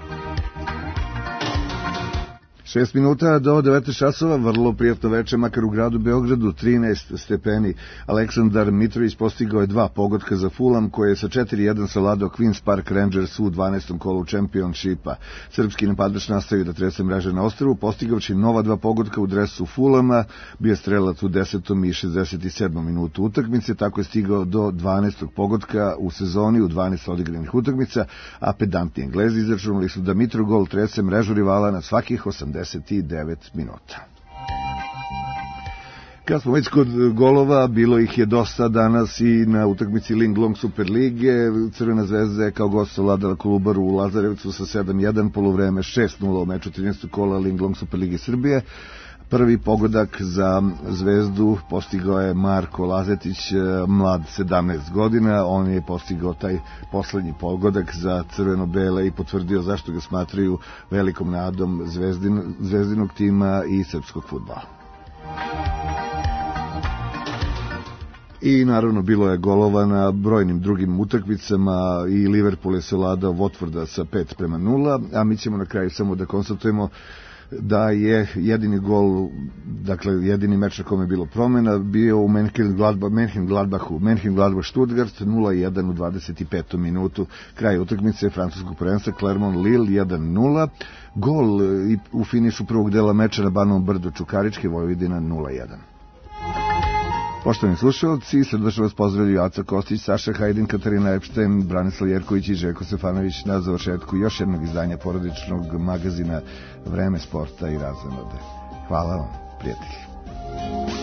Šest minuta do devedeset časova, vrlo prijatno veče, makar u gradu Beogradu, trinaest stepeni. Aleksandar Mitrović postigao je dva pogotka za Fulham, koje je sa četiri jedan savladao Queen's Park Rangers u dvanaestom kolu Championshipa. Srpski napadač nastavio da trese mreže na ostrvu, postigavši nova dva pogotka u dresu Fulhama, bio strelac u desetom i šezdeset sedmom minutu utakmice, tako je stigao do dvanaestog pogotka u sezoni u dvanaest odigranih utakmica, a pedantni Englezi izračunali su da Mitrogol trese mrežu rivala na svakih osamdeset devet minuta. Kad smo već kod golova, bilo ih je dosta danas i na utakmici Linglong Super lige. Crvena zvezda je kao gost savladala Kolubaru u Lazarevcu sa sedam jedan, poluvreme šest nula u meču trinaestog kola Linglong Super lige Srbije. Prvi pogodak za Zvezdu postigao je Marko Lazetić, mlad sedamnaest godina. On je postigao taj poslednji pogodak za crveno-bele i potvrdio zašto ga smatraju velikom nadom zvezdin, zvezdinog tima i srpskog fudbala. I naravno bilo je golova na brojnim drugim utakmicama i Liverpool je savladao Watforda sa pet prema nula, a mi ćemo na kraju samo da konstatujemo da je jedini gol, dakle jedini meč na kome je bilo promjena, bio u Mönchengladbachu, Mönchengladbach Stuttgart nula jedan u dvadeset petom minutu. Kraj utakmice francuskog prvenstva Clermont-Lille jedan nula. Gol u finišu prvog dela meča na Banovom brdu Čukaričke, Vojvodina nula jedan. Poštovani slušalci, srdačno vas pozdravljaju Aca Kostić, Saša Hajdin, Katarina Epštajn, Branislav Jerković i Željko Stefanović na završetku još jednog izdanja porodičnog magazina Vreme sporta i razonode. Hvala vam, prijatelji.